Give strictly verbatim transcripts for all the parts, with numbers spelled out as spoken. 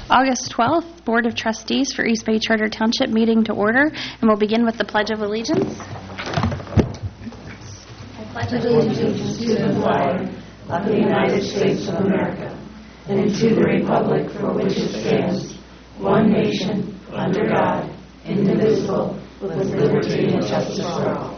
August twelfth, Board of Trustees for East Bay Charter Township meeting to order, and we'll begin with the Pledge of Allegiance. I pledge allegiance to the flag of the United States of America and to the republic for which it stands, one nation, under God, indivisible, with liberty and justice for all.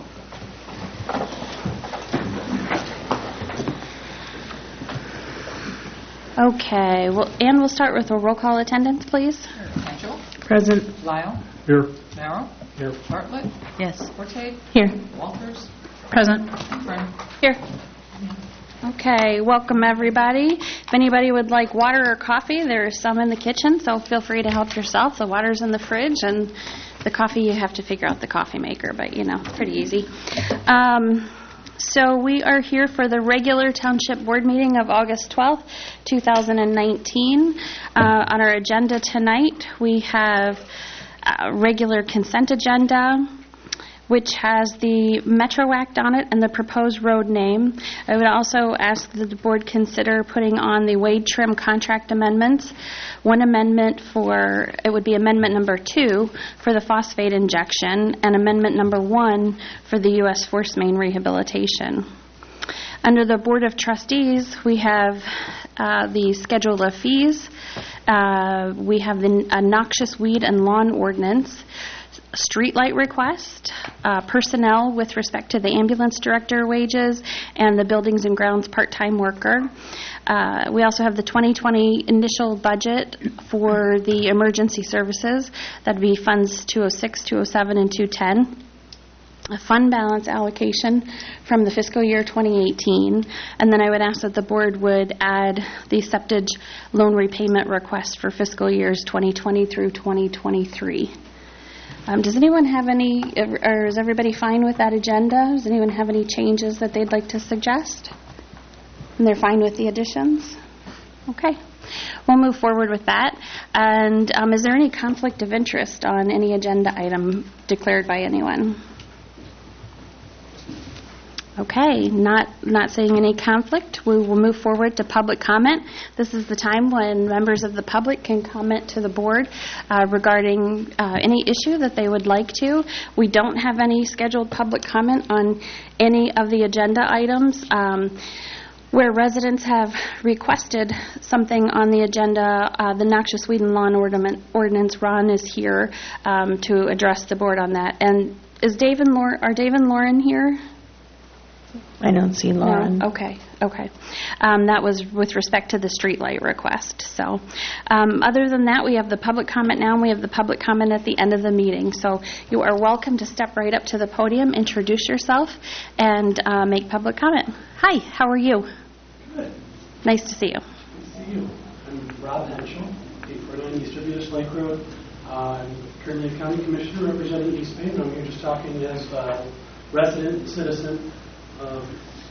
Okay, well, and we'll start with a roll call attendance, please. Mitchell. Present. Lyle. Here. Merrill. Here. Bartlett. Yes. Forte. Here. Walters. Present. Friend. Here. Okay, welcome everybody. If anybody would like water or coffee, there's some in the kitchen, so feel free to help yourself. The water's in the fridge, and the coffee, you have to figure out the coffee maker, but you know, pretty easy. Um, so we are here for the regular Township Board meeting of August twelfth, two thousand nineteen. Uh, on our agenda tonight, we have a regular consent agenda, which has the Metro Act on it and the proposed road name. I would also ask that the board consider putting on the Wade Trim contract amendments. One amendment for, it would be amendment number two for the phosphate injection, and amendment number one for the U S Force Main rehabilitation. Under the Board of Trustees, we have uh, the schedule of fees. Uh, we have the uh, noxious weed and lawn ordinance, streetlight request, uh, personnel with respect to the ambulance director wages, and the buildings and grounds part-time worker. Uh, we also have the twenty twenty initial budget for the emergency services. That would be funds two oh six, two oh seven, and two ten. A fund balance allocation from the fiscal year twenty eighteen, and then I would ask that the board would add the septage loan repayment request for fiscal years twenty twenty through twenty twenty-three. Um, does anyone have any, or is everybody fine with that agenda? Does anyone have any changes that they'd like to suggest? And they're fine with the additions? Okay. We'll move forward with that. And um, is there any conflict of interest on any agenda item declared by anyone? Okay, not not seeing any conflict. We will move forward to public comment. This is the time when members of the public can comment to the board uh, regarding uh, any issue that they would like to. We don't have any scheduled public comment on any of the agenda items. Um, where residents have requested something on the agenda, uh, the noxious weed and lawn ordinance, ordinance Ron is here um, to address the board on that. And is Dave and Lauren, are Dave and Lauren here? I don't see Lauren. No? Okay, okay. Um, that was with respect to the streetlight request. So um, other than that, we have the public comment now, and we have the public comment at the end of the meeting. So you are welcome to step right up to the podium, introduce yourself, and uh, make public comment. Hi, how are you? Good. Nice to see you. Nice to see you. I'm Rob Henschel, eight forty-nine East Riviera Lake Road. Uh, I'm currently a county commissioner representing East Bay, and I'm here just talking as a resident and citizen. Um,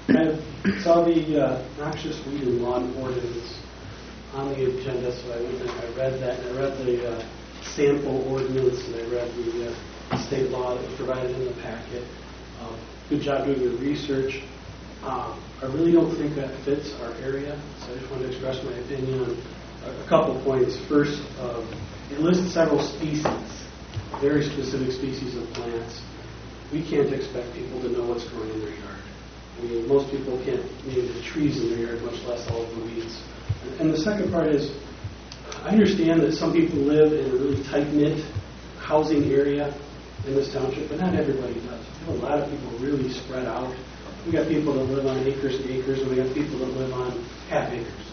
I saw the uh, noxious weed and lawn ordinance on the agenda, so I went and I read that, and I read the uh, sample ordinance, and I read the uh, state law that was provided in the packet. Uh, good job doing your research. Uh, I really don't think that fits our area, so I just want to express my opinion on a, a couple points. First, uh, it lists several species, very specific species of plants. We can't expect people to know what's growing in their yard. I mean, most people can't name the trees in their yard, much less all of the weeds. And, and the second part is, I understand that some people live in a really tight-knit housing area in this township, but not everybody does. We have a lot of people really spread out. We got people that live on acres and acres, and we got people that live on half acres.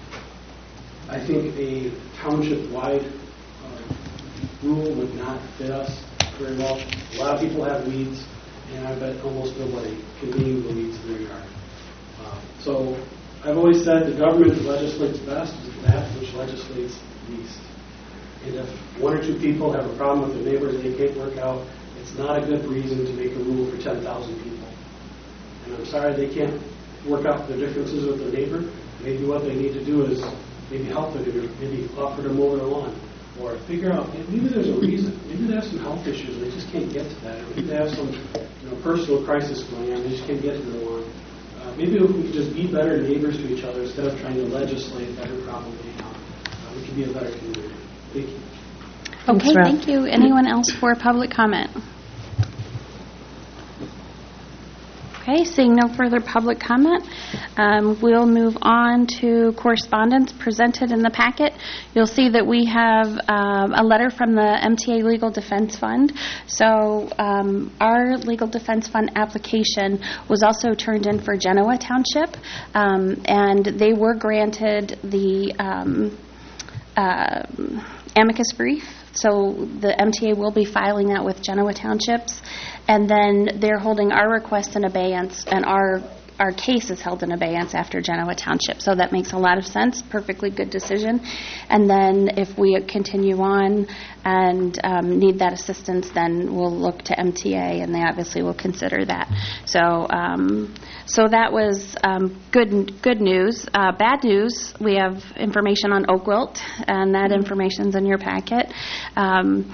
I think a township-wide uh, rule would not fit us very well. A lot of people have weeds, and I bet almost nobody can name the weeds in their yard. Uh, so I've always said the government that legislates best is that which legislates least. And if one or two people have a problem with their neighbors and they can't work out, it's not a good reason to make a rule for ten thousand people. And I'm sorry they can't work out their differences with their neighbor. Maybe what they need to do is maybe help their neighbor, maybe offer to mow their lawn, or figure out, maybe there's a reason. Maybe they have some health issues and they just can't get to that. Or maybe they have some you know, personal crisis going on, they just can't get to their lawn. Uh, maybe if we could just be better neighbors to each other instead of trying to legislate better problem anyhow, uh, we could be a better community. Thank you. Okay, Rob. thank you. Anyone else for public comment? Okay, seeing no further public comment, um, we'll move on to correspondence presented in the packet. You'll see that we have um, a letter from the M T A Legal Defense Fund. So um, our Legal Defense Fund application was also turned in for Genoa Township, um, and they were granted the um, uh, amicus brief. So the M T A will be filing that with Genoa Townships, and then they're holding our request in abeyance, and our our case is held in abeyance after Genoa Township. So that makes a lot of sense. Perfectly good decision. And then if we continue on and um, need that assistance, then we'll look to M T A, and they obviously will consider that. So um, so that was um, good good news. Uh, bad news, we have information on Oak Wilt, and that information's in your packet. Um,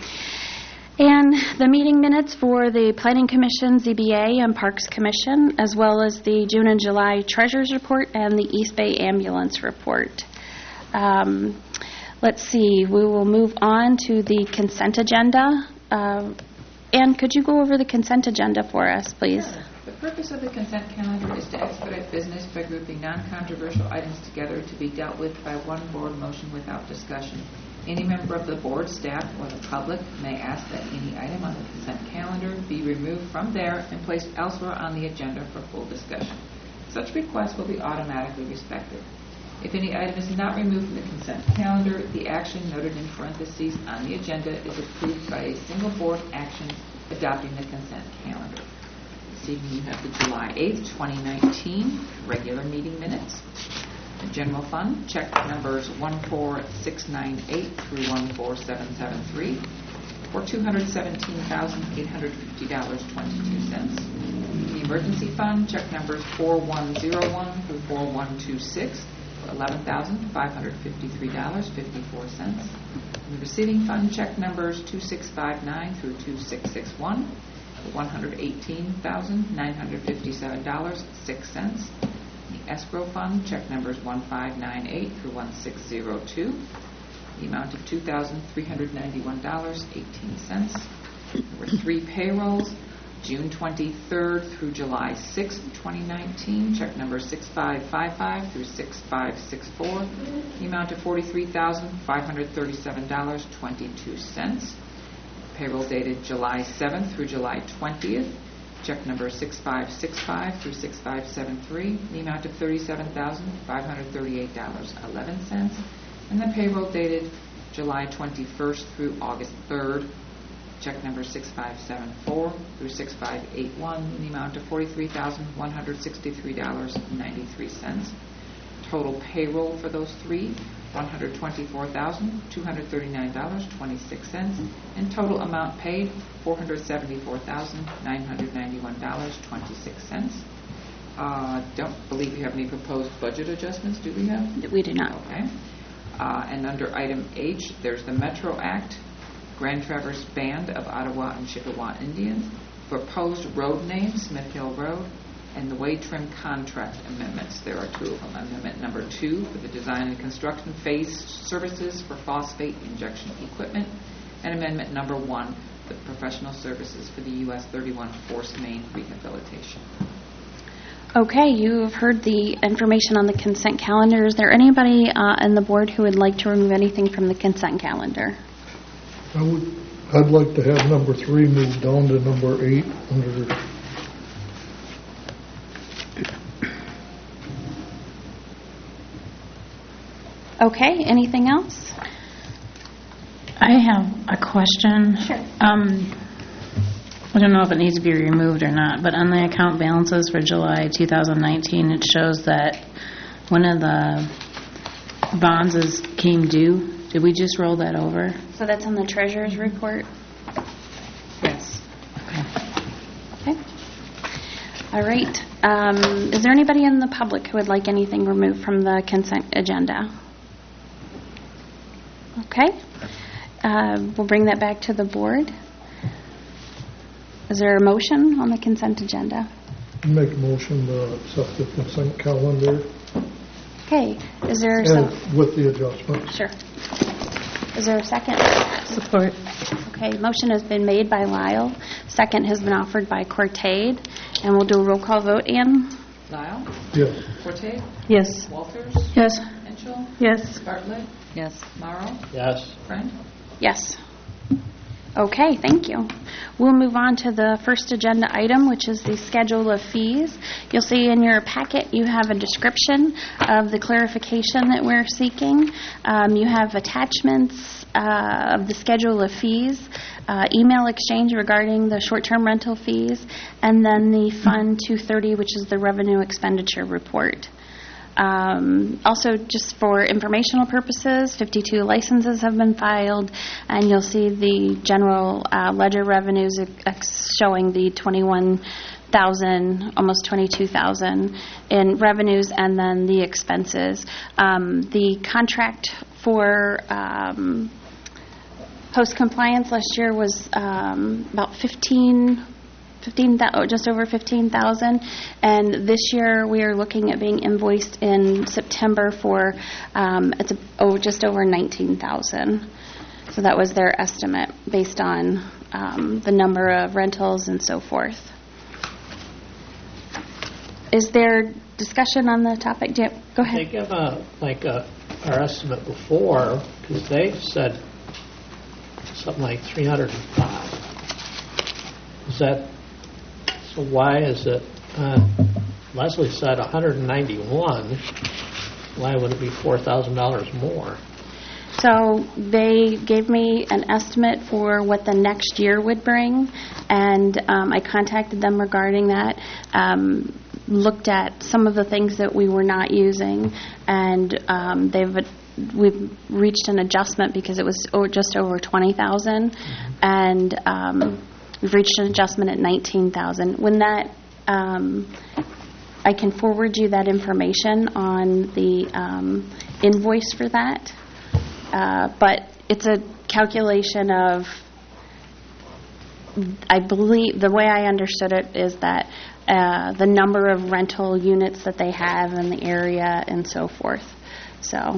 And the meeting minutes for the Planning Commission, Z B A, and Parks Commission, as well as the June and July Treasurers Report and the East Bay Ambulance Report. Um, let's see, we will move on to the consent agenda. Uh, Ann, could you go over the consent agenda for us, please? Sure. The purpose of the consent calendar is to expedite business by grouping non-controversial items together to be dealt with by one board motion without discussion. Any member of the board, staff, or the public may ask that any item on the consent calendar be removed from there and placed elsewhere on the agenda for full discussion. Such requests will be automatically respected. If any item is not removed from the consent calendar, the action noted in parentheses on the agenda is approved by a single board action adopting the consent calendar. This evening you have the July eighth, twenty nineteen regular meeting minutes. The general fund, check numbers one four six nine eight through one four seven seven three for two hundred seventeen thousand eight hundred fifty dollars and twenty-two cents. The emergency fund, check numbers four one zero one through four one two six for eleven thousand five hundred fifty-three dollars and fifty-four cents. The receiving fund, check numbers two six five nine through two six six one for one hundred eighteen thousand nine hundred fifty-seven dollars and six cents. The escrow fund, check numbers one five nine eight through one six zero two, the amount of two thousand three hundred ninety-one dollars and eighteen cents. There were three payrolls, June twenty-third through July sixth, twenty nineteen, check number six five five five through six five six four, the amount of forty-three thousand five hundred thirty-seven dollars and twenty-two cents. Payroll dated July seventh through July twentieth, check number six five six five through six five seven three, the amount of thirty-seven thousand five hundred thirty-eight dollars and eleven cents. And the payroll dated July twenty-first through August third, check number six five seven four through six five eight one, the amount of forty-three thousand one hundred sixty-three dollars and ninety-three cents. Total payroll for those three, one hundred twenty-four thousand two hundred thirty-nine dollars and twenty-six cents, and total amount paid, four hundred seventy-four thousand nine hundred ninety-one dollars and twenty-six cents. Uh, don't believe we have any proposed budget adjustments, do we have? We do not. Okay. Uh, and under item H, there's the Metro Act, Grand Traverse Band of Ottawa and Chippewa Indians, proposed road name, Smith Hill Road, and the Way Trim contract amendments. There are two of them. Amendment number two for the design and construction phase services for phosphate injection equipment, and amendment number one for the professional services for the U S thirty-one Force Main rehabilitation. Okay, you've heard the information on the consent calendar. Is there anybody uh, on the board who would like to remove anything from the consent calendar? I would, I'd like to have number three moved down to number eight under. Okay, anything else? I have a question. Sure. Um, I don't know if it needs to be removed or not, but on the account balances for July two thousand nineteen, it shows that one of the bonds is came due. Did we just roll that over? So that's on the treasurer's report? Yes. Okay. All right. Um, is there anybody in the public who would like anything removed from the consent agenda? Okay. Uh, we'll bring that back to the board. Is there a motion on the consent agenda? Make a motion to accept the consent calendar Okay. Is there some? and with the adjustments. Sure. Is there a second? Support. Okay, motion has been made by Lyle. Second has been offered by Cortade. And we'll do a roll call vote. Ann? Lyle? Yes. Forte? Yes. Walters? Yes. Henschel? Yes. Bartlett? Yes. Morrow? Yes. Friend? Yes. Okay, thank you. We'll move on to the first agenda item, which is the schedule of fees. You'll see in your packet you have a description of the clarification that we're seeking. Um, you have attachments uh, of the schedule of fees, uh, email exchange regarding the short-term rental fees, and then the Fund two thirty, which is the revenue expenditure report. Um, also, just for informational purposes, fifty-two licenses have been filed, and you'll see the general uh, ledger revenues ex- showing the twenty-one thousand, almost twenty-two thousand in revenues, and then the expenses. Um, the contract for um, post-compliance last year was um, about fifteen. fifteen, oh, just over fifteen thousand, and this year we are looking at being invoiced in September for um, it's a, oh, just over nineteen thousand. So that was their estimate based on um, the number of rentals and so forth. Is there discussion on the topic? Do you, go ahead. They give a, like a, our estimate before, because they said something like three hundred five. Is that, so why is it, uh, Leslie said one hundred ninety-one, why would it be four thousand dollars more? So they gave me an estimate for what the next year would bring, and um, I contacted them regarding that, um, looked at some of the things that we were not using, and um, they've we've reached an adjustment because it was oh, just over twenty thousand, mm-hmm. and um, we've reached an adjustment at nineteen thousand. When that, um, I can forward you that information on the um, invoice for that. Uh, but it's a calculation of, I believe, the way I understood it is that uh, the number of rental units that they have in the area and so forth. So,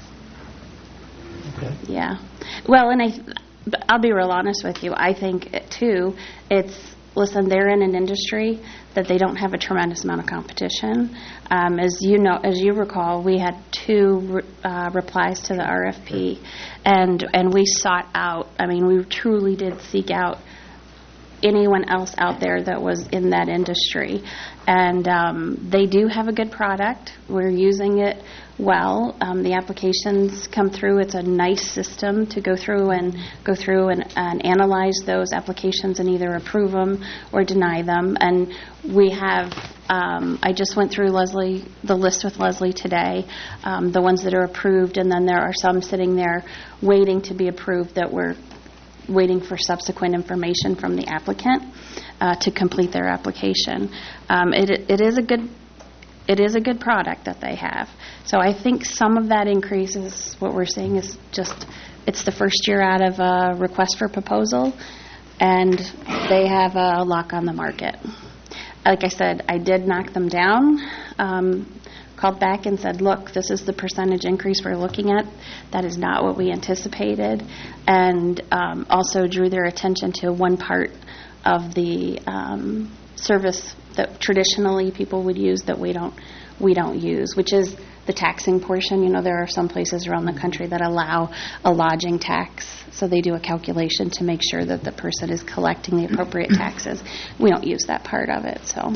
Okay. yeah. Well, and I, I'll be real honest with you. I think, it, too, it's, listen, they're in an industry that they don't have a tremendous amount of competition. Um, as you know, as you recall, we had two uh, replies to the R F P, and and we sought out. I mean, we truly did seek out anyone else out there that was in that industry, and um, they do have a good product. We're using it well. Um, the applications come through. It's a nice system to go through and go through and, and analyze those applications and either approve them or deny them. And we have, um, I just went through Leslie, the list with Leslie today, um, the ones that are approved, and then there are some sitting there waiting to be approved that we're waiting for subsequent information from the applicant uh, to complete their application. Um, it, it is a good It is a good product that they have. So I think some of that increase is what we're seeing is just, it's the first year out of a request for proposal, and they have a lock on the market. Like I said, I did knock them down, um, called back and said, look, this is the percentage increase we're looking at. That is not what we anticipated. And um, also drew their attention to one part of the um, service that traditionally people would use that we don't we don't use, which is the taxing portion. You know, there are some places around the country that allow a lodging tax, so they do a calculation to make sure that the person is collecting the appropriate taxes. We don't use that part of it, so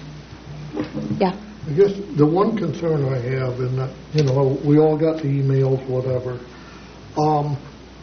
yeah. I guess the one concern I have, in that, you know, we all got the emails, whatever. Um,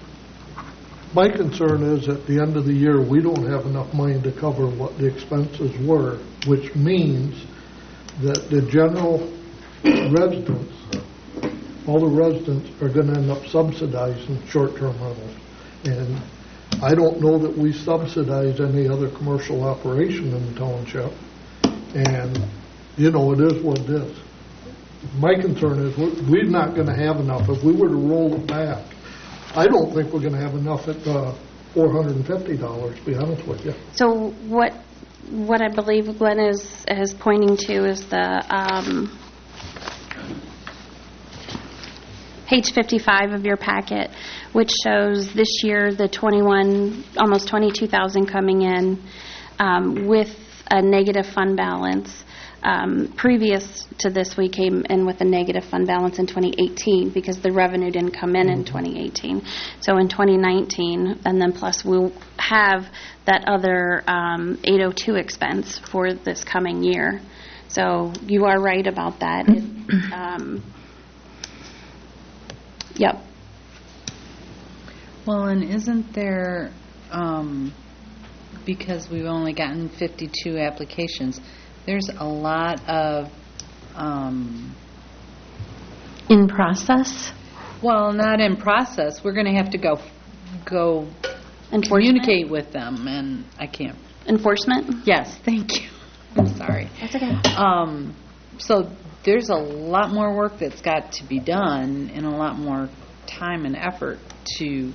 my concern is at the end of the year, we don't have enough money to cover what the expenses were, which means that the general residents, all the residents are going to end up subsidizing short-term rentals. And I don't know that we subsidize any other commercial operation in the township. And, you know, it is what it is. My concern is we're, we're not going to have enough. If we were to roll it back, I don't think we're going to have enough at uh, four hundred fifty dollars, to be honest with you. So what what I believe Glenn is, is pointing to is the um, page fifty-five of your packet, which shows this year the twenty-one, almost twenty-two thousand coming in um, with a negative fund balance. Um, previous to this, we came in with a negative fund balance in twenty eighteen because the revenue didn't come in in twenty eighteen. So in twenty nineteen, and then plus we'll have that other um, eight oh two expense for this coming year. So you are right about that. It, um, yep. Well, and isn't there, um, because we've only gotten fifty-two applications, there's a lot of, um, In process? well, not in process. We're going to have to go, go Enforcement? communicate with them, and I can't. Enforcement? Yes, thank you. I'm sorry. That's okay. Um, so there's a lot more work that's got to be done and a lot more time and effort to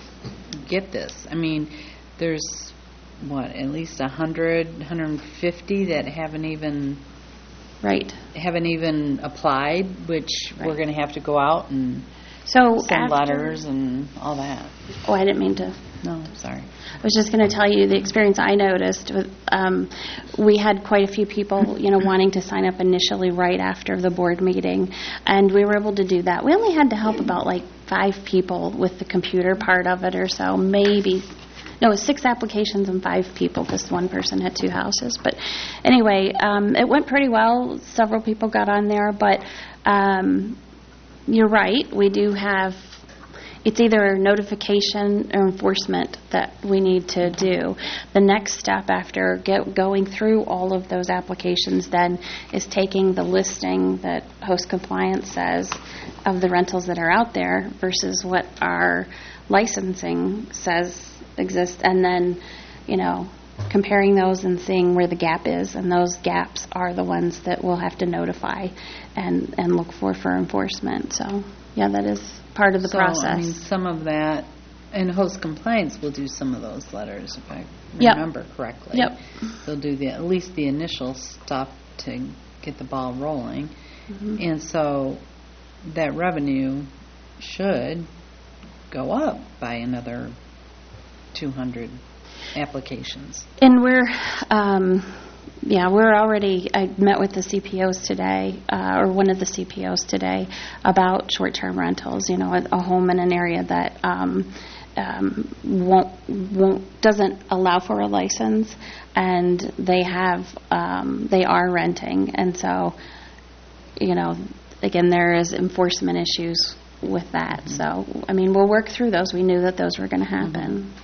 get this. I mean, there's, what, at least one hundred, one hundred fifty that haven't even Right. haven't even applied, which we're Right. going to have to go out and So send after- letters and all that. Oh, I didn't mean to. No, sorry. I was just going to tell you the experience I noticed. With, um, we had quite a few people, you know, wanting to sign up initially right after the board meeting, and we were able to do that. We only had to help about like five people with the computer part of it or so, maybe. No, it was six applications and five people because one person had two houses. But anyway, um, it went pretty well. Several people got on there, but um, you're right. We do have. It's either notification or enforcement that we need to do. The next step after get going through all of those applications then is taking the listing that host compliance says of the rentals that are out there versus what our licensing says exists, and then, you know, comparing those and seeing where the gap is, and those gaps are the ones that we'll have to notify and, and look for for enforcement. So, yeah, that is part of the so, process. I mean, some of that, and host compliance will do some of those letters, if I Yep. remember correctly. Yep. They'll do the, at least the initial stuff to get the ball rolling. Mhm. And so that revenue should go up by another two hundred applications. And we're, um, yeah, we're already, I met with the C P Os today, uh, or one of the C P Os today, about short-term rentals, you know, a, a home in an area that um, um, won't, won't, doesn't allow for a license, and they have, um, they are renting, and so, you know, again, there is enforcement issues with that. Mm-hmm. So, I mean, we'll work through those. We knew that those were going to happen. Mm-hmm.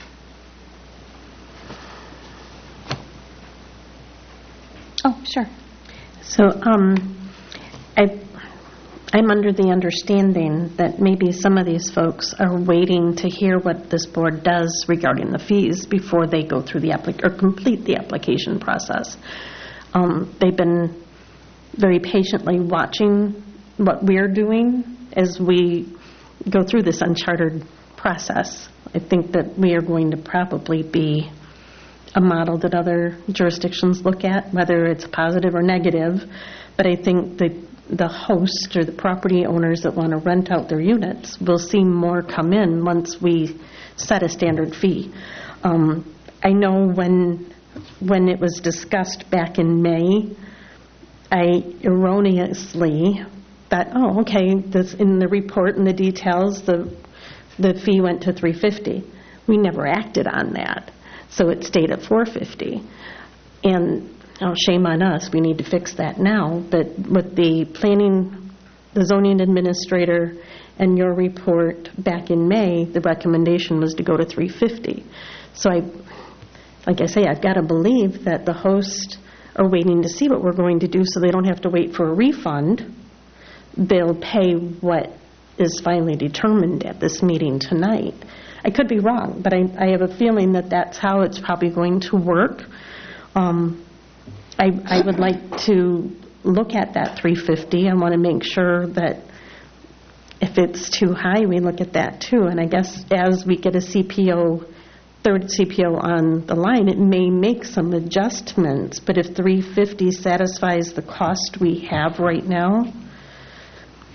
Oh, sure. So um, I, I'm under the understanding that maybe some of these folks are waiting to hear what this board does regarding the fees before they go through the applic- or complete the application process. Um, they've been very patiently watching what we're doing as we go through this uncharted process. I think that we are going to probably be a model that other jurisdictions look at, whether it's positive or negative. But I think that the host or the property owners that want to rent out their units will see more come in once we set a standard fee. Um, I know when when it was discussed back in May, I erroneously thought, oh, okay, this in the report and the details, the the fee went to three hundred fifty dollars. We never acted on that. So it stayed at four hundred fifty dollars. And oh, shame on us, we need to fix that now. But with the planning, the zoning administrator, and your report back in May, the recommendation was to go to three hundred fifty dollars. So I, like I say, I've got to believe that the hosts are waiting to see what we're going to do so they don't have to wait for a refund. They'll pay what is finally determined at this meeting tonight. I could be wrong, but I, I have a feeling that that's how it's probably going to work. Um, I, I would like to look at that three hundred fifty. I want to make sure that if it's too high, we look at that too. And I guess as we get a C P O, third C P O on the line, it may make some adjustments. But if three hundred fifty satisfies the cost we have right now,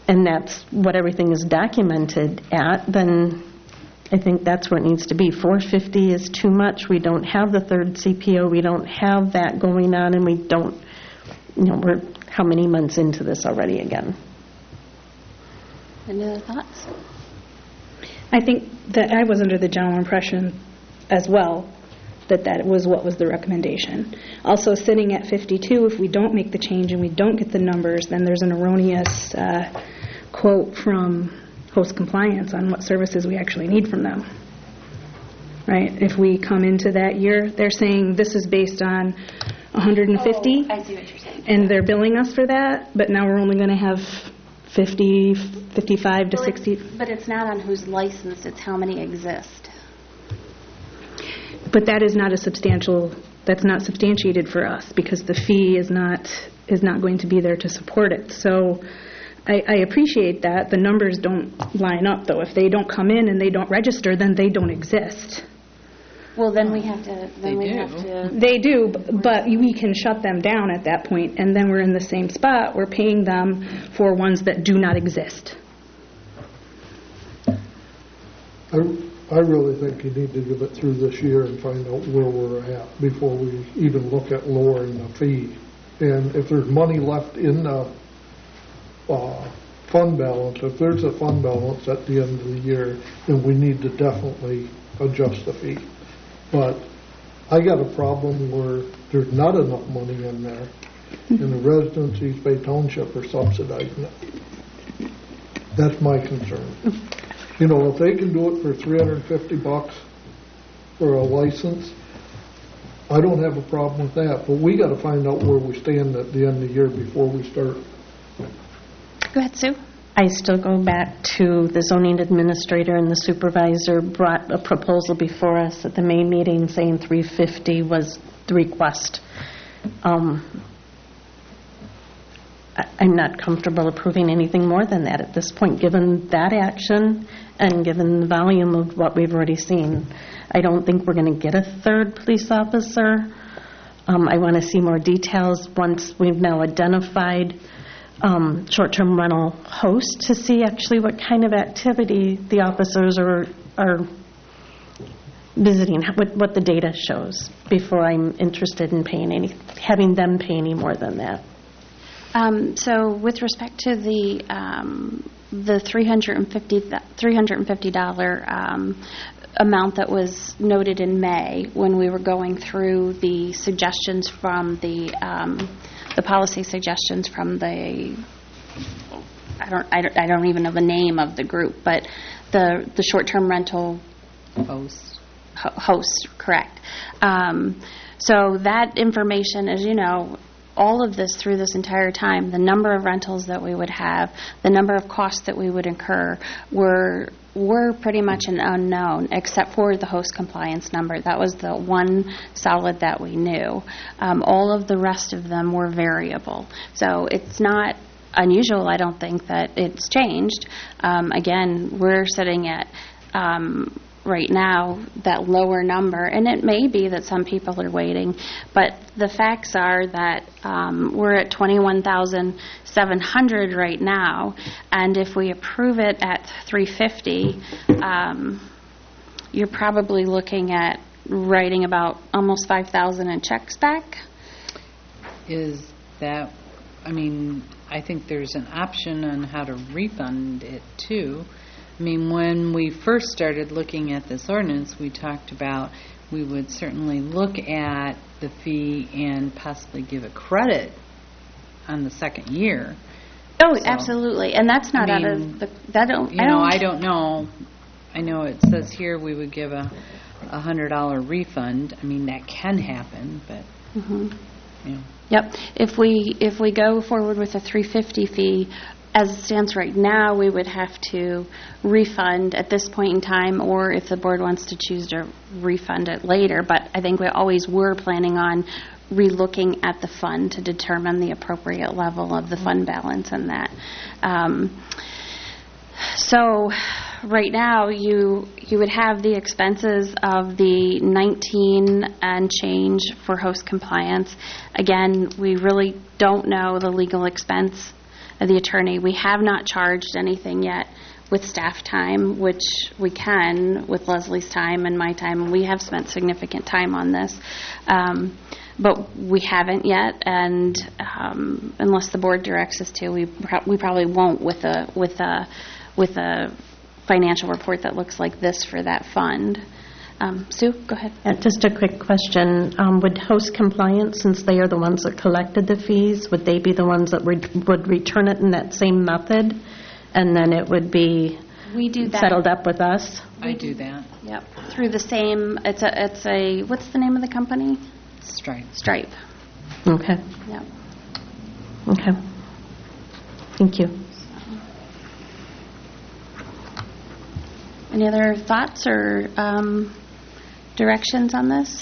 and that's what everything is documented at, then I think that's where it needs to be. four hundred fifty is too much. We don't have the third C P O. We don't have that going on, and we don't, you know, we're how many months into this already again? Any other thoughts? I think that I was under the general impression as well that that was what was the recommendation. Also, sitting at fifty-two, if we don't make the change and we don't get the numbers, then there's an erroneous uh, quote from host compliance on what services we actually need from them. Right? If we come into that year, they're saying this is based on one hundred fifty, Oh, I see what you're saying. and they're billing us for that, but now we're only going to have fifty, fifty-five to Well, sixty. it's- But it's not on who's licensed, it's how many exist. But that is not a substantial, that's not substantiated for us because the fee is not, is not going to be there to support it. So I, I appreciate that. The numbers don't line up, though. If they don't come in and they don't register, then they don't exist. Well, then we have to, They then we do. have to, They do, b- but we can shut them down at that point, and then we're in the same spot. We're paying them for ones that do not exist. I, I really think you need to give it through this year and find out where we're at before we even look at lowering the fee. And if there's money left in the uh, fund balance, if there's a fund balance at the end of the year, then we need to definitely adjust the fee. But I got a problem where there's not enough money in there, and the residents of East Bay Township are subsidizing it. That's my concern. You know, if they can do it for three hundred fifty bucks for a license, I don't have a problem with that, but we got to find out where we stand at the end of the year before we start. go ahead, Sue. I still go back to the zoning administrator and the supervisor brought a proposal before us at the May meeting saying three hundred fifty was the request. Um, I- I'm not comfortable approving anything more than that at this point, given that action and given the volume of what we've already seen. I don't think we're going to get a third police officer. Um, I want to see more details once we've now identified um, short-term rental hosts to see actually what kind of activity the officers are are visiting, what, what the data shows before I'm interested in paying any, having them pay any more than that. Um, So with respect to the, um, the three hundred fifty dollars three hundred fifty dollars um, amount that was noted in May when we were going through the suggestions from the, um, the policy suggestions from the, I don't, I don't, I don't even know the name of the group, but the, the short-term rental Host. ho- hosts, correct. Um, so that information, as you know, all of this through this entire time, the number of rentals that we would have, the number of costs that we would incur were were pretty much an unknown, except for the host compliance number. That was the one solid that we knew. Um, all of the rest of them were variable. So it's not unusual, I don't think, that it's changed. Um, again, we're sitting at um, right now that lower number, and it may be that some people are waiting, but the facts are that um, we're at twenty-one thousand seven hundred right now, and if we approve it at three hundred fifty, um, you're probably looking at writing about almost five thousand in checks back. Is that, I mean, I think there's an option on how to refund it too. I mean, when we first started looking at this ordinance, we talked about we would certainly look at the fee and possibly give a credit on the second year. Oh, So, absolutely, and that's not I out mean, of the, that don't, You know, I don't know. I know it says here we would give a a hundred dollar refund. I mean, that can happen, but Mhm. you know. Yep. If we, if we go forward with a three hundred fifty fee, as it stands right now, we would have to refund at this point in time, or if the board wants to choose to refund it later. But I think we always were planning on relooking at the fund to determine the appropriate level of the fund balance and that. Um, so right now, you you would have the expenses of the nineteen and change for host compliance. Again, we really don't know the legal expense of the attorney. We have not charged anything yet with staff time, which we can with Leslie's time and my time. We have spent significant time on this, um, but we haven't yet. And um, unless the board directs us to, we pro- we probably won't with a with a with a financial report that looks like this for that fund. Um, Sue, go ahead. Uh, Just a quick question. Um, Would host compliance, since they are the ones that collected the fees, would they be the ones that re- would return it in that same method? And then it would be We do that. settled up with us? I do that. Yep. Through the same, it's a, it's a, what's the name of the company? Stripe. Stripe. Okay, Yep. okay. Thank you. Any other thoughts or um, directions on this?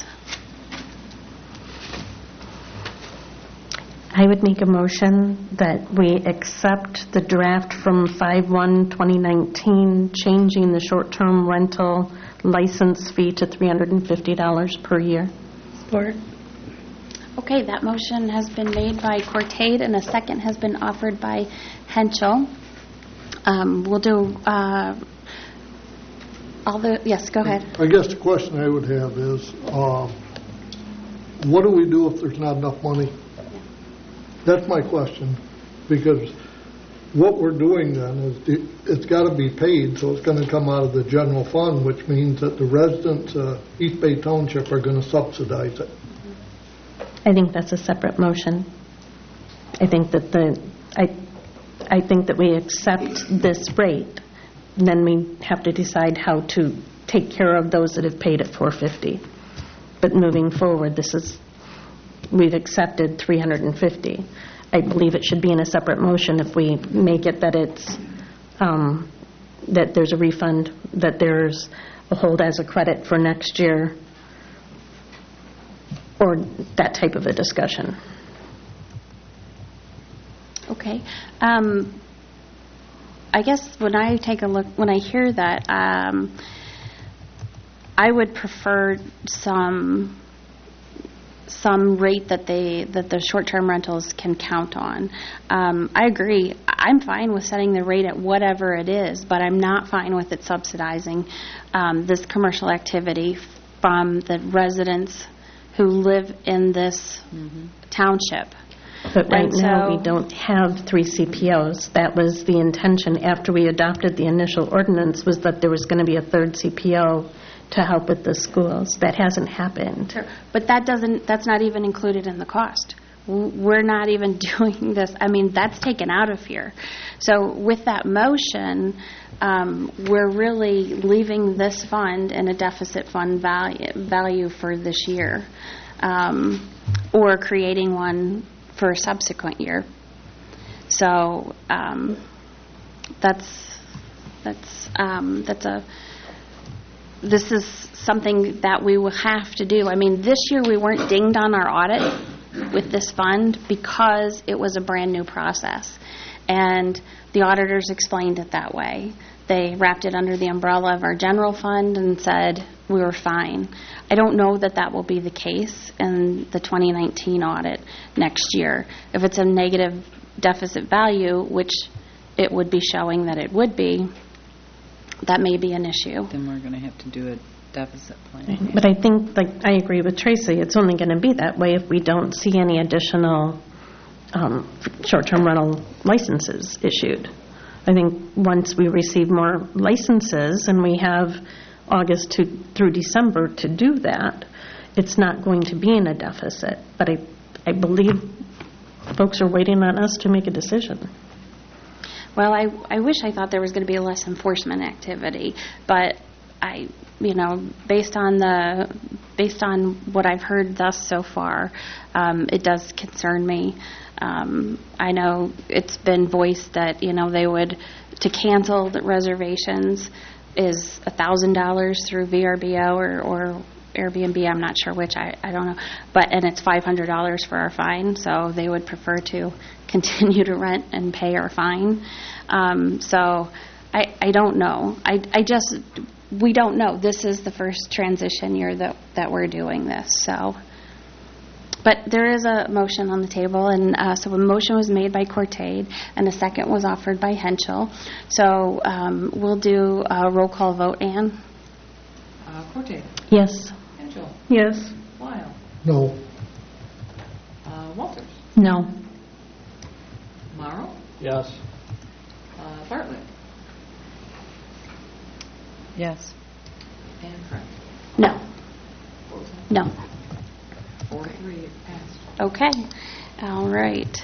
I would make a motion that we accept the draft from five one twenty nineteen, changing the short-term rental license fee to three hundred fifty dollars per year. Support. Okay, that motion has been made by Cortade and a second has been offered by Henschel. Um, we'll do uh, all the, yes, go ahead. I guess the question I would have is, um, what do we do if there's not enough money? That's my question, because what we're doing then is the, it's got to be paid, so it's going to come out of the general fund, which means that the residents of East Bay Township are going to subsidize it. I think that's a separate motion. I think that the, I, I think that we accept this rate, and then we have to decide how to take care of those that have paid at four fifty. But moving forward, this is, we've accepted three hundred fifty. I believe it should be in a separate motion if we make it that it's, um, that there's a refund, that there's a hold as a credit for next year, or that type of a discussion. Okay. Um, I guess when I take a look, when I hear that, um, I would prefer some some rate that they that the short-term rentals can count on. Um, I agree. I'm fine with setting the rate at whatever it is, but I'm not fine with it subsidizing um, this commercial activity from the residents who live in this mm-hmm. township. But right And now, so- we don't have three C P Os. That was the intention after we adopted the initial ordinance, was that there was going to be a third C P O to help with the schools. That hasn't happened. Sure. But that doesn't, that's not even included in the cost. W- We're not even doing this, I mean, that's taken out of here. So with that motion, um, we're really leaving this fund in a deficit fund value, value for this year, um, or creating one for a subsequent year. So um, that's, that's, um, that's a, this is something that we will have to do. I mean, this year we weren't dinged on our audit with this fund because it was a brand-new process. And the auditors explained it that way. They wrapped it under the umbrella of our general fund and said we were fine. I don't know that that will be the case in the twenty nineteen audit next year. If it's a negative deficit value, which it would be showing that it would be, that may be an issue. Then we're going to have to do a deficit plan. But I think, like, I agree with Tracy, it's only going to be that way if we don't see any additional um, short-term rental licenses issued. I think once we receive more licenses and we have August to, through December to do that, it's not going to be in a deficit. But I, I believe folks are waiting on us to make a decision. Well, I, I wish I thought there was going to be less enforcement activity, but I, you know, based on the, based on what I've heard thus so far, um, it does concern me. Um, I know it's been voiced that, you know, they would, to cancel the reservations is one thousand dollars through V R B O or, or Airbnb, I'm not sure which, I, I don't know, but, and it's five hundred dollars for our fine, so they would prefer to continue to rent and pay our fine. Um, so I, I don't know. I, I just, we don't know. This is the first transition year that, that we're doing this, so But there is a motion on the table, and uh, so a motion was made by Cortade, and a second was offered by Henschel. So um, we'll do a roll call vote. Ann? Uh, Corte, Yes. Angel, Yes. Lyle, No. uh, Walters, No. Morrow, Yes. uh, Bartlett, Yes. and Frank. No. No. Four, three, it passed. Okay. All right.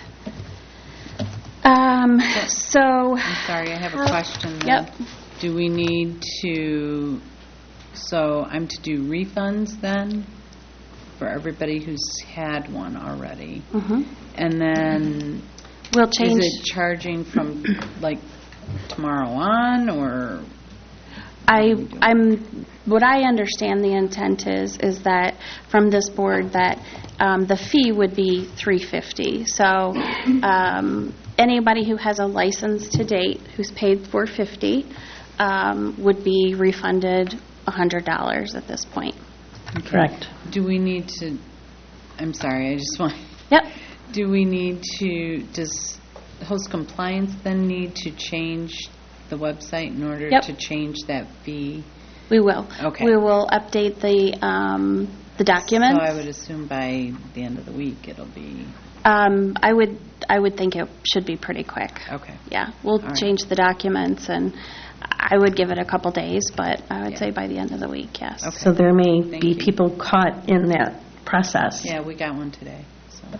Um, so. I'm sorry, I have a question. then. Yep. Do we need to, so I'm to do refunds then for everybody who's had one already? Mhm. And then, We'll change. is it charging from like tomorrow on, or? I, I'm, what I understand the intent is, is that from this board that um, the fee would be three hundred fifty dollars. So um, anybody who has a license to date who's paid four hundred fifty dollars um, would be refunded one hundred dollars at this point. Correct. Do we need to, I'm sorry, I just want, Yep. do we need to, does host compliance then need to change the website in order Yep. to change that fee? We will. Okay. We will update the um, the documents. So I would assume by the end of the week it'll be, Um, I would I would think it should be pretty quick. okay. Yeah, we'll All right. change the documents, and I would give it a couple days, but I would Yeah. say by the end of the week, yes. Okay. So there may Thank be you. people caught in that process. Yeah, we got one today, so.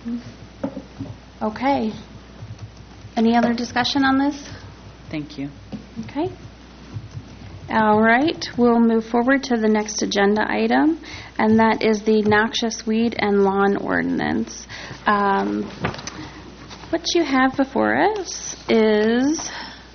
Okay. Any other discussion on this? Thank you. Okay. All right, we'll move forward to the next agenda item, and that is the noxious weed and lawn ordinance. Um, What you have before us is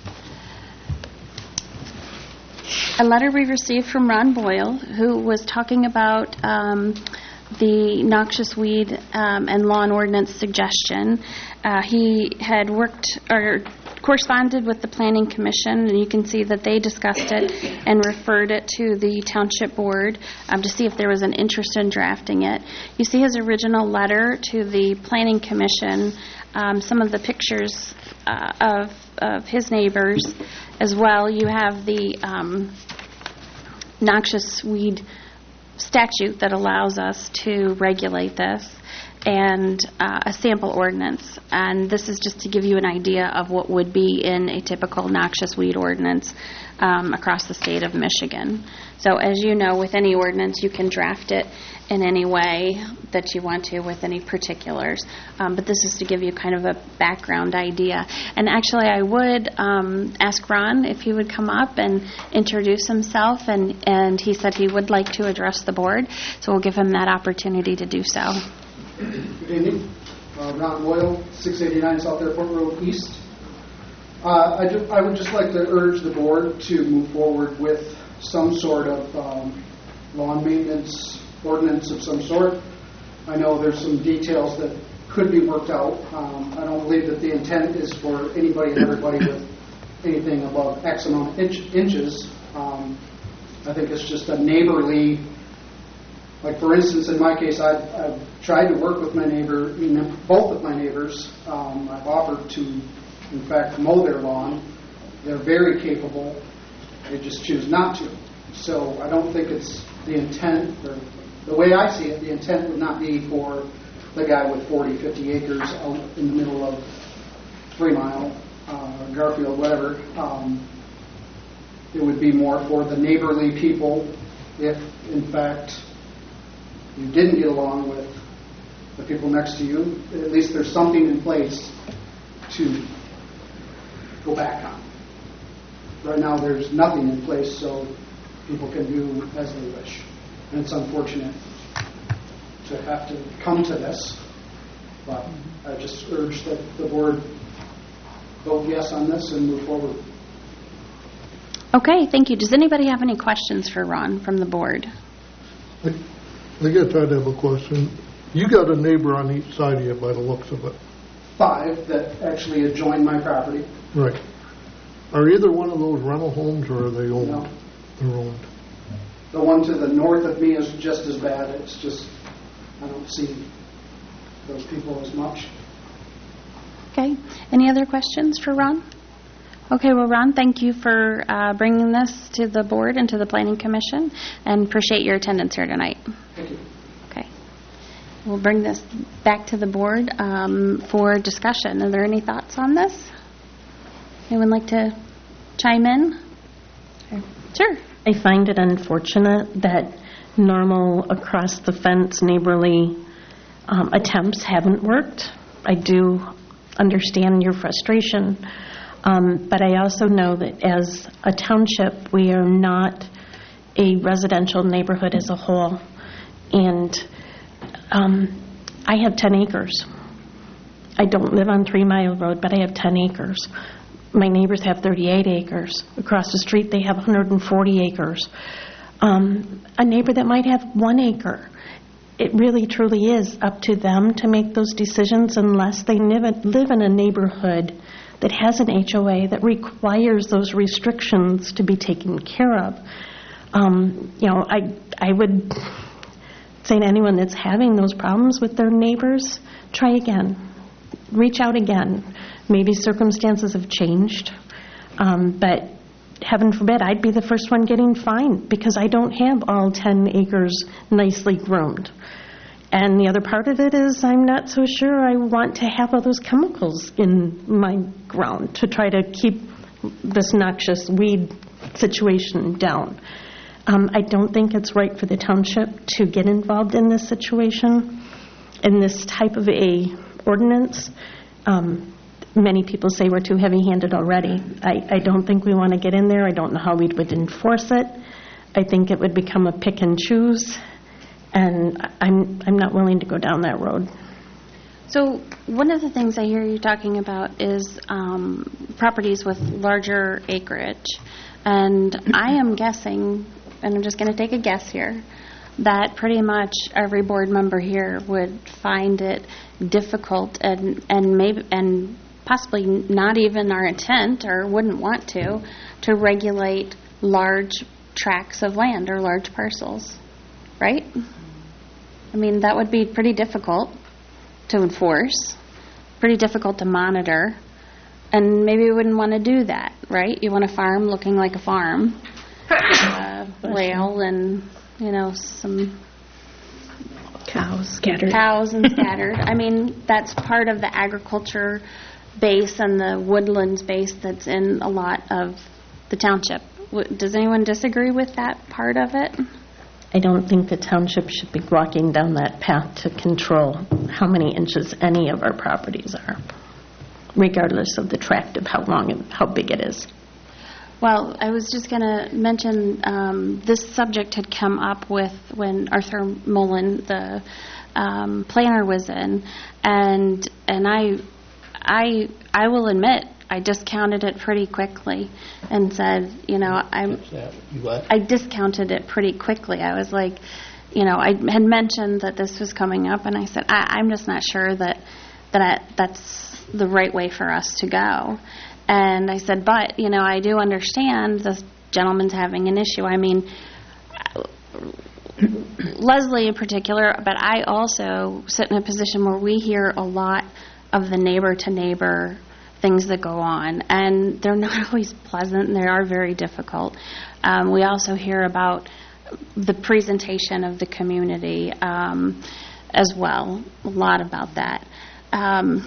a letter we received from Ron Boyle, who was talking about um, the noxious weed um, and lawn ordinance suggestion. Uh, He had worked or corresponded with the Planning Commission, and you can see that they discussed it and referred it to the Township Board um, to see if there was an interest in drafting it. You see his original letter to the Planning Commission, um, some of the pictures uh, of, of his neighbors as well. You have the um, noxious weed statute that allows us to regulate this, and uh, a sample ordinance. And this is just to give you an idea of what would be in a typical noxious weed ordinance um, across the state of Michigan. So as you know, with any ordinance, you can draft it in any way that you want to with any particulars. Um, but this is to give you kind of a background idea. And actually, I would um, ask Ron if he would come up and introduce himself, and, and he said he would like to address the board, so we'll give him that opportunity to do so. Good evening. Uh, Ron Boyle, six eighty-nine South Airport Road East. Uh, I, ju- I would just like to urge the board to move forward with some sort of um, lawn maintenance ordinance of some sort. I know there's some details that could be worked out. Um, I don't believe that the intent is for anybody and everybody with anything above X amount of inch, inches. Um, I think it's just a neighborly. Like, for instance, in my case, I've, I've tried to work with my neighbor, I mean, both of my neighbors. Um, I've offered to, in fact, mow their lawn. They're very capable. They just choose not to. So I don't think it's the intent, or the way I see it, the intent would not be for the guy with forty, fifty acres out in the middle of Three Mile, uh, Garfield, whatever. Um, it would be more for the neighborly people if, in fact, you didn't get along with the people next to you. At least there's something in place to go back on. Right now there's nothing in place, so people can do as they wish. And it's unfortunate to have to come to this, but I just urge that the board vote yes on this and move forward. Okay, thank you. Does anybody have any questions for Ron from the board? I I guess I'd have a question. You got a neighbor on each side of you by the looks of it. Five that actually adjoin my property. Right. Are either one of those rental homes, or are they owned? No. They're owned. The one to the north of me is just as bad. It's just, I don't see those people as much. Okay. Any other questions for Ron? Okay, well, Ron, thank you for uh, bringing this to the board and to the Planning Commission, and appreciate your attendance here tonight. Thank you. Okay. We'll bring this back to the board um, for discussion. Are there any thoughts on this? Anyone like to chime in? Sure. I find it unfortunate that normal across-the-fence neighborly um, attempts haven't worked. I do understand your frustration, um, but I also know that as a township, we are not a residential neighborhood as a whole. And um, I have ten acres. I don't live on Three Mile Road, but I have ten acres. My neighbors have thirty-eight acres. Across the street, they have one hundred forty acres. Um, a neighbor that might have one acre. It really, truly is up to them to make those decisions unless they live live in a neighborhood that has an H O A that requires those restrictions to be taken care of. Um, you know, I I would say to anyone that's having those problems with their neighbors, try again. Reach out again. Maybe circumstances have changed, um, but heaven forbid, I'd be the first one getting fined because I don't have all ten acres nicely groomed. And the other part of it is I'm not so sure I want to have all those chemicals in my ground to try to keep this noxious weed situation down. Um, I don't think it's right for the township to get involved in this situation, in this type of a ordinance. Um, Many people say we're too heavy-handed already. I, I don't think we want to get in there. I don't know how we would enforce it. I think it would become a pick and choose, and I'm I'm not willing to go down that road. So one of the things I hear you talking about is um, properties with larger acreage, and I am guessing, and I'm just going to take a guess here, that pretty much every board member here would find it difficult and and maybe and possibly not even our intent or wouldn't want to, to regulate large tracts of land or large parcels, right? I mean, that would be pretty difficult to enforce, pretty difficult to monitor, and maybe we wouldn't want to do that, right? You want a farm looking like a farm, uh, rail and, you know, some Cows scattered. cows and scattered. I mean, that's part of the agriculture base and the woodlands base that's in a lot of the township. W- Does anyone disagree with that part of it? I don't think the township should be walking down that path to control how many inches any of our properties are, regardless of the tract of how long and how big it is. Well, I was just going to mention um, this subject had come up with when Arthur Mullen, the um, planner, was in, and and I, I, I will admit I discounted it pretty quickly and said, you know, I'm. What's that? You what? I discounted it pretty quickly. I was like, you know, I had mentioned that this was coming up, and I said, I, I'm just not sure that that I, that's the right way for us to go. And I said, but, you know, I do understand this gentleman's having an issue. I mean, Leslie in particular, but I also sit in a position where we hear a lot of the neighbor-to-neighbor things that go on, and they're not always pleasant, and they are very difficult. Um, we also hear about the presentation of the community um, as well, a lot about that. Um,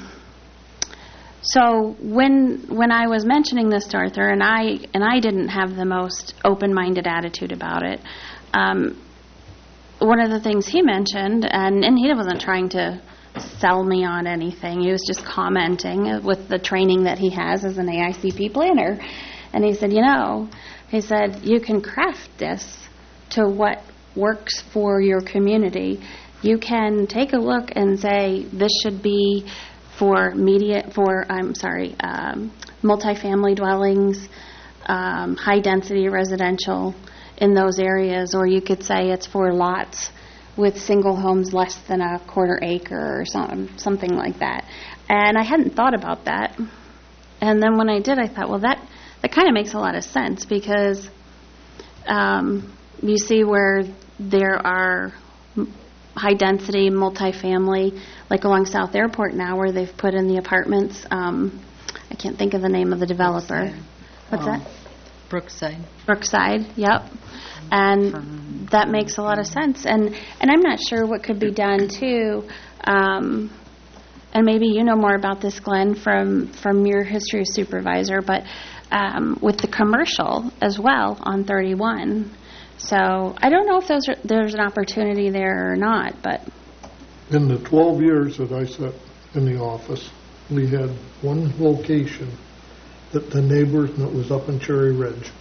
So when when I was mentioning this to Arthur, and I and I didn't have the most open-minded attitude about it, um, one of the things he mentioned, and, and he wasn't trying to sell me on anything. He was just commenting with the training that he has as an A I C P planner. And he said, you know, he said, you can craft this to what works for your community. You can take a look and say, this should be for media, for, I'm sorry, um, multifamily dwellings, um, high-density residential in those areas, or you could say it's for lots with single homes less than a quarter acre or some, something like that. And I hadn't thought about that. And then when I did, I thought, well, that, that kind of makes a lot of sense, because um, you see where there are high-density, multifamily, like along South Airport now, where they've put in the apartments. Um, I can't think of the name of the developer. Brookside. What's Um, that? Brookside. Brookside, yep. And that makes a lot of sense. And and I'm not sure what could be done, too. Um, and maybe you know more about this, Glenn, from, from your history supervisor, but um, with the commercial as well on thirty-one. So I don't know if those are, there's an opportunity there or not, but... In the twelve years that I sat in the office, we had one location that the neighbors, and it was up in Cherry Ridge.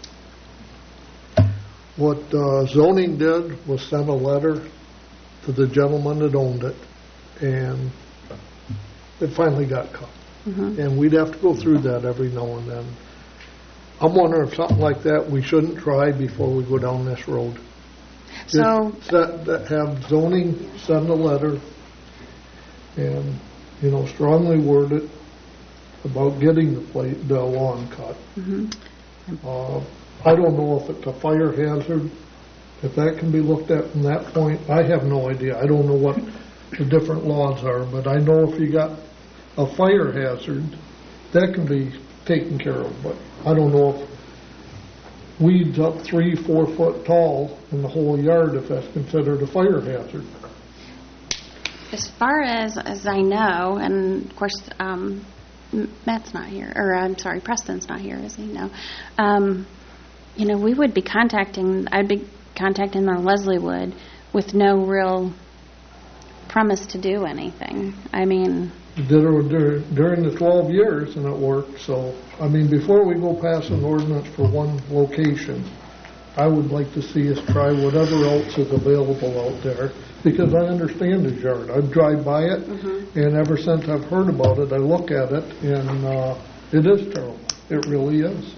What uh, zoning did was send a letter to the gentleman that owned it, and it finally got cut. Mhm. And we'd have to go through that every now and then. I'm wondering if something like that we shouldn't try before we go down this road. So, Just that, that have zoning send a letter and, you know, strongly word it about getting the plate, the lawn cut. mhm. Uh, I don't know if it's a fire hazard, if that can be looked at from that point. I have no idea. I don't know what the different laws are, but I know if you got a fire hazard, that can be taken care of. But I don't know if weeds up three, four foot tall in the whole yard, if that's considered a fire hazard. As far as, as I know, and of course, um, M- Matt's not here, or I'm sorry, Preston's not here, is he? No. Um, you know, we would be contacting, I'd be contacting our Leslie Wood with no real promise to do anything. I mean... We did it dur- during the twelve years, and it worked. So, I mean, before we go past an ordinance for one location, I would like to see us try whatever else is available out there, because I understand his yard. I drive by it, Mhm. and ever since I've heard about it, I look at it, and uh, it is terrible. It really is.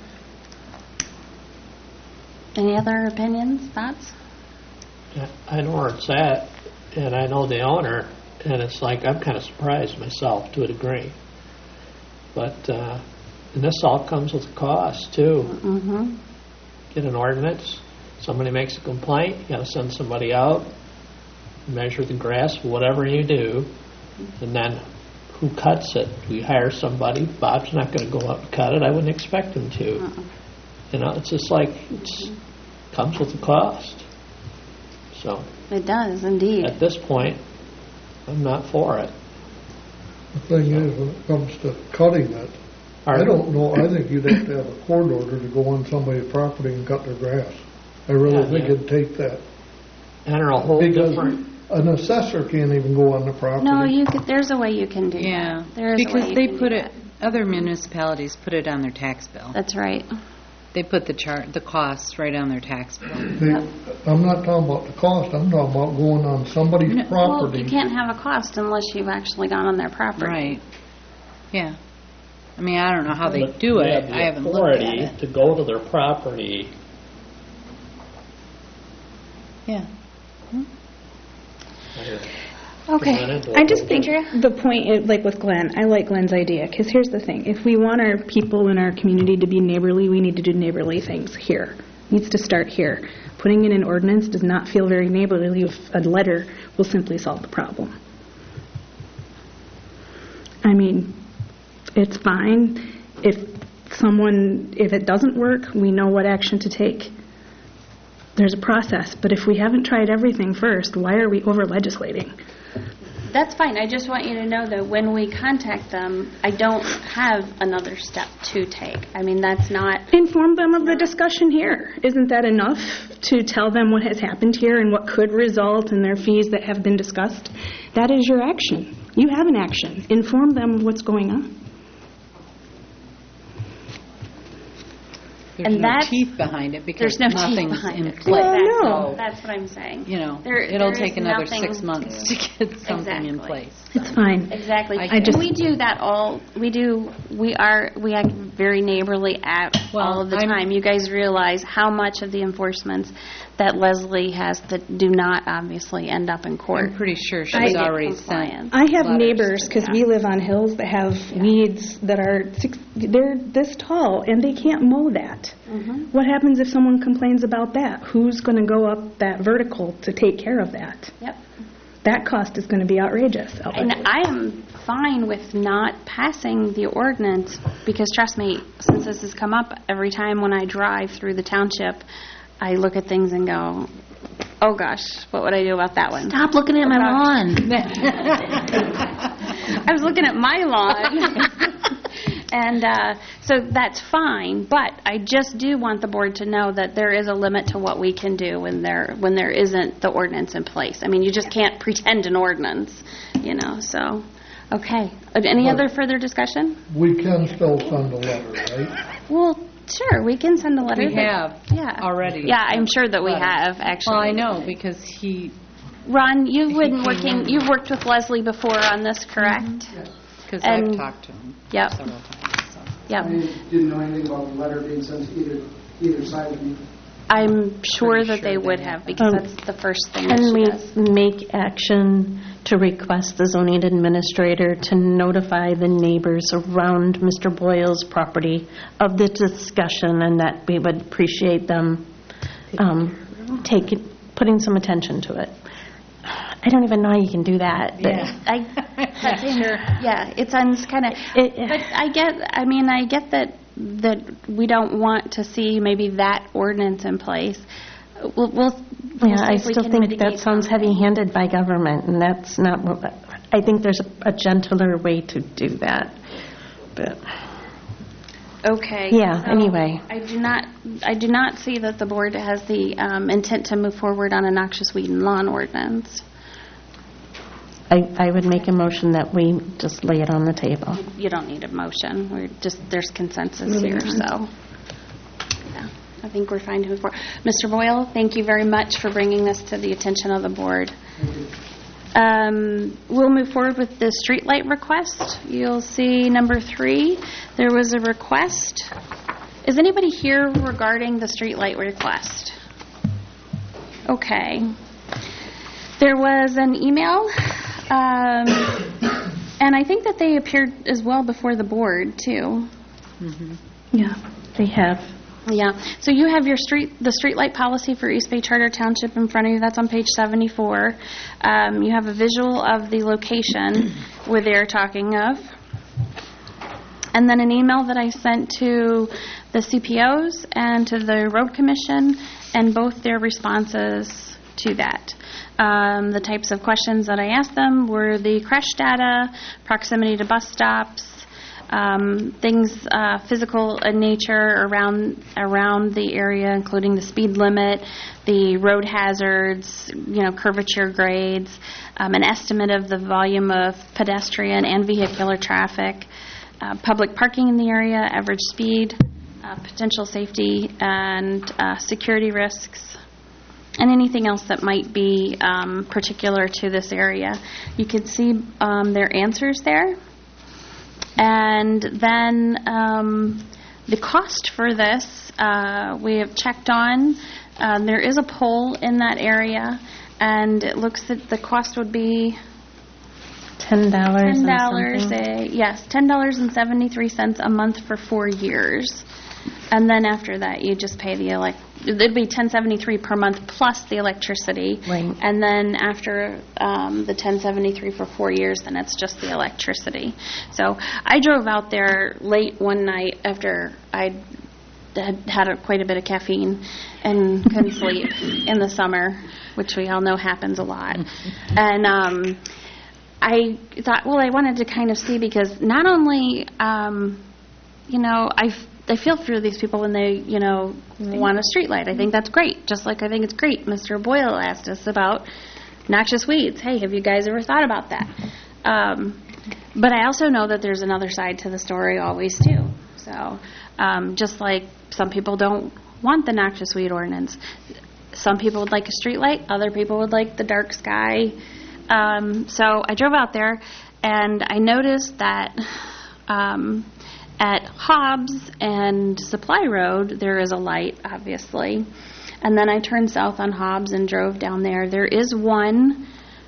Any other opinions, thoughts? I know where it's at, and I know the owner, and it's like, I'm kind of surprised myself to a degree. But, uh, and this all comes with a cost, too. Mm-hmm. Get an ordinance, somebody makes a complaint, you gotta send somebody out, measure the grass, whatever you do, and then who cuts it? We hire somebody, Bob's not gonna go out and cut it, I wouldn't expect him to. Uh-uh. You know, it's just like, it's, comes with a cost. So, It does, indeed. at this point, I'm not for it. The thing is, when it comes to cutting it, I don't know, I think you'd have to have a court order to go on somebody's property and cut their grass. I really Yeah, think yeah. it'd take that. Enter a whole Because different, an assessor can't even go on the property. No, you could, there's a way you can do Yeah. that. There is a Because way you they can put do it, other municipalities put it on their tax bill. that. That's right. They put the char, the costs right on their tax bill. They, I'm not talking about the cost, I'm talking about going on somebody's No, Well, property. you can't have a cost unless you've actually gone on their property. Right. Yeah. I mean, I don't know how they but do they it. have the I haven't looked at authority it. to go to their property. Yeah. Okay. I just think the point, is, like with Glenn, I like Glenn's idea, because here's the thing. If we want our people in our community to be neighborly, we need to do neighborly things here. Needs to start here. Putting in an ordinance does not feel very neighborly if a letter will simply solve the problem. I mean, it's fine. If someone, if it doesn't work, we know what action to take. There's a process, but if we haven't tried everything first, why are we over-legislating? That's fine. I just want you to know that when we contact them, I don't have another step to take. I mean, that's not... Inform them of the discussion here. Isn't that enough to tell them what has happened here and what could result in their fees that have been discussed? That is your action. You have an action. Inform them of what's going on. There's And no that's- teeth behind it because There's no teeth nothing's behind in it. place. Well, Exactly. no. That's what I'm saying. You know, There- it'll there take is another nothing six months to get something in Exactly. place. It's fine. Exactly. I And just- we do that all, we do, we are, we act very neighborly at Well, all of the I'm- time. You guys realize how much of the enforcements that Leslie has that do not obviously end up in court. I'm pretty sure That we she's get already compliance. sent. I have letters neighbors, to because them. we live on hills that have weeds that are, six, they're this tall, and they can't mow that. Mhm. What happens if someone complains about that? Who's going to go up that vertical to take care of that? Yep. That cost is going to be outrageous. And I am fine with not passing the ordinance because, trust me, since this has come up every time when I drive through the township, I look at things and go, oh gosh, what would I do about that one? Stop looking at my lawn. I was looking at my lawn. And uh, so that's fine, but I just do want the board to know that there is a limit to what we can do when there when there isn't the ordinance in place. I mean, you just can't pretend an ordinance, you know, so, okay. Uh, Any Right. other further discussion? We can still send a letter, right? Well, sure, we can send a letter. We but- have yeah. already. Yeah, I'm sure that we Letters. have, actually. Well, I know, because he, Ron, you've been came working, in. you've worked with Leslie before on this, correct? because And- I've talked to him Yep. several times, so. Yep. I didn't know anything about the letter being sent to either, either side of me. I'm sure Pretty that sure they they would have. have, because Um, that's the first thing that Can she we does. make action to request the zoning administrator to notify the neighbors around Mister Boyle's property of the discussion, and that we would appreciate them um, taking, putting some attention to it? I don't even know how you can do that. but- I, that's in, yeah, it's on kind of, It- but I get, I mean, I get that, that we don't want to see maybe that ordinance in place. We'll, we'll we'll Yeah, see I if we still can think mitigate that sounds something. heavy-handed by government, and that's not what, I think there's a a gentler way to do that. But, Okay. Yeah, so anyway. I do not, I do not see that the board has the um, intent to move forward on a noxious weed and lawn ordinance. I, I would make a motion that we just lay it on the table. You don't need a motion. We're just, there's consensus Moving here, on. so. Yeah, I think we're fine to move forward. Mister Boyle, thank you very much for bringing this to the attention of the board. Um, We'll move forward with the streetlight request. You'll see number three, there was a request. Is anybody here regarding the streetlight request? Okay. There was an email, um, and I think that they appeared as well before the board, too. Yeah, they have. Yeah, so you have your street, the streetlight policy for East Bay Charter Township in front of you. That's on page seventy-four. Um, you have a visual of the location where they're talking of. And then an email that I sent to the C P Os and to the Road Commission, and both their responses to that. Um, the types of questions that I asked them were the crash data, proximity to bus stops, Um, things uh, physical in nature around around the area, including the speed limit, the road hazards, you know, curvature grades, um, an estimate of the volume of pedestrian and vehicular traffic, uh, public parking in the area, average speed, uh, potential safety and uh, security risks, and anything else that might be um, particular to this area. You can see um, their answers there. And then um, the cost for this, uh, we have checked on. Um, there is a pole in that area, and it looks that the cost would be Ten dollars ten and dollars. something. Yes, ten dollars and seventy three cents a month for four years, and then after that, you just pay the elect. It'd be ten seventy three per month plus the electricity. Right. And then after um, the ten seventy three for four years, then it's just the electricity. So I drove out there late one night after I had had a, quite a bit of caffeine and couldn't sleep in the summer, which we all know happens a lot. And um, I thought, well, I wanted to kind of see, because not only, um, you know, I I feel for these people when they, you know, want a street light. I think that's great. Just like I think it's great. Mister Boyle asked us about noxious weeds. Hey, have you guys ever thought about that? Um, but I also know that there's another side to the story always, too. So um, just like some people don't want the noxious weed ordinance, some people would like a street light, other people would like the dark sky. Um, so I drove out there, and I noticed that um, at Hobbs and Supply Road, there is a light, obviously. And then I turned south on Hobbs and drove down there. There is one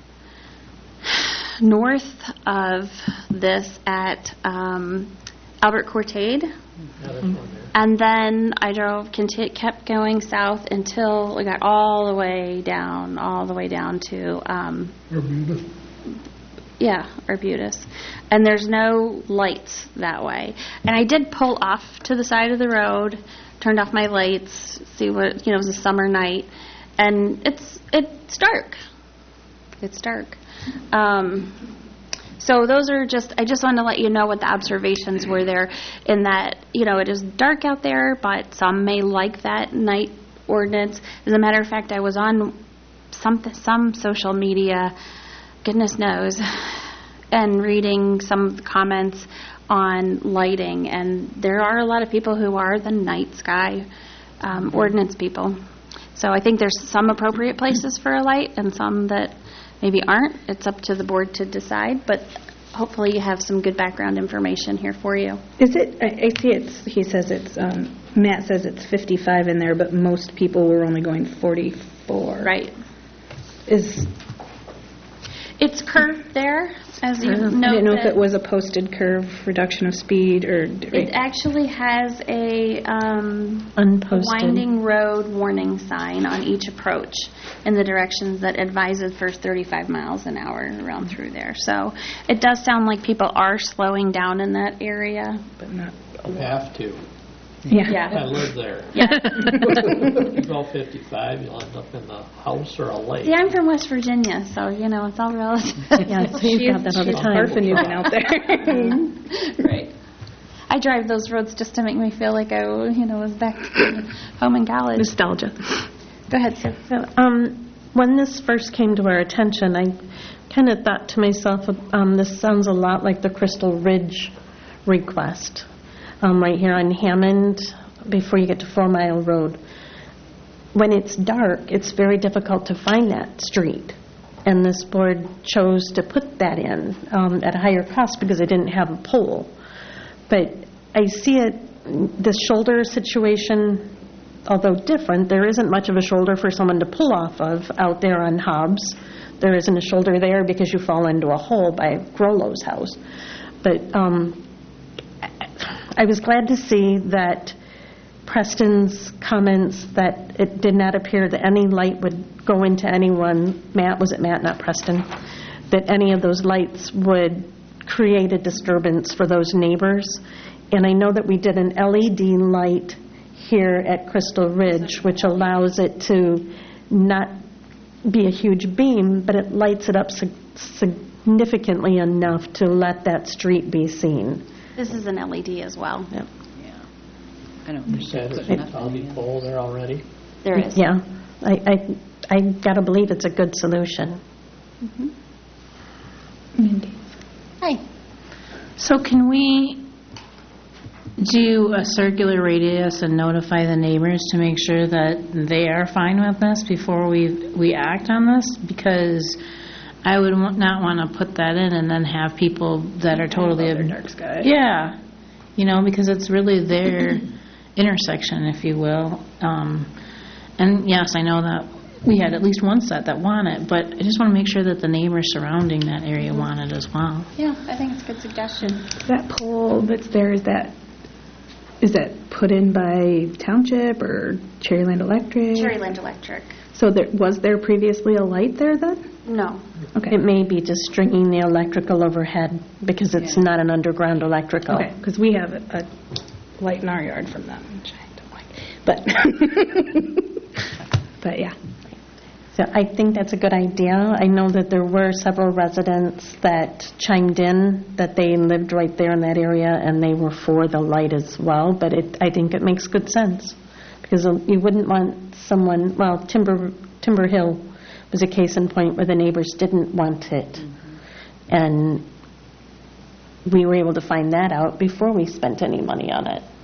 north of this at um, Albert Courtade. And then I drove, conti- kept going south until we got all the way down, all the way down to, um, Arbutus. yeah, Arbutus. And there's no lights that way. And I did pull off to the side of the road, turned off my lights, see what, you know, it was a summer night, and it's it's dark. It's dark. Um, so those are just, I just wanted to let you know what the observations were there, in that, you know, it is dark out there, but some may like that night ordinance. As a matter of fact, I was on some, some social media, goodness knows, and reading some of the comments on lighting, and there are a lot of people who are the night sky um, ordinance people. So I think there's some appropriate places for a light and some that maybe aren't. It's up to the board to decide, but hopefully you have some good background information here for you. Is it, I I see it's, he says it's, um, Matt says it's fifty-five in there, but most people were only going forty-four. Right. Is, It's curved there, as you I know. didn't know if that it was a posted curve, reduction of speed, or... It actually has a um, Unposted. winding road warning sign on each approach in the directions that advises for thirty-five miles an hour around through there. So it does sound like people are slowing down in that area. But not... You have to. Yeah. I Yeah. live there. Yeah. You go fifty-five, you'll end up in the house or a lake. See, I'm from West Virginia, so, you know, it's all relative. Yeah, so you've got that all the time. Parfanugin out there. Right. I drive those roads just to make me feel like I, you know, was back home in college. Nostalgia. Go ahead, Sue. So, um, when this first came to our attention, I kind of thought to myself, um, this sounds a lot like the Crystal Ridge request, um, right here on Hammond, before you get to Four Mile Road. When it's dark, it's very difficult to find that street, and this board chose to put that in um, at a higher cost because it didn't have a pole. But I see it, the shoulder situation, although different, there isn't much of a shoulder for someone to pull off of out there on Hobbs. There isn't a shoulder there because you fall into a hole by Grollo's house. But um, I was glad to see that Preston's comments that it did not appear that any light would go into anyone, Matt, was it Matt, not Preston, that any of those lights would create a disturbance for those neighbors. And I know that we did an L E D light here at Crystal Ridge, which allows it to not be a huge beam, but it lights it up sig- significantly enough to let that street be seen. This is an L E D as well. Yep. Yeah. I don't You think said they there's put a nothing Tommy in. pole there already? There is. Yeah, I, I, I gotta believe it's a good solution. Mindy. Hi. So can we do a circular radius and notify the neighbors to make sure that they are fine with this before we, we act on this? Because I would wa- not want to put that in and then have people that are totally... Other dark sky. Yeah, you know, because it's really their intersection, if you will. Um, and yes, I know that we had at least one set that want it, but I just want to make sure that the neighbors surrounding that area want it as well. Yeah, I think it's a good suggestion. That pole that's there, is that, is that put in by Township or Cherryland Electric? Cherryland Electric. So there, was there previously a light there then? No. Okay. It may be just stringing the electrical overhead because it's not an underground electrical. Okay, because we have a, a light in our yard from them, which I don't like. But, but yeah. So I think that's a good idea. I know that there were several residents that chimed in that they lived right there in that area and they were for the light as well, but it, I think it makes good sense because you wouldn't want someone, well, Timber, Timber Hill was a case in point where the neighbors didn't want it. Mm-hmm. And we were able to find that out before we spent any money on it.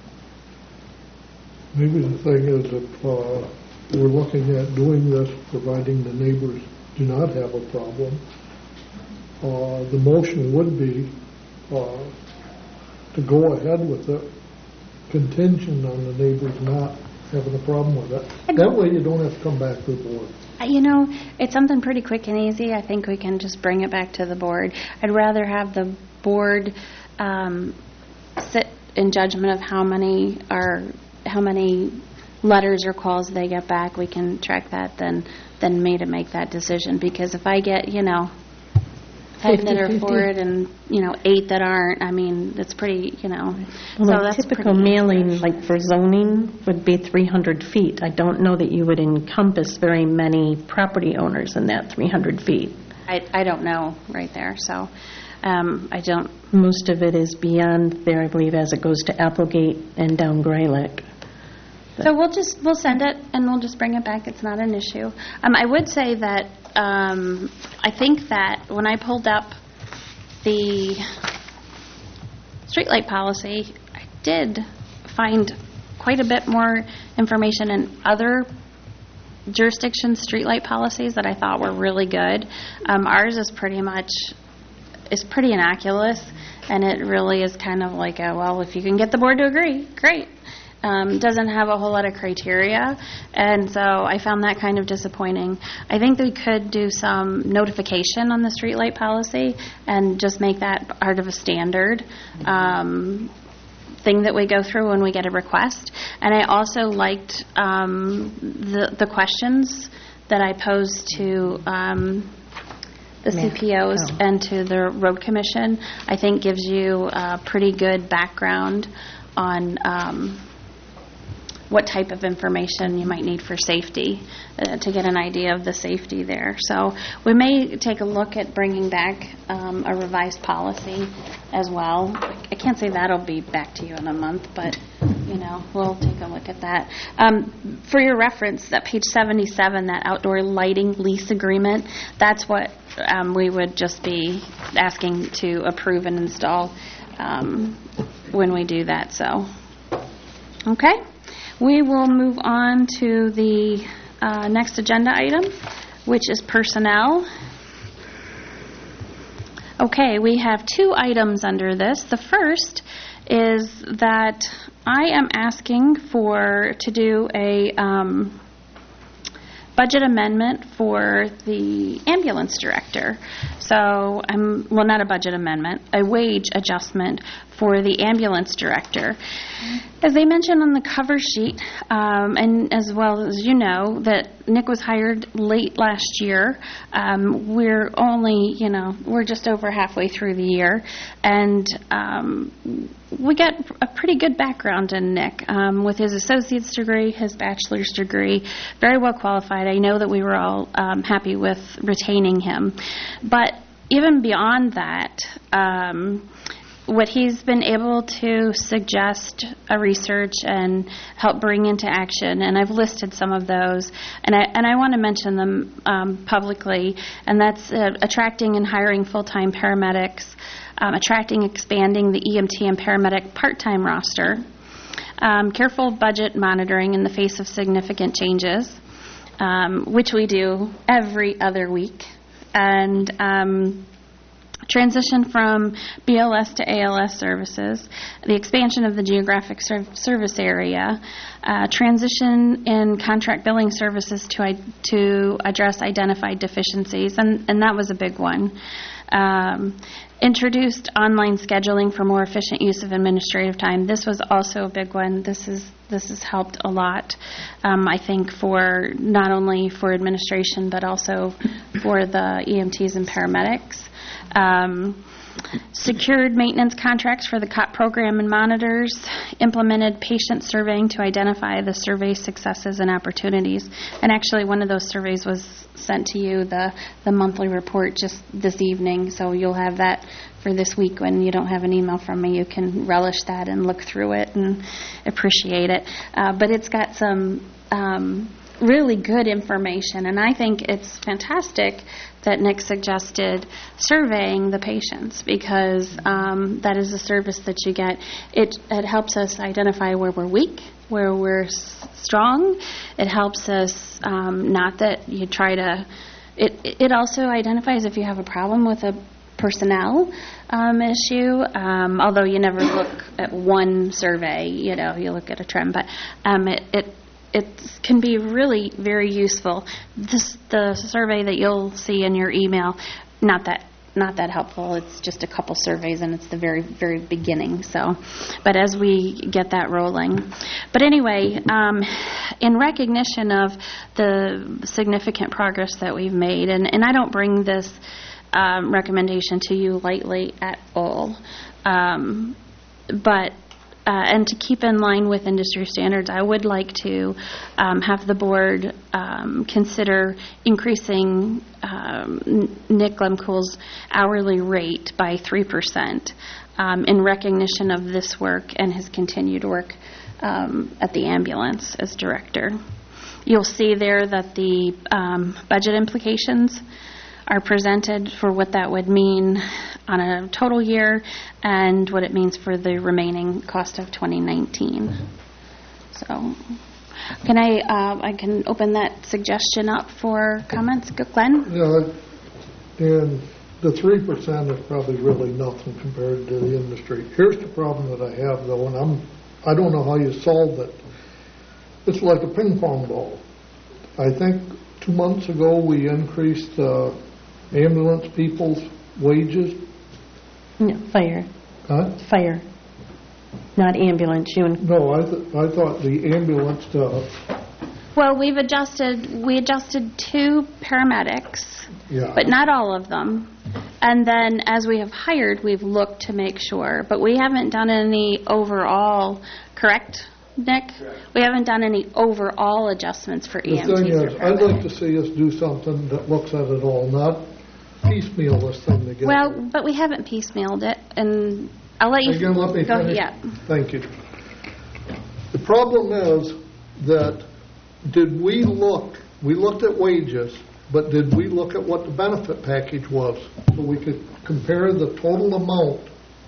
Maybe the thing is if uh, we're looking at doing this, providing the neighbors do not have a problem, uh, the motion would be uh, to go ahead with it contingent on the neighbors not having a problem with it. That way you don't have to come back to the board. Uh, You know, it's something pretty quick and easy. I think we can just bring it back to the board. I'd rather have the board um, sit in judgment of how many are, how many letters or calls they get back. We can track that than than me to make that decision. Because if I get, you know, ten that are for it and, you know, eight that aren't, I mean, it's pretty, you know. Well, so a that's typical pretty mailing, like for zoning, would be three hundred feet. I don't know that you would encompass very many property owners in that three hundred feet. I, I don't know right there, so um, I don't. Most of it is beyond there, I believe, as it goes to Applegate and down Graylick. So we'll just, we'll send it, and we'll just bring it back. It's not an issue. Um, I would say that um, I think that when I pulled up the streetlight policy, I did find quite a bit more information in other jurisdictions' streetlight policies that I thought were really good. Um, ours is pretty much, is pretty innocuous, and it really is kind of like a, well, if you can get the board to agree, great. Um, doesn't have a whole lot of criteria, and so I found that kind of disappointing. I think we could do some notification on the streetlight policy and just make that part of a standard um, thing that we go through when we get a request. And I also liked um, the the questions that I posed to um, the C P Os Oh. and to the road commission. I think gives you a pretty good background on um, what type of information you might need for safety, uh, to get an idea of the safety there. So we may take a look at bringing back um, a revised policy as well. I can't say that'll be back to you in a month, but, you know, we'll take a look at that. Um, for your reference, that page seventy-seven, that outdoor lighting lease agreement, that's what um, we would just be asking to approve and install um, when we do that. So, okay. We will move on to the uh, next agenda item, which is personnel. Okay, we have two items under this. The first is that I am asking for, to do a um, budget amendment for the ambulance director. So, I'm, well, not a budget amendment, a wage adjustment for the ambulance director. As they mentioned on the cover sheet, um, and as well as you know, that Nick was hired late last year. Um, we're only, you know, we're just over halfway through the year, and um, we got a pretty good background in Nick um, with his associate's degree, his bachelor's degree, very well qualified. I know that we were all um, happy with retaining him. But even beyond that, um, what he's been able to suggest a research and help bring into action, and I've listed some of those, and I and I want to mention them um, publicly, and that's uh, attracting and hiring full-time paramedics, um, attracting, expanding the E M T and paramedic part-time roster, um, careful budget monitoring in the face of significant changes, um, which we do every other week, and um, transition from B L S to A L S services, the expansion of the geographic ser- service area, uh, transition in contract billing services to I- to address identified deficiencies, and, and that was a big one. Um, introduced online scheduling for more efficient use of administrative time. This was also a big one. This is this has helped a lot, um, I think, for not only for administration but also for the E M Ts and paramedics. Um, secured maintenance contracts for the C O P program and monitors, implemented patient surveying to identify the survey successes and opportunities. And actually, one of those surveys was sent to you, the, the monthly report, just this evening, so you'll have that for this week. When you don't have an email from me, you can relish that and look through it and appreciate it. Uh, but it's got some um, really good information, and I think it's fantastic that Nick suggested surveying the patients, because um, that is a service that you get. It, it helps us identify where we're weak, where we're s- strong. It helps us, um, not that you try to, it, it also identifies if you have a problem with a personnel um, issue, um, although you never look at one survey, you know, you look at a trend, but um, it, it it can be really very useful. This the survey that you'll see in your email, not that not that helpful. It's just a couple surveys, and it's the very, very beginning. So, but as we get that rolling. But anyway, um, in recognition of the significant progress that we've made, and, and I don't bring this um, recommendation to you lightly at all, um, but Uh, and to keep in line with industry standards, I would like to um, have the board um, consider increasing um, Nick Glemcool's hourly rate by three percent um, in recognition of this work and his continued work um, at the ambulance as director. You'll see there that the um, budget implications are presented for what that would mean on a total year and what it means for the remaining cost of twenty nineteen. So, can I uh, I can open that suggestion up for comments, Glenn? Yeah, and the three percent is probably really nothing compared to the industry. Here's the problem that I have though, and I'm I don't know how you solve it. It's like a ping pong ball. I think two months ago we increased uh, ambulance people's wages. No, fire. Huh? Fire. Not ambulance. You and No, I th- I thought the ambulance stuff. Well, we've adjusted. We adjusted two paramedics, Yeah. but not all of them. And then, as we have hired, we've looked to make sure. But we haven't done any overall. Correct, Nick? Correct. We haven't done any overall adjustments for The E M Ts thing or is, I'd like to paramedics. see us do something that looks at it all, not piecemeal this thing together. Well, but we haven't piecemealed it, and I'll let you. Again, let me go, finish. Yeah. Thank you. The problem is that did we look, we looked at wages, but did we look at what the benefit package was so we could compare the total amount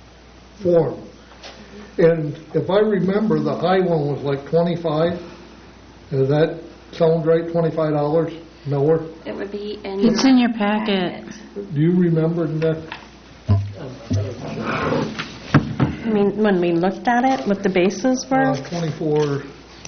for them? And if I remember, the high one was like twenty-five. Does that sound right, twenty-five dollars an hour? It would be in. It's in your packet. Do you remember, Nick? I mean, when we looked at it, what the bases were. Uh, twenty-four,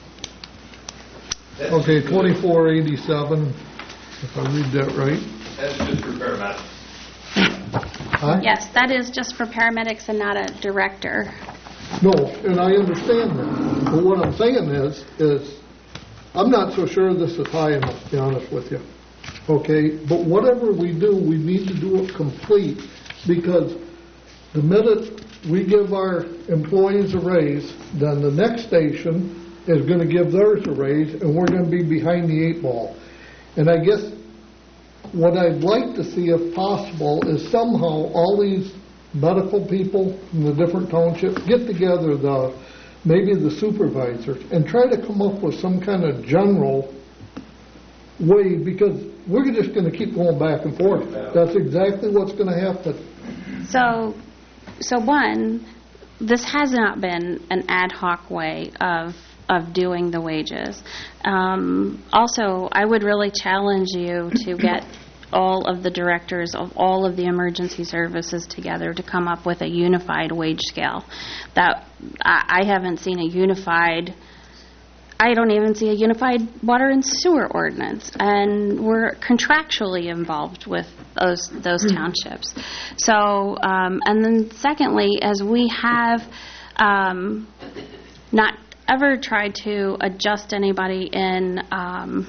okay, twenty-four eighty-seven, if I read that right. That's just for paramedics. Huh? Yes, that is just for paramedics and not a director. No, and I understand that. But what I'm saying is, is I'm not so sure this is high enough, to be honest with you. Okay, but whatever we do, we need to do it complete, because the minute we give our employees a raise, then the next station is going to give theirs a raise, and we're going to be behind the eight ball. And I guess what I'd like to see, if possible, is somehow all these medical people from the different townships get together, the maybe the supervisors, and try to come up with some kind of general way, because we're just going to keep going back and forth. That's exactly what's going to happen. So, so one, this has not been an ad hoc way of of doing the wages. Um, also, I would really challenge you to get all of the directors of all of the emergency services together to come up with a unified wage scale. That I, I haven't seen a unified. I don't even see a unified water and sewer ordinance, and we're contractually involved with those those townships. So, um, and then secondly, as we have um, not ever tried to adjust anybody in um,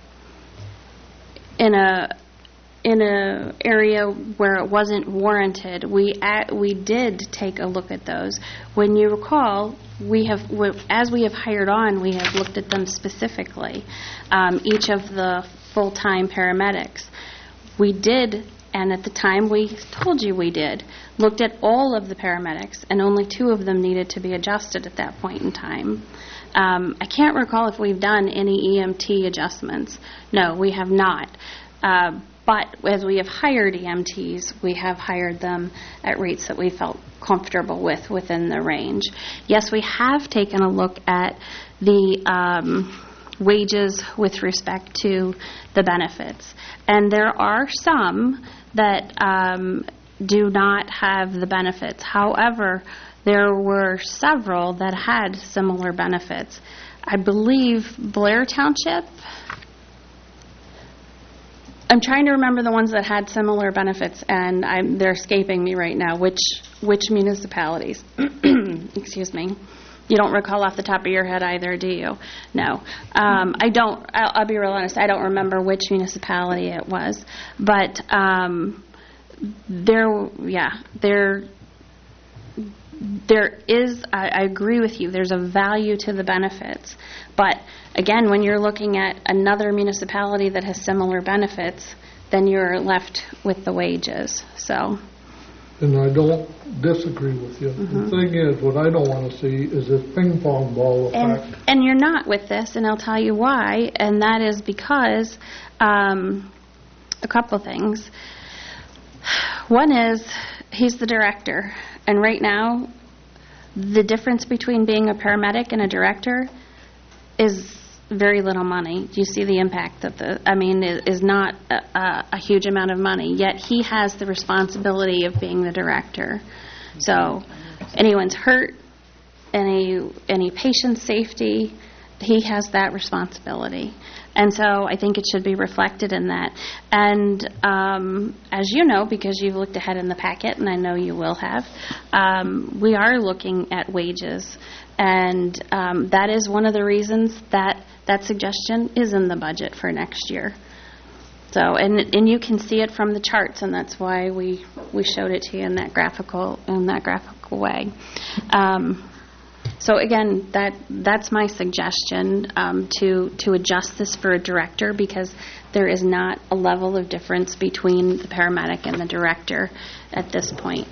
in a in a area where it wasn't warranted, we at, we did take a look at those. When you recall, we have, as we have hired on, we have looked at them specifically. Um, each of the full-time paramedics, we did, and at the time we told you we did, looked at all of the paramedics, and only two of them needed to be adjusted at that point in time. Um, I can't recall if we've done any E M T adjustments. No, we have not. Uh, But as we have hired E M Ts, we have hired them at rates that we felt comfortable with within the range. Yes, we have taken a look at the um, wages with respect to the benefits. And there are some that um, do not have the benefits. However, there were several that had similar benefits. I believe Blair Township, I'm trying to remember the ones that had similar benefits, and I'm, they're escaping me right now. Which which municipalities? Excuse me. You don't recall off the top of your head either, do you? No. Um, I don't, I'll, I'll be real honest, I don't remember which municipality it was. But um, there, yeah, there, there is, I, I agree with you, there's a value to the benefits. But again, when you're looking at another municipality that has similar benefits, then you're left with the wages, so. And I don't disagree with you. Mm-hmm. The thing is, what I don't want to see is this ping pong ball effect. And, and you're not with this, and I'll tell you why, and that is because um, a couple things. One is, he's the director, and right now, the difference between being a paramedic and a director is very little money. Do you see the impact that the, I mean, is, is not a, a, a huge amount of money, yet he has the responsibility of being the director. So anyone's hurt, any any patient safety, he has that responsibility. And so I think it should be reflected in that. And um, as you know, because you've looked ahead in the packet, and I know you will have, um, we are looking at wages. And um, that is one of the reasons that that suggestion is in the budget for next year. So, and and you can see it from the charts, and that's why we, we showed it to you in that graphical in that graphical way. Um, so again, that that's my suggestion, um, to to adjust this for a director, because there is not a level of difference between the paramedic and the director at this point.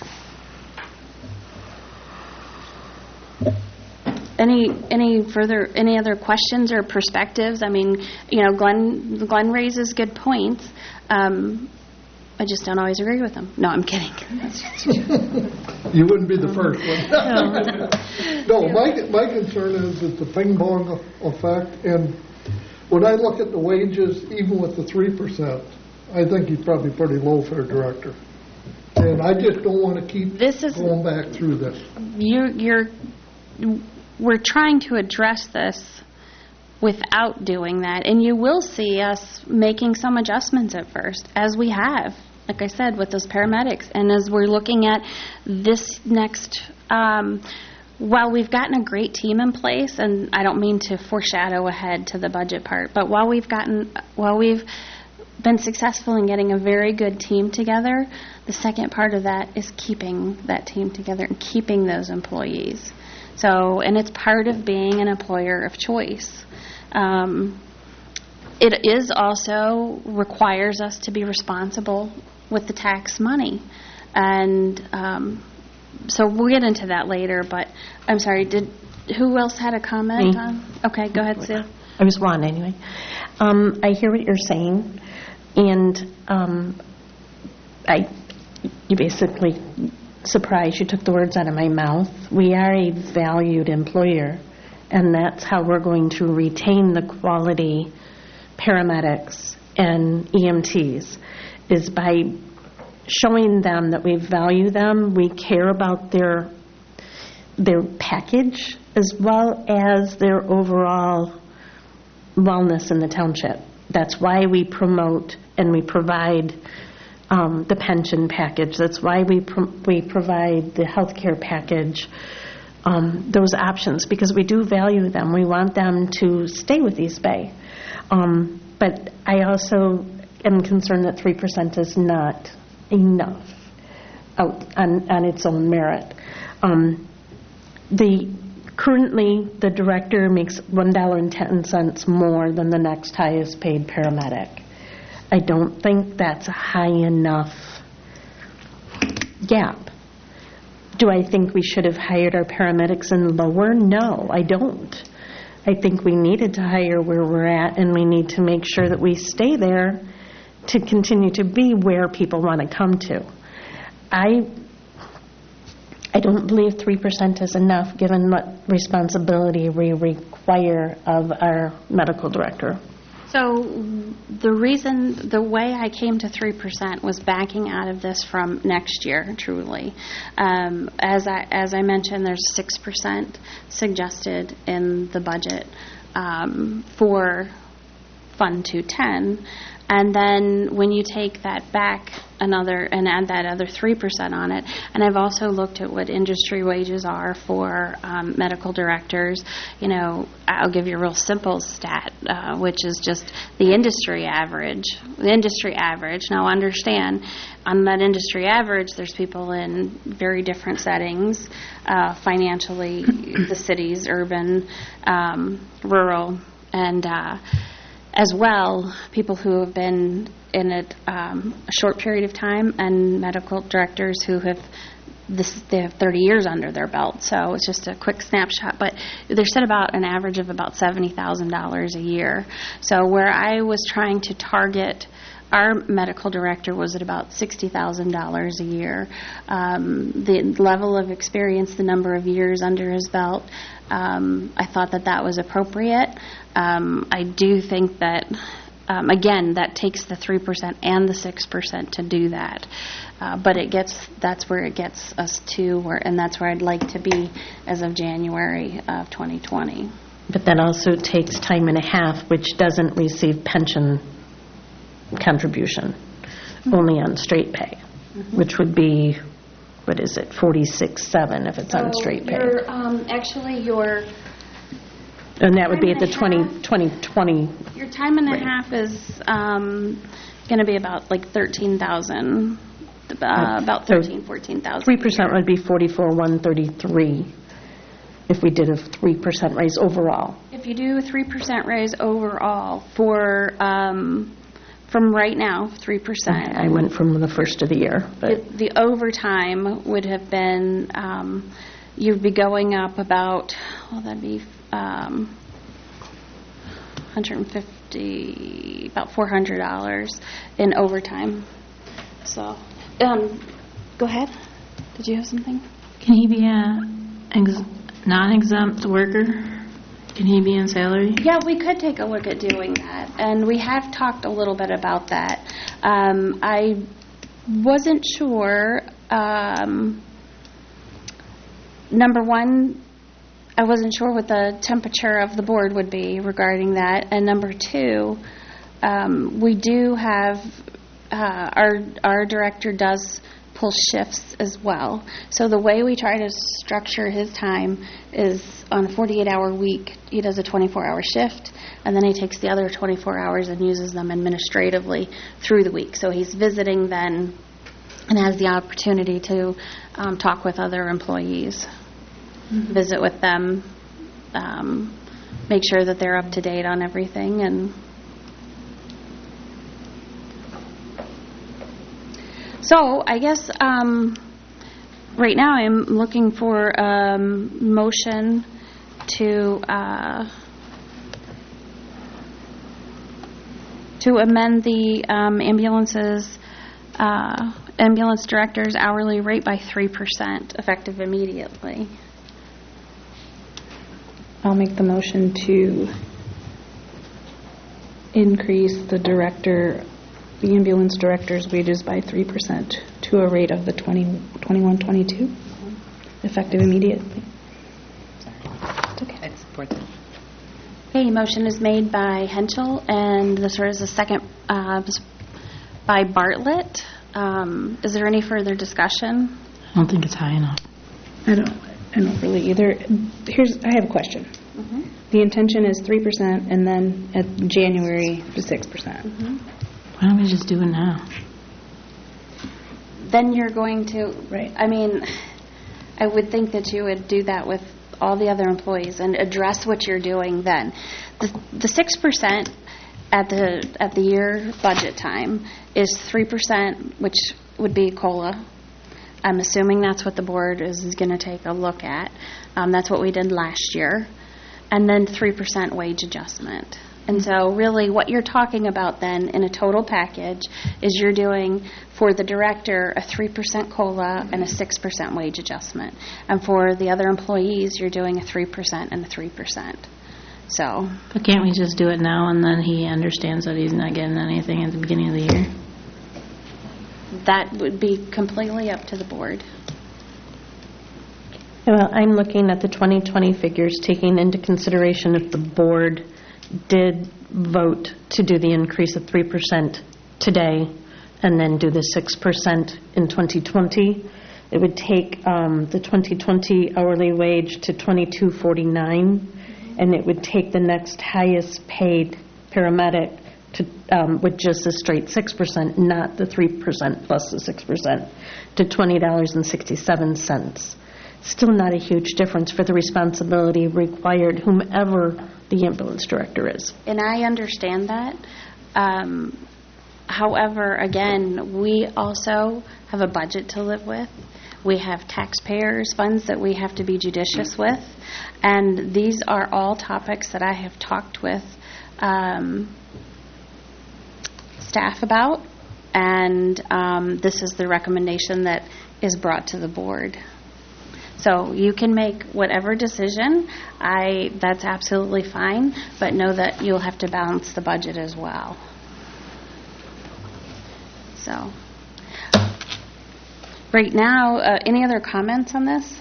Any any further any other questions or perspectives? I mean, you know, Glenn Glenn raises good points. Um, I just don't always agree with them. No, I'm kidding. You wouldn't be the first one. No, my my concern is that the ping pong effect, and when I look at the wages, even with the three percent, I think he's probably pretty low for a director. And I just don't want to keep this is, going back through this. You're you're. We're trying to address this without doing that, and you will see us making some adjustments at first, as we have, like I said, with those paramedics, and as we're looking at this next, um, while we've gotten a great team in place, and I don't mean to foreshadow ahead to the budget part, but while we've gotten, while we've been successful in getting a very good team together, the second part of that is keeping that team together and keeping those employees. So, and it's part of being an employer of choice. Um, it is also requires us to be responsible with the tax money. And um, so we'll get into that later, but I'm sorry, did who else had a comment Me. on? Okay, go ahead, Sue. I was Ron anyway. Um, I hear what you're saying, and um, I, you basically... surprised you took the words out of my mouth. We are a valued employer, and that's how we're going to retain the quality paramedics and E M Ts, is by showing them that we value them, we care about their their package as well as their overall wellness in the township. That's why we promote and we provide Um, the pension package. That's why we pro- we provide the health care package, um, those options, because we do value them. We want them to stay with East Bay. Um, but I also am concerned that three percent is not enough out on, on its own merit. Um, the currently, the director makes one dollar and ten cents more than the next highest paid paramedic. I don't think that's a high enough gap. Do I think we should have hired our paramedics in lower? No, I don't. I think we needed to hire where we're at, and we need to make sure that we stay there to continue to be where people want to come to. I I don't believe three percent is enough, given what responsibility we require of our medical director. So the reason, the way I came to three percent was backing out of this from next year, truly. Um, as I as I mentioned, there's six percent suggested in the budget um, for Fund two ten. And then when you take that back another and add that other three percent on it, and I've also looked at what industry wages are for um, medical directors. You know, I'll give you a real simple stat, uh, which is just the industry average. The industry average. Now, understand, on that industry average, there's people in very different settings, uh, financially, the cities, urban, um, rural, and uh, as well, people who have been in it um, a short period of time, and medical directors who have this they have thirty years under their belt. So it's just a quick snapshot. But they're set about an average of about seventy thousand dollars a year. So where I was trying to target our medical director was at about sixty thousand dollars a year. Um, the level of experience, the number of years under his belt, um, I thought that that was appropriate. Um, I do think that, um, again, that takes the three percent and the six percent to do that. Uh, but it gets, that's where it gets us to, where, and that's where I'd like to be as of January of twenty twenty. But that also takes time and a half, which doesn't receive pension contribution, mm-hmm. only on straight pay, mm-hmm. which would be, what is it, forty-six seven if it's so on straight pay. Your, um, actually, your and that would be at the twenty twenty twenty. Your time and a rate. half is um, going to be about like thirteen thousand, uh, about thirteen, fourteen thousand. Three percent would be forty-four one thirty-three. If we did a three percent raise overall. If you do a three percent raise overall for um, from right now, three percent. I went from the first of the year. But The, the overtime would have been, um, you'd be going up about, well, that'd be um, one hundred fifty, about four hundred dollars in overtime. So, um, go ahead. Did you have something? Can he be a ex- non-exempt worker? Can he be in salary? Yeah, we could take a look at doing that, and we have talked a little bit about that. Um, I wasn't sure. Um, number one, I wasn't sure what the temperature of the board would be regarding that, and number two, um, we do have uh, our our director does pull shifts as well. So the way we try to structure his time is on a forty-eight hour week, he does a twenty-four hour shift, and then he takes the other twenty-four hours and uses them administratively through the week. So he's visiting then and has the opportunity to um, talk with other employees, mm-hmm. visit with them, um, make sure that they're up to date on everything. And so I guess um, right now I'm looking for a um, motion to uh, to amend the um, ambulances uh, ambulance director's hourly rate by three percent effective immediately. I'll make the motion to increase the director, the ambulance director's wages by three percent to a rate of the twenty, twenty-one twenty-two, effective immediately. It's okay. I support that. Okay, motion is made by Henschel, and this is a second uh, by Bartlett. Um, is there any further discussion? I don't think it's high enough. I don't, I don't really either. Here's, I have a question. Mm-hmm. The intention is three percent, and then at January, the six percent. Mm-hmm. Why don't we just do it now? Then you're going to, Right. I mean, I would think that you would do that with all the other employees and address what you're doing then. The, the six percent at the at the year budget time is three percent, which would be COLA. I'm assuming that's what the board is, is going to take a look at. Um, that's what we did last year. And then three percent wage adjustment. And so really what you're talking about then in a total package is you're doing for the director a three percent COLA and a six percent wage adjustment. And for the other employees, you're doing a three percent and a three percent. So But can't we just do it now and then he understands that he's not getting anything at the beginning of the year? that would be completely up to the board. Well, I'm looking at the twenty twenty figures, taking into consideration if the board did vote to do the increase of three percent today and then do the six percent in twenty twenty, it would take um, the twenty twenty hourly wage to twenty-two forty-nine, and it would take the next highest paid paramedic to, um, with just a straight six percent, not the three percent plus the six percent, to twenty dollars and sixty-seven cents. Still not a huge difference for the responsibility required, whomever the ambulance director is. And I understand that. Um, however, again, we also have a budget to live with. We have taxpayers' funds that we have to be judicious with. And these are all topics that I have talked with um, staff about. And um, this is the recommendation that is brought to the board. So you can make whatever decision. I that's absolutely fine, but know that you'll have to balance the budget as well. So, right now, uh, any other comments on this?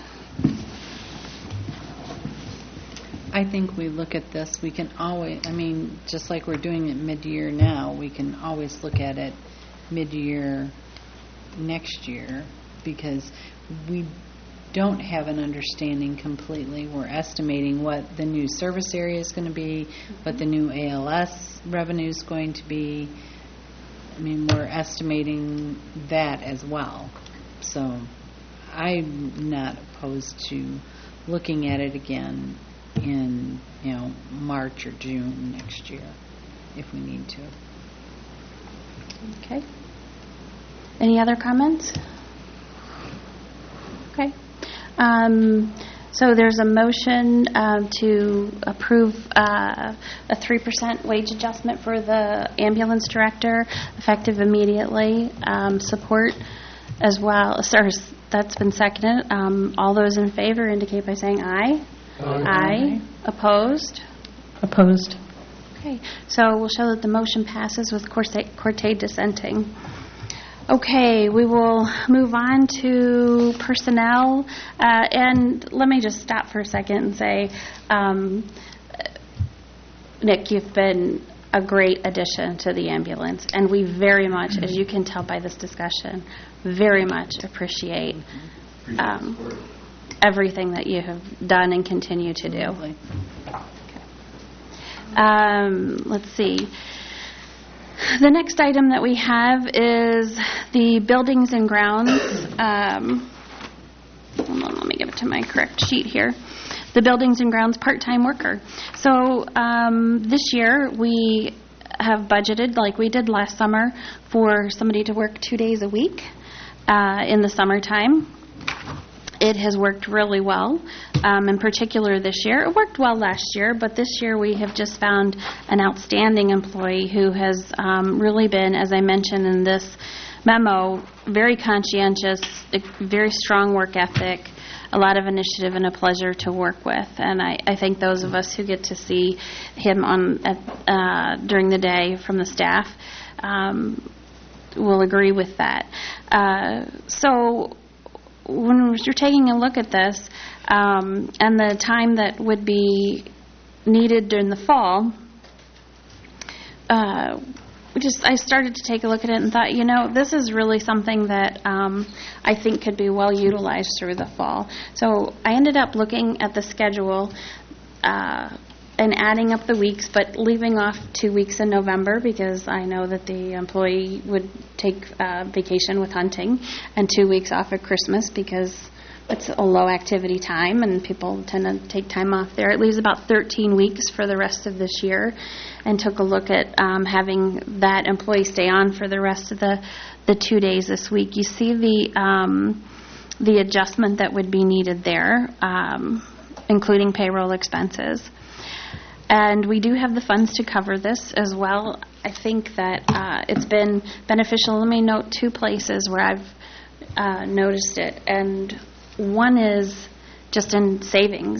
I think we look at this, we can always, I mean, just like we're doing it mid-year now, we can always look at it mid-year next year, because we don't have an understanding completely. We're estimating what the new service area is going to be, what the new A L S revenue is going to be. I mean, we're estimating that as well. So I'm not opposed to looking at it again in, you know, March or June next year if we need to. Okay. Any other comments? Okay. Um, so there's a motion uh, to approve uh, a three percent wage adjustment for the ambulance director, effective immediately. Um, support as well. Sir, that's been seconded. Um, all those in favor indicate by saying aye. Aye. Aye. Opposed? Opposed. Okay. So we'll show that the motion passes with Corte, Corte dissenting. Okay, we will move on to personnel. Uh, and let me just stop for a second and say, um, Nick, you've been a great addition to the ambulance. And we very much, as you can tell by this discussion, very much appreciate um, everything that you have done and continue to do. Okay. Um, let's see. The next item that we have is the buildings and grounds. Um, hold on, let me give it to my correct sheet here. The buildings and grounds part-time worker. So um, this year we have budgeted, like we did last summer, for somebody to work two days a week uh, in the summertime. It has worked really well, um, in particular this year. It worked well last year, but this year we have just found an outstanding employee who has um, really been, as I mentioned in this memo, very conscientious, a very strong work ethic, a lot of initiative, and a pleasure to work with. And I, I think those of us who get to see him on at, uh, during the day from the staff um, will agree with that. Uh, so. When you're taking a look at this um, and the time that would be needed during the fall, uh, we just I started to take a look at it and thought, you know, this is really something that um, I think could be well utilized through the fall. So I ended up looking at the schedule uh, and adding up the weeks, but leaving off two weeks in November because I know that the employee would take uh, vacation with hunting, and two weeks off at Christmas because it's a low activity time and people tend to take time off there. It leaves about thirteen weeks for the rest of this year, and took a look at um, having that employee stay on for the rest of the, the two days this week. You see the um, the adjustment that would be needed there, um, including payroll expenses. And we do have the funds to cover this as well. I think that uh, it's been beneficial. Let me note two places where I've uh, noticed it. And one is just in savings.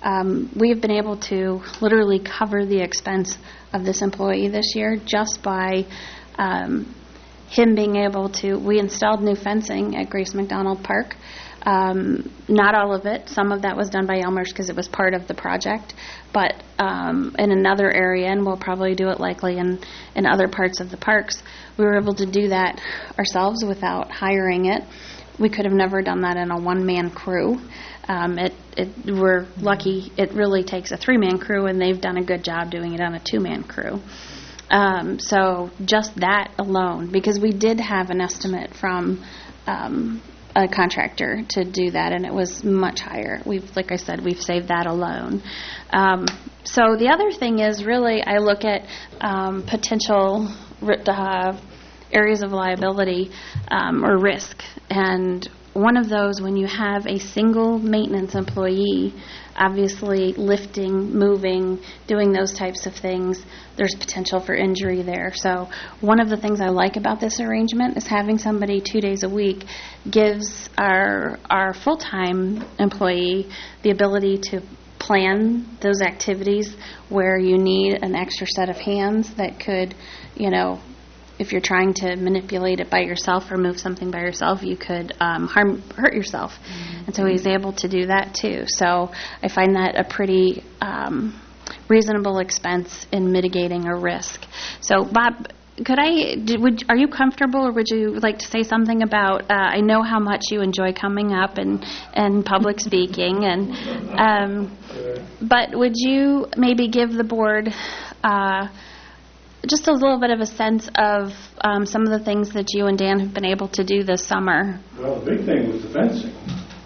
um, we have been able to literally cover the expense of this employee this year just by um, him being able to, we installed new fencing at Grace McDonald Park. Um, not all of it. Some of that was done by Elmer's because it was part of the project. But um, in another area, and we'll probably do it likely in, in other parts of the parks, we were able to do that ourselves without hiring it. We could have never done that in a one-man crew. Um, it, it, we're lucky it really takes a three-man crew, and they've done a good job doing it on a two-man crew. Um, so just that alone, because we did have an estimate from um, a contractor to do that, and it was much higher. We've, like I said, we've saved that alone. Um, so the other thing is really I look at um, potential uh, areas of liability um, or risk, and one of those, when you have a single maintenance employee, obviously lifting, moving, doing those types of things, there's potential for injury there. So one of the things I like about this arrangement is having somebody two days a week gives our our full-time employee the ability to plan those activities where you need an extra set of hands that could, you know, if you're trying to manipulate it by yourself or move something by yourself, you could um, harm, hurt yourself. Mm-hmm. And so he's able to do that too. So I find that a pretty um, reasonable expense in mitigating a risk. So Bob, could I, did, would, are you comfortable, or would you like to say something about, uh, I know how much you enjoy coming up and, and public speaking, and um, but would you maybe give the board uh, just a little bit of a sense of um, some of the things that you and Dan have been able to do this summer? Well, the big thing was the fencing.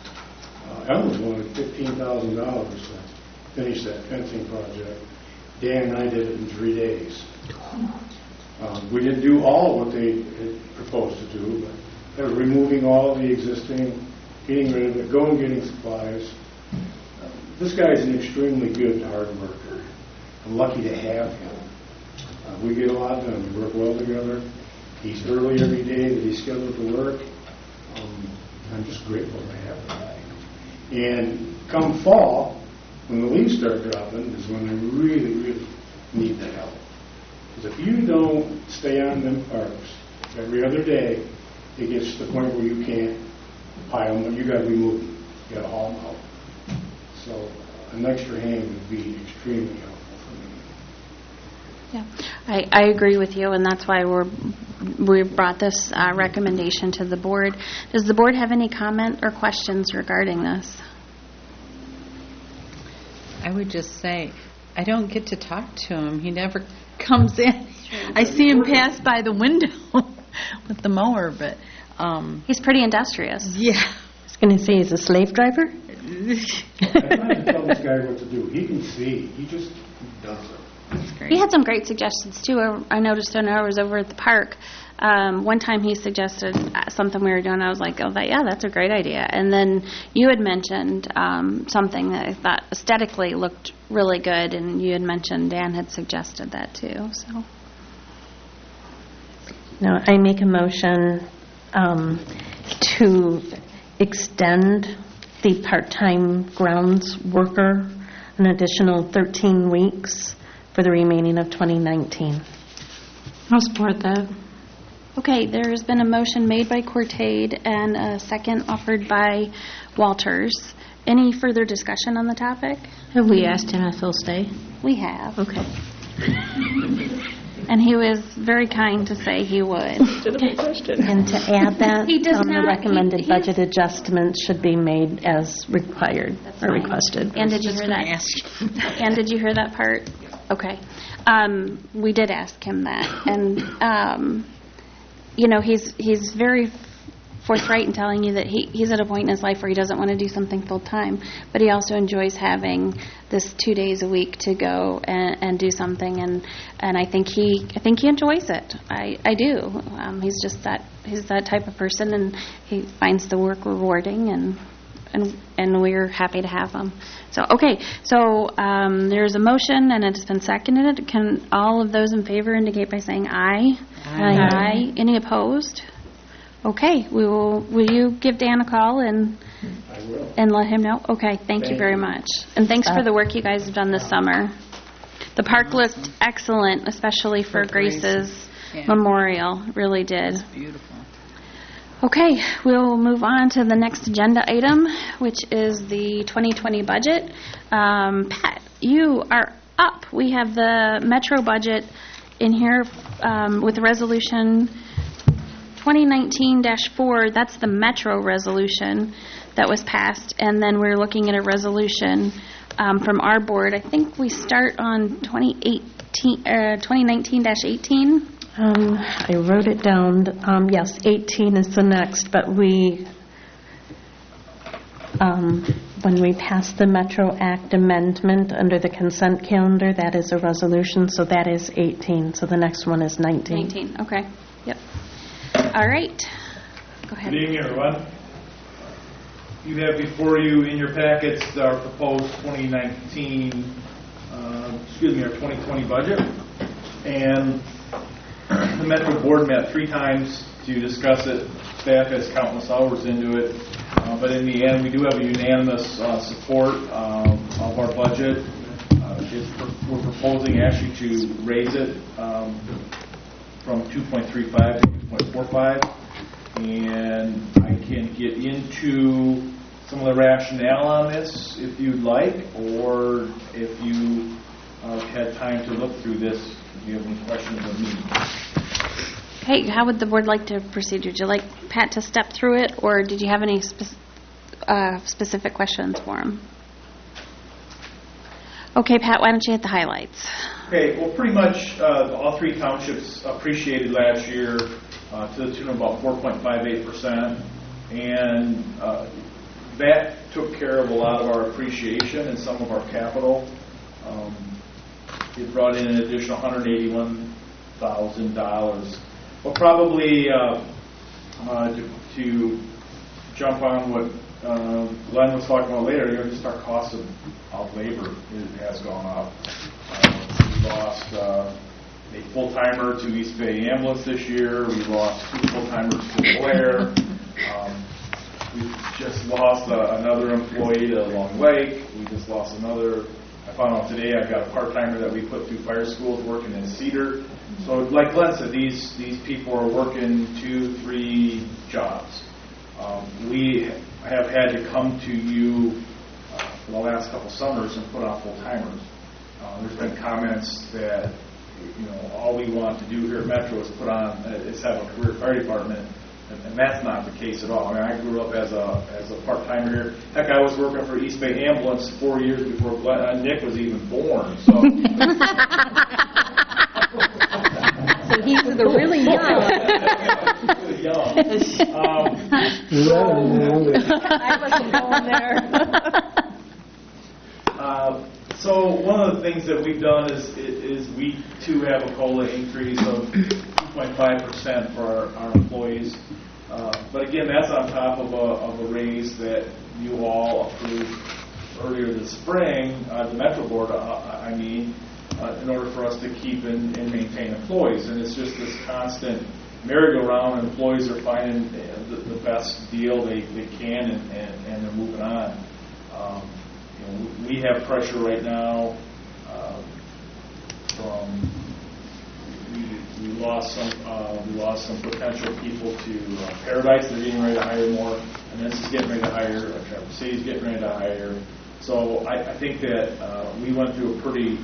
Uh, Elmer's wanted fifteen thousand dollars to finish that fencing project. Dan and I did it in three days. Um, we didn't do all what they had proposed to do, but they were removing all the existing, getting rid of it, going getting supplies. Uh, this guy's an extremely good hard worker. I'm lucky to have him. Uh, we get a lot done. We work well together. He's early every day that he's scheduled to work. Um, I'm just grateful to have the guy. And come fall, when the leaves start dropping, is when I really, really need the help. Because if you don't stay on them parks every other day, it gets to the point where you can't pile them, but you got to remove them. You got to haul them out. So uh, an extra hand would be extremely helpful. Yeah, I, I agree with you, and that's why we're we brought this uh, recommendation to the board. Does the board have any comment or questions regarding this? I would just say, I don't get to talk to him. He never comes in. I see him pass by the window with the mower, but um, he's pretty industrious. Yeah, I was going to say, he's a slave driver. I'm trying to tell this guy what to do. He can see. He just does it. That's great. He had some great suggestions, too. I noticed when I was over at the park, um, one time he suggested something we were doing. I was like, oh, that, yeah, that's a great idea. And then you had mentioned um, something that I thought aesthetically looked really good, and you had mentioned Dan had suggested that, too. So, Now, I make a motion um, to extend the part-time grounds worker an additional thirteen weeks for the remaining of twenty nineteen. I'll support that. okay, there has been a motion made by Courtade and a second offered by Walters. Any further discussion on the topic? Have we asked him if he'll stay? We have. Okay. And he was very kind to say he would. And to add that, He does um, the not- recommended he- he's- budget adjustments should be made as required or requested. And did you hear that? And did you hear that part? Okay. Um, we did ask him that, and um, you know, he's he's very forthright in telling you that he, he's at a point in his life where he doesn't want to do something full time, but he also enjoys having this two days a week to go and, and do something, and and I think he I think he enjoys it. I I do. Um, he's just that he's that type of person, and he finds the work rewarding, and and and we're happy to have him. So okay, so um, there's a motion and it's been seconded. Can all of those in favor indicate by saying aye? Aye. Aye. Any opposed? Okay, we will, will you give Dan a call and, I will. and let him know? Okay, thank you Thank very you. much. And thanks for the work you guys have done this summer. The park looked excellent, especially for For Grace. Grace's Yeah. memorial, really did. Beautiful. Okay, we'll move on to the next agenda item, which is the twenty twenty budget. Um, Pat, you are up. We have the Metro budget in here um, with resolution twenty nineteen dash four. That's the Metro resolution that was passed, and then we're looking at a resolution um, from our board. I think we start on twenty eighteen, uh, twenty nineteen dash eighteen. Um, I wrote it down. Um, yes, eighteen is the next, but we, um, when we passed the Metro Act amendment under the consent calendar, that is a resolution, so that is eighteen. So the next one is nineteen. nineteen, okay. Yep. All right. Go ahead. Good evening, everyone. You have before you in your packets our proposed twenty nineteen, uh, excuse me, our twenty twenty budget. And the Metro Board met three times to discuss it. Staff has countless hours into it. Uh, but in the end, we do have a unanimous uh, support um, of our budget. Uh, it's, we're proposing actually to raise it um, from two point three five to two point four five. And I can get into some of the rationale on this if you'd like, or if you uh, had time to look through this, if you have any questions of me. Hey, how would the board like to proceed? Would you like Pat to step through it, or did you have any spe- uh, specific questions for him? Okay, Pat, why don't you hit the highlights? Okay, well, pretty much uh, all three townships appreciated last year uh, to the tune of about four point five eight percent, and uh, that took care of a lot of our appreciation and some of our capital. Um, it brought in an additional one hundred eighty-one thousand dollars. Well, probably uh, uh, to, to jump on what uh, Glenn was talking about later, you know, just our cost of, of labor is, has gone up. Uh, we lost uh, a full-timer to East Bay Ambulance this year. We lost two full-timers to Blair. Um, we just lost uh, another employee to Long Lake. We just lost another. I found out today I've got a part-timer that we put through fire schools working in Cedar. So like Glenn said, these, these people are working two, three jobs. Um, we have had to come to you uh, for the last couple summers and put on full-timers. Uh, there's been comments that, you know, all we want to do here at Metro is put on, uh, is have a career fire department, and, and that's not the case at all. I mean, I grew up as a as a part-timer here. Heck, I was working for East Bay Ambulance four years before Glenn, uh, Nick was even born. So. So he's the really young. Really young. Um, I wasn't going there. uh, so one of the things that we've done is is we too have a COLA increase of two point five percent for our, our employees. Uh, but again, that's on top of a, of a raise that you all approved earlier this spring, uh, the Metro Board, uh, I mean, uh, in order for us to keep and, and maintain employees. And it's just this constant merry-go-round, and employees are finding the, the best deal they, they can, and, and, and they're moving on. Um, you know, we have pressure right now uh, from we, we lost some uh, we lost some potential people to uh, Paradise. They're getting ready to hire more, and this is getting ready to hire. Uh, Traverse City's getting ready to hire. So I, I think that uh, we went through a pretty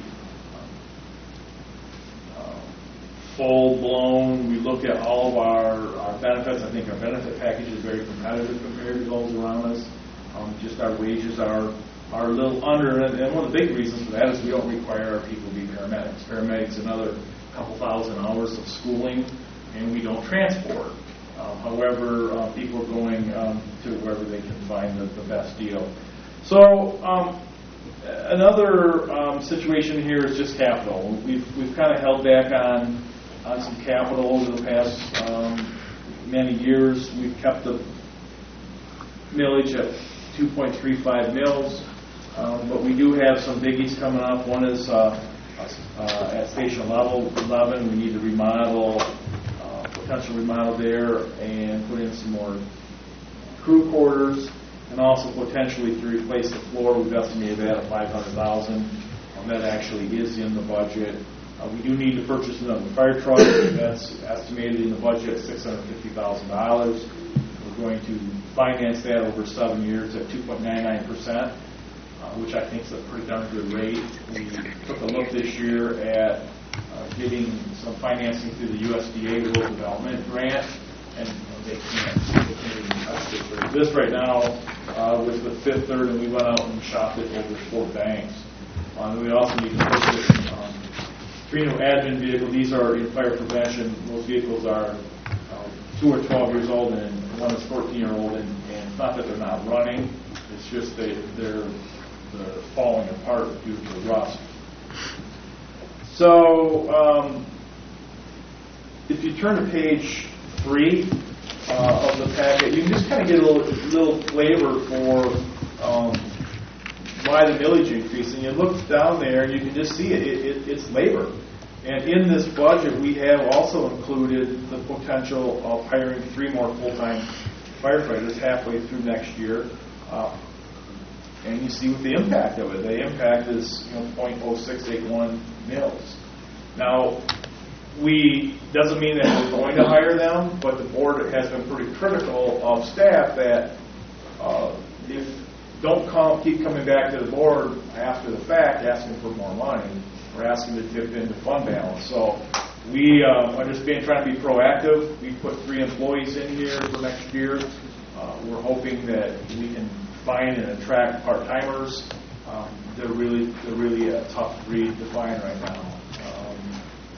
uh, full-blown. We look at all of our, our benefits. I think our benefit package is very competitive compared to those around us. Um, just our wages are are a little under, and, and one of the big reasons for that is we don't require our people to be paramedics. Paramedics another couple thousand hours of schooling, and we don't transport. Um, however, uh, people are going um, to wherever they can find the, the best deal. So um, another um, situation here is just capital. We've we've kind of held back on on some capital over the past um, many years. We've kept the millage at two point three five mils, um, but we do have some biggies coming up. One is uh, uh, at Station Level eleven. We need to remodel uh, potential remodel there and put in some more crew quarters, and also potentially to replace the floor. We've estimated that at five hundred thousand dollars. Um, that actually is in the budget. Uh, we do need to purchase another fire truck. That's estimated in the budget at six hundred fifty thousand dollars. We're going to finance that over seven years at two point nine nine percent, uh, which I think is a pretty darn good rate. We took a look this year at uh, getting some financing through the U S D A Rural Development Grant, and you know, they can't, they can't even touch this rate. This right now uh, was the Fifth Third, and we went out and shopped it over four banks. Um, we also need to purchase um, three new admin vehicles. These are in fire prevention. Those vehicles are uh, two or twelve years old, and one is fourteen year old. And, and it's not that they're not running; it's just they, they're they're falling apart due to rust. So, um, if you turn to page three uh, of the packet, you can just kind of get a little little flavor for. Um, why the millage increase, and you look down there and you can just see it, it, it it's labor. And in this budget we have also included the potential of hiring three more full-time firefighters halfway through next year, uh, and you see what the impact of it. The impact is you know zero point zero six eight one mils. Now, we doesn't mean that we're going to hire them, but the board has been pretty critical of staff that uh, if don't come, keep coming back to the board after the fact asking for more money or asking to dip into fund balance. So we uh, are just being trying to be proactive. We put three employees in here for next year. Uh, we're hoping that we can find and attract part-timers. Um, they're really they're really a tough breed to find right now. Um,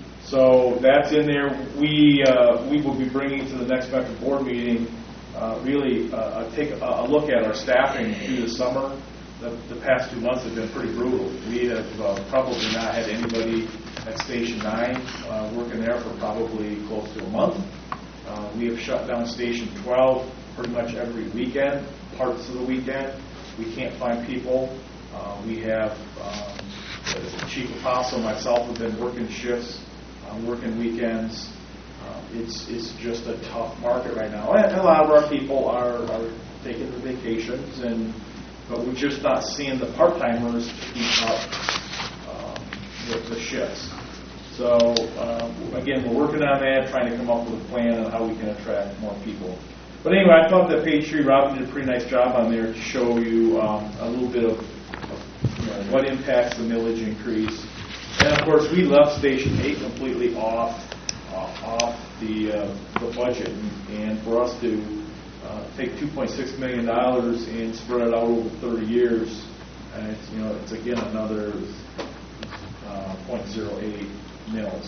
so that's in there. We uh, we will be bringing to the next Metro board meeting. Uh, really uh, take a, a look at our staffing through the summer. The, the past two months have been pretty brutal. We have uh, probably not had anybody at Station nine uh, working there for probably close to a month. Uh, we have shut down Station twelve pretty much every weekend, parts of the weekend. We can't find people. Uh, we have um, the Chief Apostle and myself have been working shifts, uh, working weekends. It's it's just a tough market right now, and a lot of our people are, are taking the vacations, and but we're just not seeing the part timers keep up um, with the shifts. So um, again, we're working on that, trying to come up with a plan on how we can attract more people. But anyway, I thought that page three, Robin did a pretty nice job on there to show you um, a little bit of, of you know, what impacts the millage increase, and of course we left Station eight completely off. off the uh, the budget, and for us to uh, take two point six million dollars and spread it out over thirty years, and it's you know it's again another uh, zero point zero eight mils.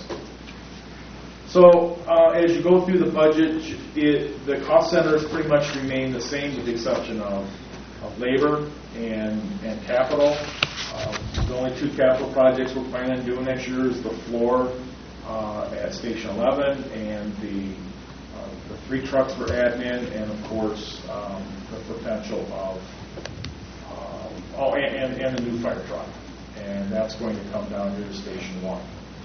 So uh, as you go through the budget, it, the cost centers pretty much remain the same with the exception of, of labor and and capital. Uh, the only two capital projects we're planning on doing next year is the floor Uh, at Station eleven, and the uh, the three trucks for admin, and of course um, the potential of uh, oh, and, and, and the new fire truck, and that's going to come down here to Station one.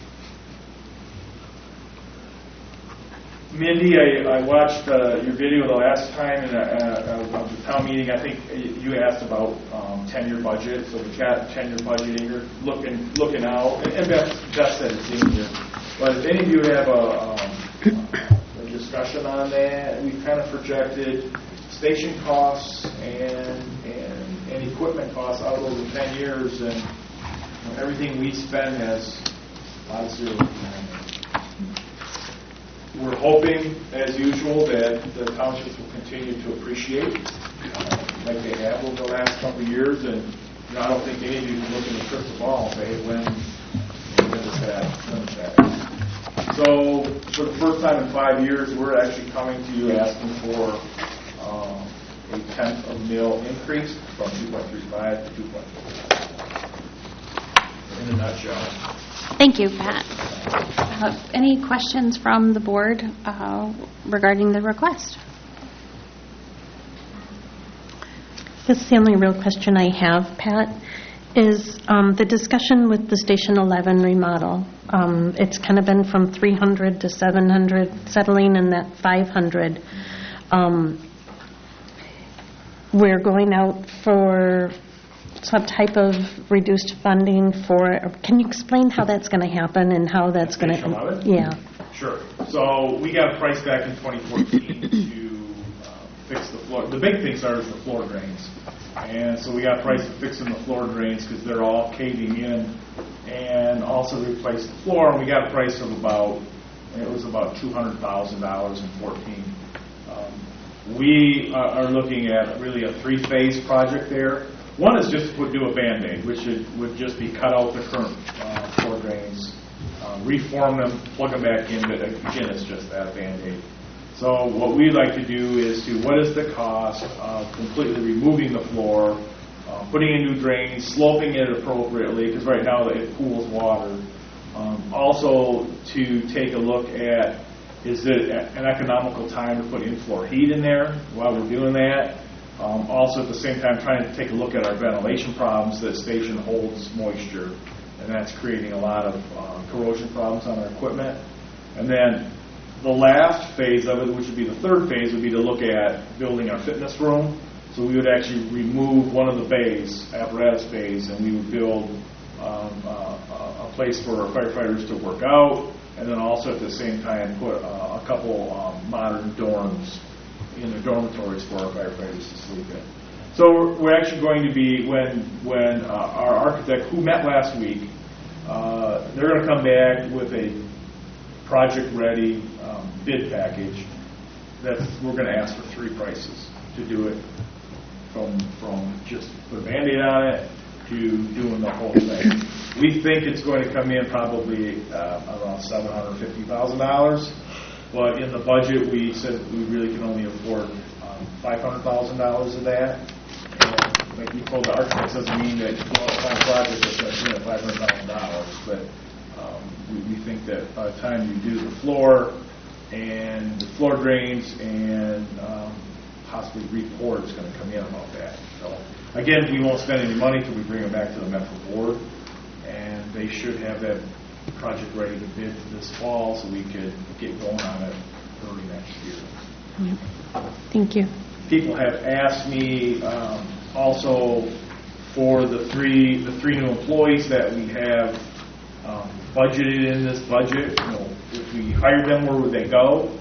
Mindy, I, I watched uh, your video the last time in a, uh, of the town meeting. I think you asked about um, ten-year budget, so we've got ten-year budget in here, looking looking out, and Beth, Beth said it's in here. But if any of you have a, um, a discussion on that, we've kind of projected station costs and and, and equipment costs out over ten years, and you know, everything we spend has a lot of zeros behind it. We're hoping, as usual, that the townships will continue to appreciate, uh, like they have over the last couple of years. And you know, I don't think any of you can look in the crystal ball and say, when, when is that? When is that? So, for the first time in five years, we're actually coming to you asking for uh, a tenth of a mil increase from two point three five to two point four. In a nutshell. Thank you, Pat. Uh, any questions from the board uh, regarding the request? That's the only real question I have, Pat. is um, the discussion with the Station eleven remodel. Um, It's kind of been from three hundred to seven hundred, settling in that five hundred. Um, We're going out for some type of reduced funding for, can you explain how that's going to happen and how that's going Station eleven? to? Yeah. Sure. So we got a price back in twenty fourteen to uh, fix the floor. The big things are the floor drains. And so we got a price for fixing the floor drains because they're all caving in, and also replace the floor. And we got a price of about, it was about two hundred thousand dollars in fourteen. Um, we are, are looking at really a three-phase project there. One is just to put, do a Band-Aid, which would, would just be cut out the current uh, floor drains, uh, reform them, plug them back in, but again, it's just that Band-Aid. So what we'd like to do is to, what is the cost of completely removing the floor, uh, putting in new drains, sloping it appropriately, because right now it pools water. Um, also to take a look at, is it an economical time to put in-floor heat in there while we're doing that? Um, also, at the same time, trying to take a look at our ventilation problems. The station holds moisture, and that's creating a lot of uh, corrosion problems on our equipment. And then the last phase of it, which would be the third phase, would be to look at building our fitness room. So we would actually remove one of the bays, apparatus bays, and we would build um, uh, a place for our firefighters to work out, and then also at the same time put uh, a couple um, modern dorms in the dormitories for our firefighters to sleep in. So we're, we're actually going to be, when when uh, our architect, who met last week, uh, they're going to come back with a project-ready um, bid package that we're going to ask for three prices to do it, from from just put a Band-Aid on it to doing the whole thing. We think it's going to come in probably uh, around seven hundred fifty thousand dollars. But in the budget, we said we really can only afford um, five hundred thousand dollars of that. And like we told the architects, doesn't mean that you want to find a project that's going to come in at five hundred thousand dollars. But um, we, we think that by the time you do the floor and the floor drains and um, possibly re-pour, it's going to come in about that. So again, we won't spend any money until we bring it back to the Metro Board, and they should have that project ready to bid this fall, so we could get going on it early next year. Yep. Thank you. People have asked me um, also for the three the three new employees that we have um, budgeted in this budget. You know, if we hired them, where would they go?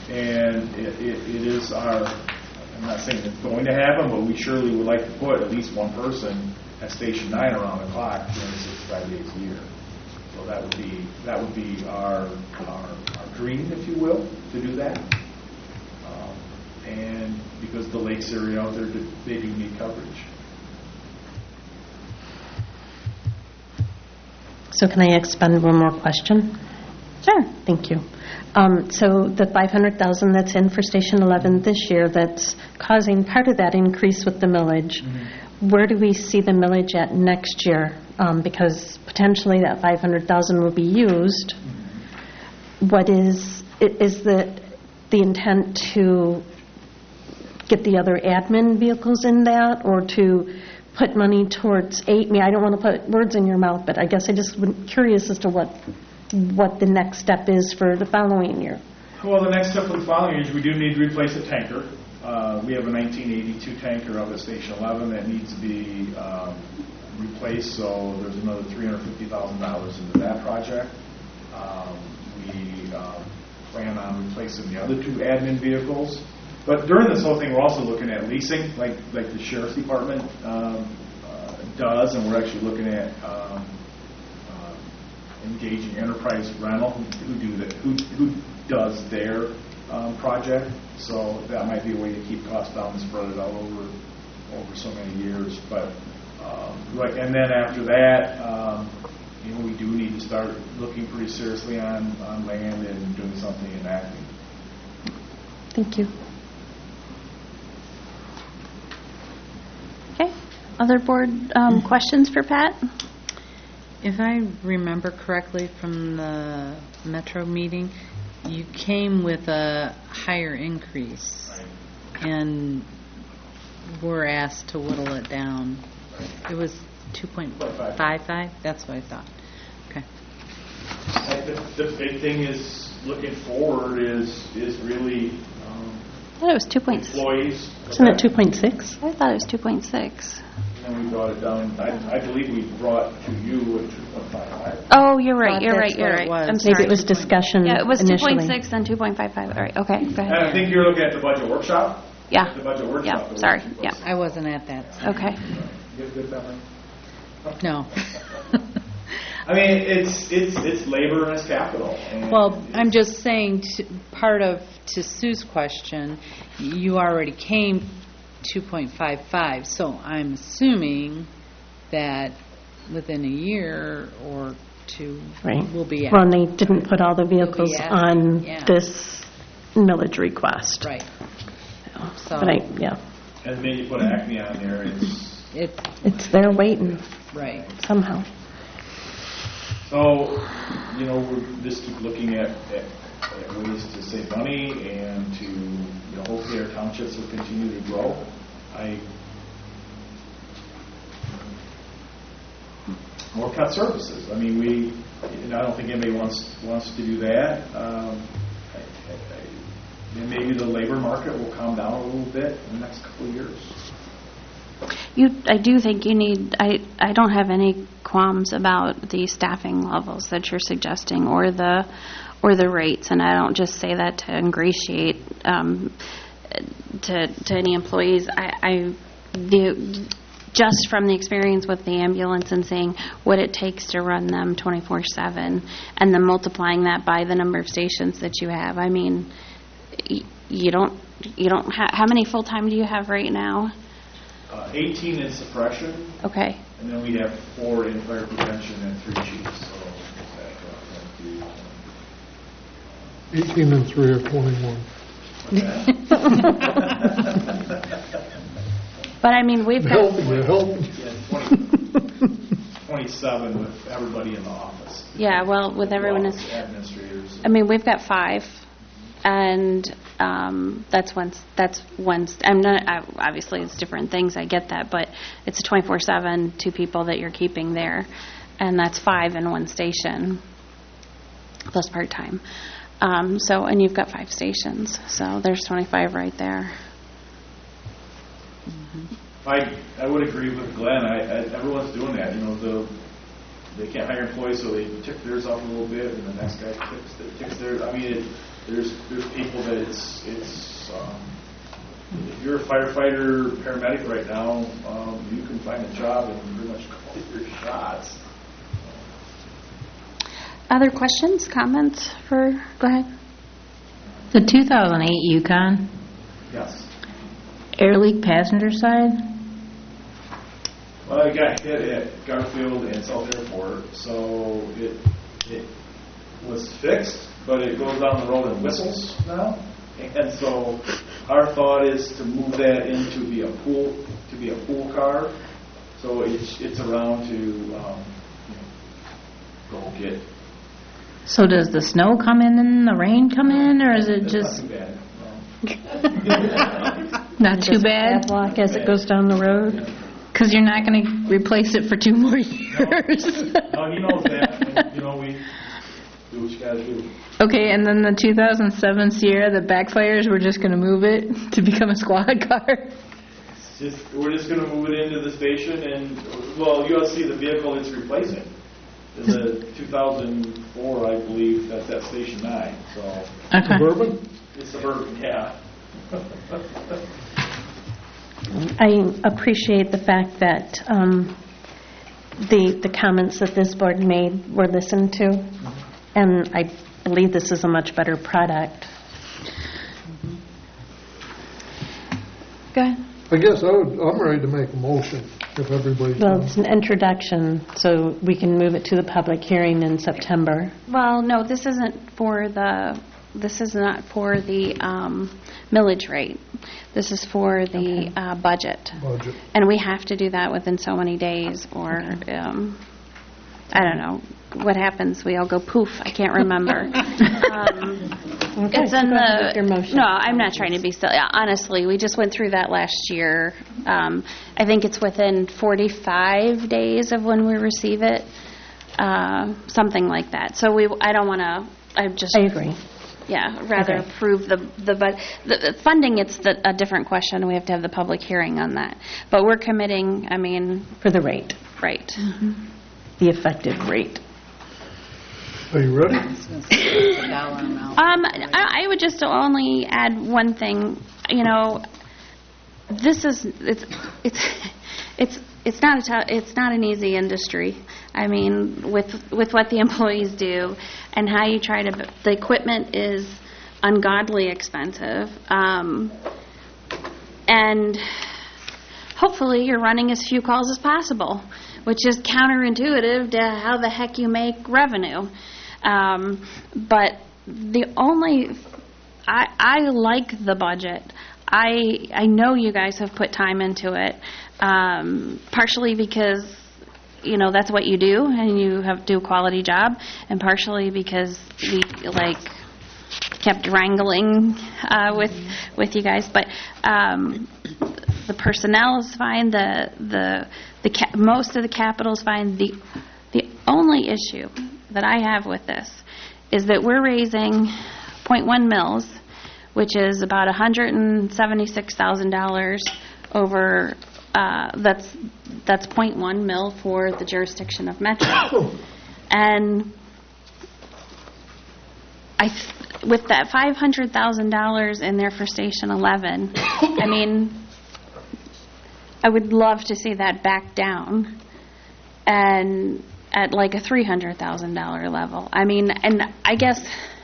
And it, it, it is our, I'm not saying it's going to happen, but we surely would like to put at least one person at Station nine around the clock, three hundred sixty-five days a year. So that would be that would be our our, our dream, if you will, to do that. Um, and because the lakes area out there, they do need coverage. So can I expend one more question? Sure. Thank you. Um, so the five hundred thousand that's in for Station eleven this year, that's causing part of that increase with the millage. Mm-hmm. Where do we see the millage at next year? Um, because potentially that five hundred thousand will be used. Mm-hmm. What is is the the intent to get the other admin vehicles in that, or to put money towards eight? I mean, I don't want to put words in your mouth, but I guess I just am curious as to what what the next step is for the following year. Well, the next step for the following year is we do need to replace a tanker. Uh, we have a nineteen eighty-two tanker up at Station eleven that needs to be um, replaced, so there's another three hundred fifty thousand dollars into that project. Um, we um, plan on replacing the other two admin vehicles. But during this whole thing, we're also looking at leasing, like like the Sheriff's Department um, uh, does, and we're actually looking at um, uh, engaging Enterprise Rental, who do that, who who does their um, project. So that might be a way to keep costs down and spread it out over over so many years. But um, right, and then after that, um, you know, we do need to start looking pretty seriously on on land and doing something in Acme. Thank you. Okay. Other board um, questions for Pat? If I remember correctly from the Metro meeting, you came with a higher increase, and were asked to whittle it down. It was two point five five? That's what I thought. Okay. I- The the big thing is, looking forward, is, is really um, I thought it was two point six. employees. Isn't it two point six? I thought it was two point six. And then we brought it down, I, I believe we brought to you at two point five five. Oh, you're right, Thought you're that's right, you're what right. it was. I'm sorry. Maybe it was discussion Yeah, it was two initially. point six and two point five five. All right, okay, go And I ahead. think you're looking at the budget workshop? Yeah, The budget workshop. yeah, it was sorry, two point yeah. six. I wasn't at that. so- Okay. You have good memory? No. I mean, it's, it's, it's labor and it's capital. and Well, I'm it's- just saying, t- part of, to Sue's question, you already came two point five five, so I'm assuming that within a year or two, Right. we'll be at. Well, and they didn't put all the vehicles asking, on yeah. this millage request. Right. So, But I, yeah, And then you put Acme on there, it's, it's, it's there waiting right. somehow. so, you know, we're just keep looking at, at at ways to save money and to, you know, hopefully our townships will continue to grow. I, more cut services. I mean, we, and I don't think anybody wants, wants to do that. Um, I, I, I, and maybe the labor market will calm down a little bit in the next couple of years. You, I do think you need, I, I don't have any qualms about the staffing levels that you're suggesting or the, or the rates, and I don't just say that to ingratiate um, to, to any employees. I, I the, just from the experience with the ambulance and seeing what it takes to run them twenty-four seven, and then multiplying that by the number of stations that you have. I mean, y- you don't, you don't have, how many full-time do you have right now? Uh, eighteen in suppression, Okay. and then we have four in fire prevention and three chiefs. So that, uh, twenty-two. eighteen and three are twenty-one. But I mean, we've got, Helping you, helping. Yeah, twenty, twenty-seven with everybody in the office. yeah, well, with everyone, Laws, administrators. I mean, we've got five, and um, that's one, that's one, I'm not, I- obviously, it's different things, I get that, but it's a twenty-four seven, two people that you're keeping there, and that's five in one station, plus part-time. Um, So, and you've got five stations, so there's twenty-five right there. I, I would agree with Glenn. I, I, everyone's doing that. You know, the they can't hire employees, so they tick theirs off a little bit, and the next guy ticks, ticks theirs. I mean, it, there's there's people that it's it's. Um, if you're a firefighter, paramedic right now, um, you can find a job and pretty much call your shots. Other questions, comments for, go ahead. The two thousand eight Yukon, Yes. Air Leak passenger side? Well, I got hit at Garfield and South Airport, so it it was fixed, but it goes down the road and whistles now. And so our thought is to move that into be a pool to be a pool car, so it's it's around to um, you know, go get. So does the snow come in and the rain come in, or is it It's just not too bad. No. not too bad? Padlock as it goes down the road. Because you're not going to replace it for two more years. No, he knows that. And, you know, we do what you got to do. Okay, and then the two thousand seven Sierra, the backfires, we're just going to move it to become a squad car? It's just we're just going to move it into the station, and well, you'll see the vehicle it's replacing. Is a two thousand four, I believe. That's at Station Nine. So Okay. Suburban? it's suburban, yeah. I appreciate the fact that um, the the comments that this board made were listened to, and I believe this is a much better product. Go ahead. I guess I would, I'm ready to make a motion if everybody's Well, done. it's an introduction, so we can move it to the public hearing in September. Well, no, this isn't for the, this is not for the um, millage rate. This is for the uh, budget. Budget. And we have to do that within so many days, or, um, I don't know. what happens? We all go poof. I can't remember. um, Okay, it's so in go ahead the. with your motion. No, I'm not trying to be silly. Honestly, we just went through that last year. Um, I think it's within forty-five days of when we receive it, uh, something like that. So we. I don't want to. I just. I agree. Yeah, rather Okay. approve the, the, but the the funding, it's the, a different question. We have to have the public hearing on that. But we're committing, I mean, For the rate, right. the effective rate. Are you ready? The dollar amount. Um, I, I would just only add one thing, you know, this is, it's, it's, it's, it's not a tou- it's not an easy industry. I mean, with, with what the employees do and how you try to, the equipment is ungodly expensive. Um, and hopefully you're running as few calls as possible, which is counterintuitive to how the heck you make revenue. Um, but the only, I, I like the budget. I I know you guys have put time into it, um, partially because, you know, that's what you do and you have do a quality job, and partially because we, like, kept wrangling uh, with with you guys. But um, the personnel is fine. The the the ca- most of the capital is fine. The the only issue that I have with this is that we're raising point one mils, which is about one hundred seventy-six thousand dollars over. Uh, that's that's point one mil for the jurisdiction of Metro, and I. Th- with that five hundred thousand dollars in there for Station eleven, I mean, I would love to see that back down and at like a three hundred thousand dollars level. I mean, and I guess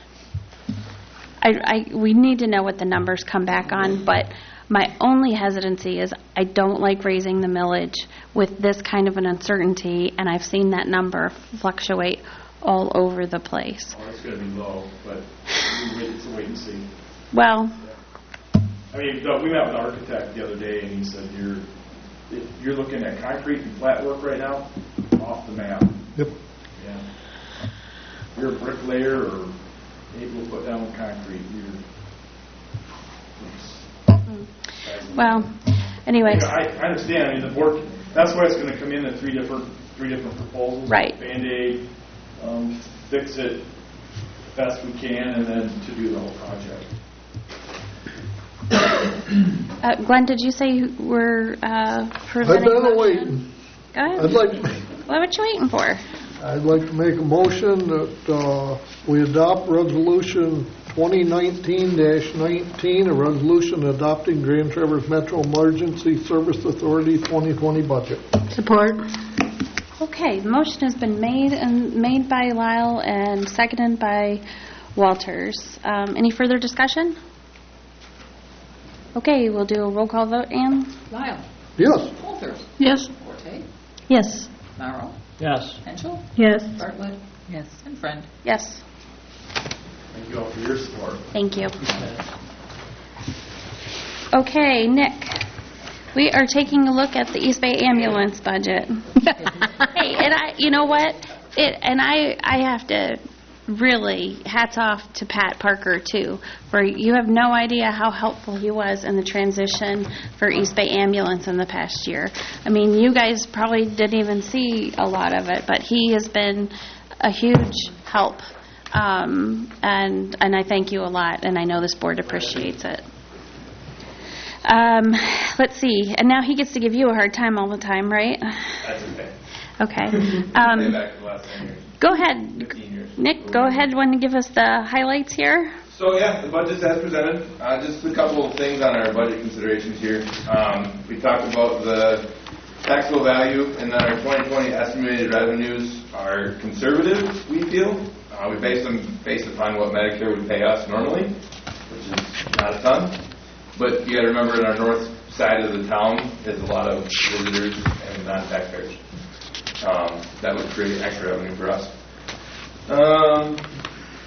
I, I we need to know what the numbers come back on, but my only hesitancy is I don't like raising the millage with this kind of an uncertainty, and I've seen that number fluctuate all over the place. Oh, it's going to be low, but we wait, it's a wait and see. Well, I mean, Doug, we met with an architect the other day, and he said, you're if you're looking at concrete and flat work right now, off the map. Yep. Yeah. You're a bricklayer or able to put down concrete. You're, well, anyway. You know, I, I understand. I mean, the board, that's why it's going to come in at three different, three different proposals. Right. Band-Aid, um, fix it best we can, and then to do the whole project. Uh, Glenn, did you say you were uh, I've presenting? been a motion? waiting. Go ahead. I'd like to make What what you waiting for? I'd like to make a motion that uh, we adopt Resolution twenty nineteen dash nineteen, a resolution adopting Grand Traverse Metro Emergency Service Authority twenty twenty budget. Support. Okay, the motion has been made and made by Lyle and seconded by Walters. Um, any further discussion? Okay, we'll do a roll call vote. Ann? Lyle. Yes. Walters. Yes. Forte. Yes. Morrow. Yes. Henschel. Yes. Bartlett. Yes. And Friend. Yes. Thank you all for your support. Thank you. Okay, Nick. We are taking a look at the East Bay ambulance budget. Hey, and I, you know what? It and I, I have to really hats off to Pat Parker too, for you have no idea how helpful he was in the transition for East Bay ambulance in the past year. I mean, you guys probably didn't even see a lot of it, but he has been a huge help, um, and and I thank you a lot, and I know this board appreciates it. Um, let's see. And now he gets to give you a hard time all the time, right? That's okay. Okay. Way Um, back to the last ten years, go ahead, fifteen years. Nick. Go ahead. Want to give us the highlights here? So yeah, the budget's as presented. Uh, just a couple of things on our budget considerations here. Um, we talked about the taxable value, and then our twenty twenty estimated revenues are conservative, we feel. Uh, we base them based upon what Medicare would pay us normally, which is not a ton. But you got to remember, in our north side of the town is a lot of visitors and non-taxpayers. Um, that would create extra revenue for us. Um,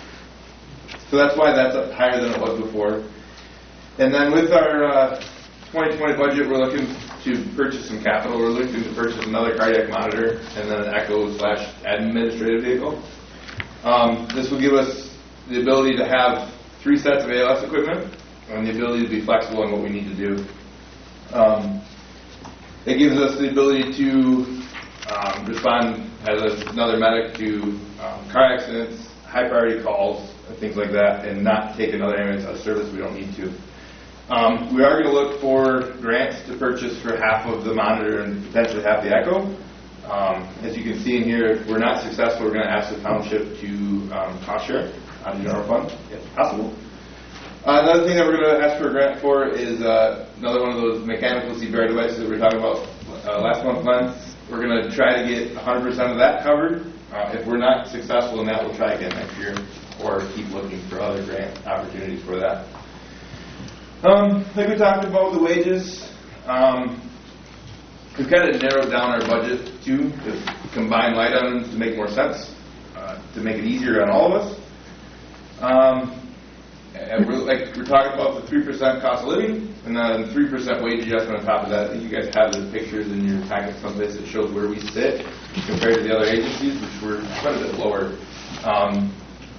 so that's why that's up higher than it was before. And then with our uh, twenty twenty budget, we're looking to purchase some capital. We're looking to purchase another cardiac monitor and then an echo slash administrative vehicle. Um, this will give us the ability to have three sets of A L S equipment and the ability to be flexible in what we need to do. Um, it gives us the ability to um, respond as another medic to um, car accidents, high priority calls, and things like that, and not take another ambulance out of service we don't need to. Um, we are going to look for grants to purchase for half of the monitor and potentially half the echo. Um, as you can see in here, if we're not successful, we're going to ask the township to um, cost share out of the general fund, if possible. Uh, another thing that we're going to ask for a grant for is uh, another one of those mechanical C P R devices that we were talking about uh, last month, Glenn. We're going to try to get one hundred percent of that covered. Uh, if we're not successful in that, we'll try again next year or keep looking for other grant opportunities for that. Um, like we talked about the wages, um, we've kind of narrowed down our budget too to combine light items to make more sense, uh, to make it easier on all of us. Um, and we're, like we're talking about the three percent cost of living and then three percent wage adjustment on top of that. I think you guys have the pictures in your packet someplace that shows where we sit compared to the other agencies, which were quite a bit lower. Um,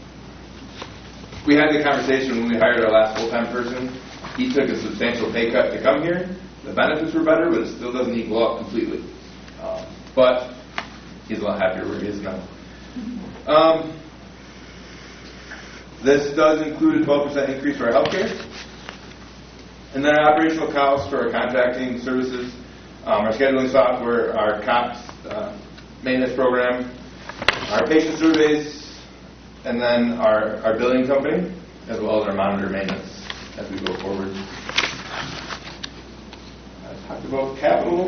we had the conversation when we hired our last full-time person. He took a substantial pay cut to come here. The benefits were better, but it still doesn't equal out completely. Um, but he's a lot happier where he is now. Um, this does include a twelve percent increase for our health care. And then our operational costs for our contracting services, um, our scheduling software, our COPS uh, maintenance program, our patient surveys, and then our, our billing company, as well as our monitor maintenance as we go forward. I talked about capital.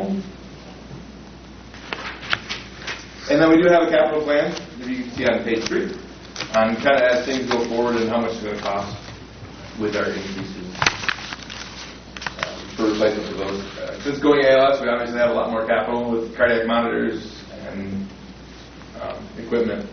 And then we do have a capital plan, that you can see on page three, on kind of as things go forward and how much it's going to cost with our increases uh, for replacement of those. Uh, since going A L S, we obviously have a lot more capital with cardiac monitors and um, equipment.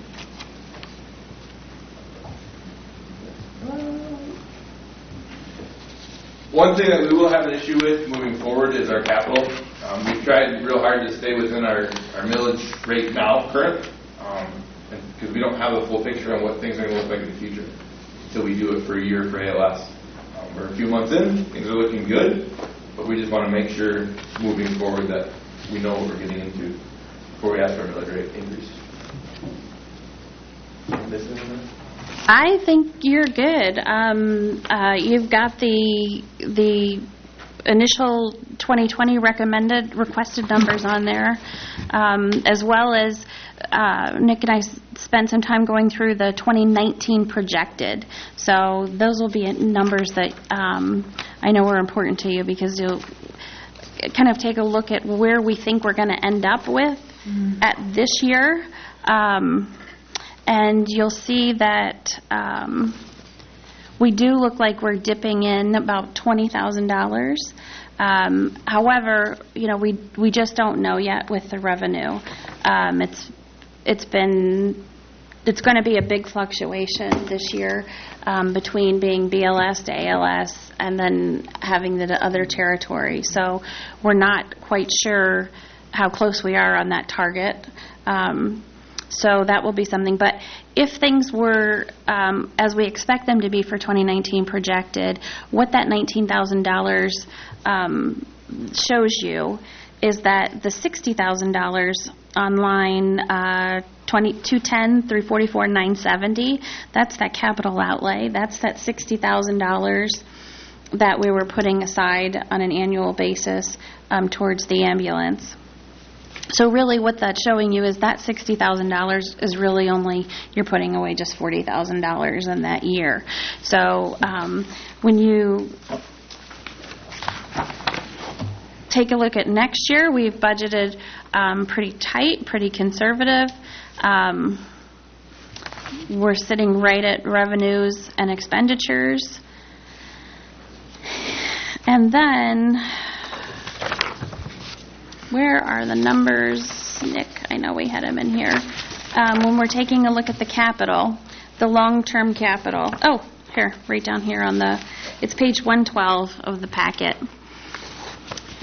One thing that we will have an issue with moving forward is our capital. Um, we've tried real hard to stay within our, our millage rate now, current, because um, we don't have a full picture on what things are going to look like in the future until we do it for a year for A L S. Um, we're a few months in, things are looking good, but we just want to make sure moving forward that we know what we're getting into before we ask for a millage rate increase. Missing anything? I think you're good. Um, uh, you've got the the initial twenty twenty recommended requested numbers on there, um, as well as uh, Nick and I s- spent some time going through the twenty nineteen projected. So those will be numbers that um, I know are important to you because you'll kind of take a look at where we think we're going to end up with mm-hmm. at this year. Um, And you'll see that um, we do look like we're dipping in about twenty thousand dollars. Um, however, you know, we we just don't know yet with the revenue. Um, it's it's been it's going to be a big fluctuation this year um, between being B L S to A L S and then having the other territory. So we're not quite sure how close we are on that target. Um, So that will be something. But if things were um, as we expect them to be for twenty nineteen projected, what that nineteen thousand dollars um, shows you is that the sixty thousand dollars on line uh, two ten, three forty-four, nine seventy, that's that capital outlay. That's that sixty thousand dollars that we were putting aside on an annual basis um, towards the ambulance. So really what that's showing you is that sixty thousand dollars is really only, you're putting away just forty thousand dollars in that year. So um, when you take a look at next year, we've budgeted um, pretty tight, pretty conservative. Um, we're sitting right at revenues and expenditures. And then, where are the numbers? Nick, I know we had them in here. Um, when we're taking a look at the capital, the long-term capital. Oh, here, right down here on the, it's page one twelve of the packet.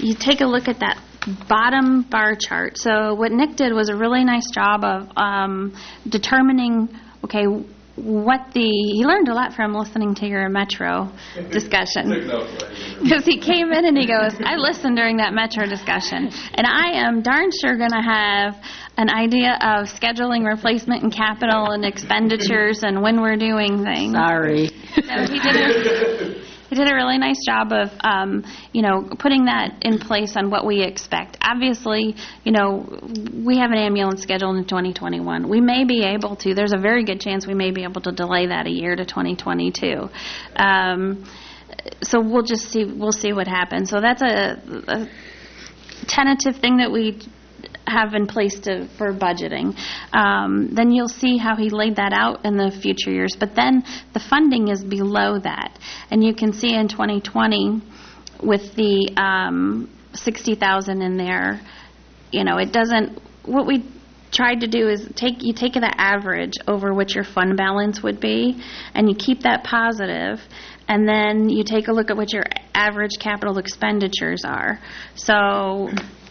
you take a look at that bottom bar chart. So what Nick did was a really nice job of um, determining, okay, what the, he learned a lot from listening to your Metro discussion. Because he came in and he goes, I listened during that Metro discussion, and I am darn sure going to have an idea of scheduling replacement and capital and expenditures and when we're doing things. Sorry. So he did a, he did a really nice job of, um, you know, putting that in place on what we expect. Obviously, you know, we have an ambulance scheduled in twenty twenty-one. We may be able to, there's a very good chance we may be able to delay that a year to twenty twenty-two. Um, so we'll just see, we'll see what happens. So that's a, a tentative thing that we have in place to, for budgeting. Um, then you'll see how he laid that out in the future years. But then the funding is below that. And you can see in twenty twenty with the um, sixty thousand in there, you know, it doesn't, what we tried to do is take, you take the average over what your fund balance would be, and you keep that positive, and then you take a look at what your average capital expenditures are. So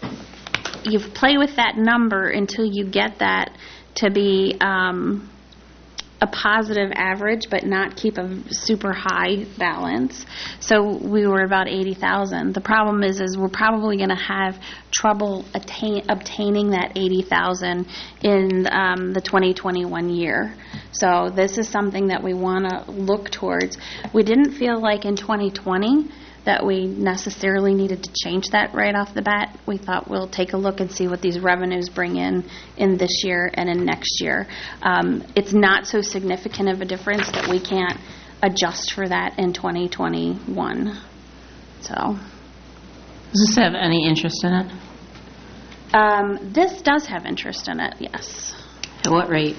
you play with that number until you get that to be um, a positive average, but not keep a super high balance. So we were about eighty thousand. The problem is, is we're probably going to have trouble attain, obtaining that eighty thousand in um, the twenty twenty-one year. So this is something that we want to look towards. We didn't feel like in twenty twenty that we necessarily needed to change that right off the bat. We thought we'll take a look and see what these revenues bring in in this year and in next year. Um, it's not so significant of a difference that we can't adjust for that in twenty twenty-one. So, does this have any interest in it? Um, this does have interest in it, yes. At what rate?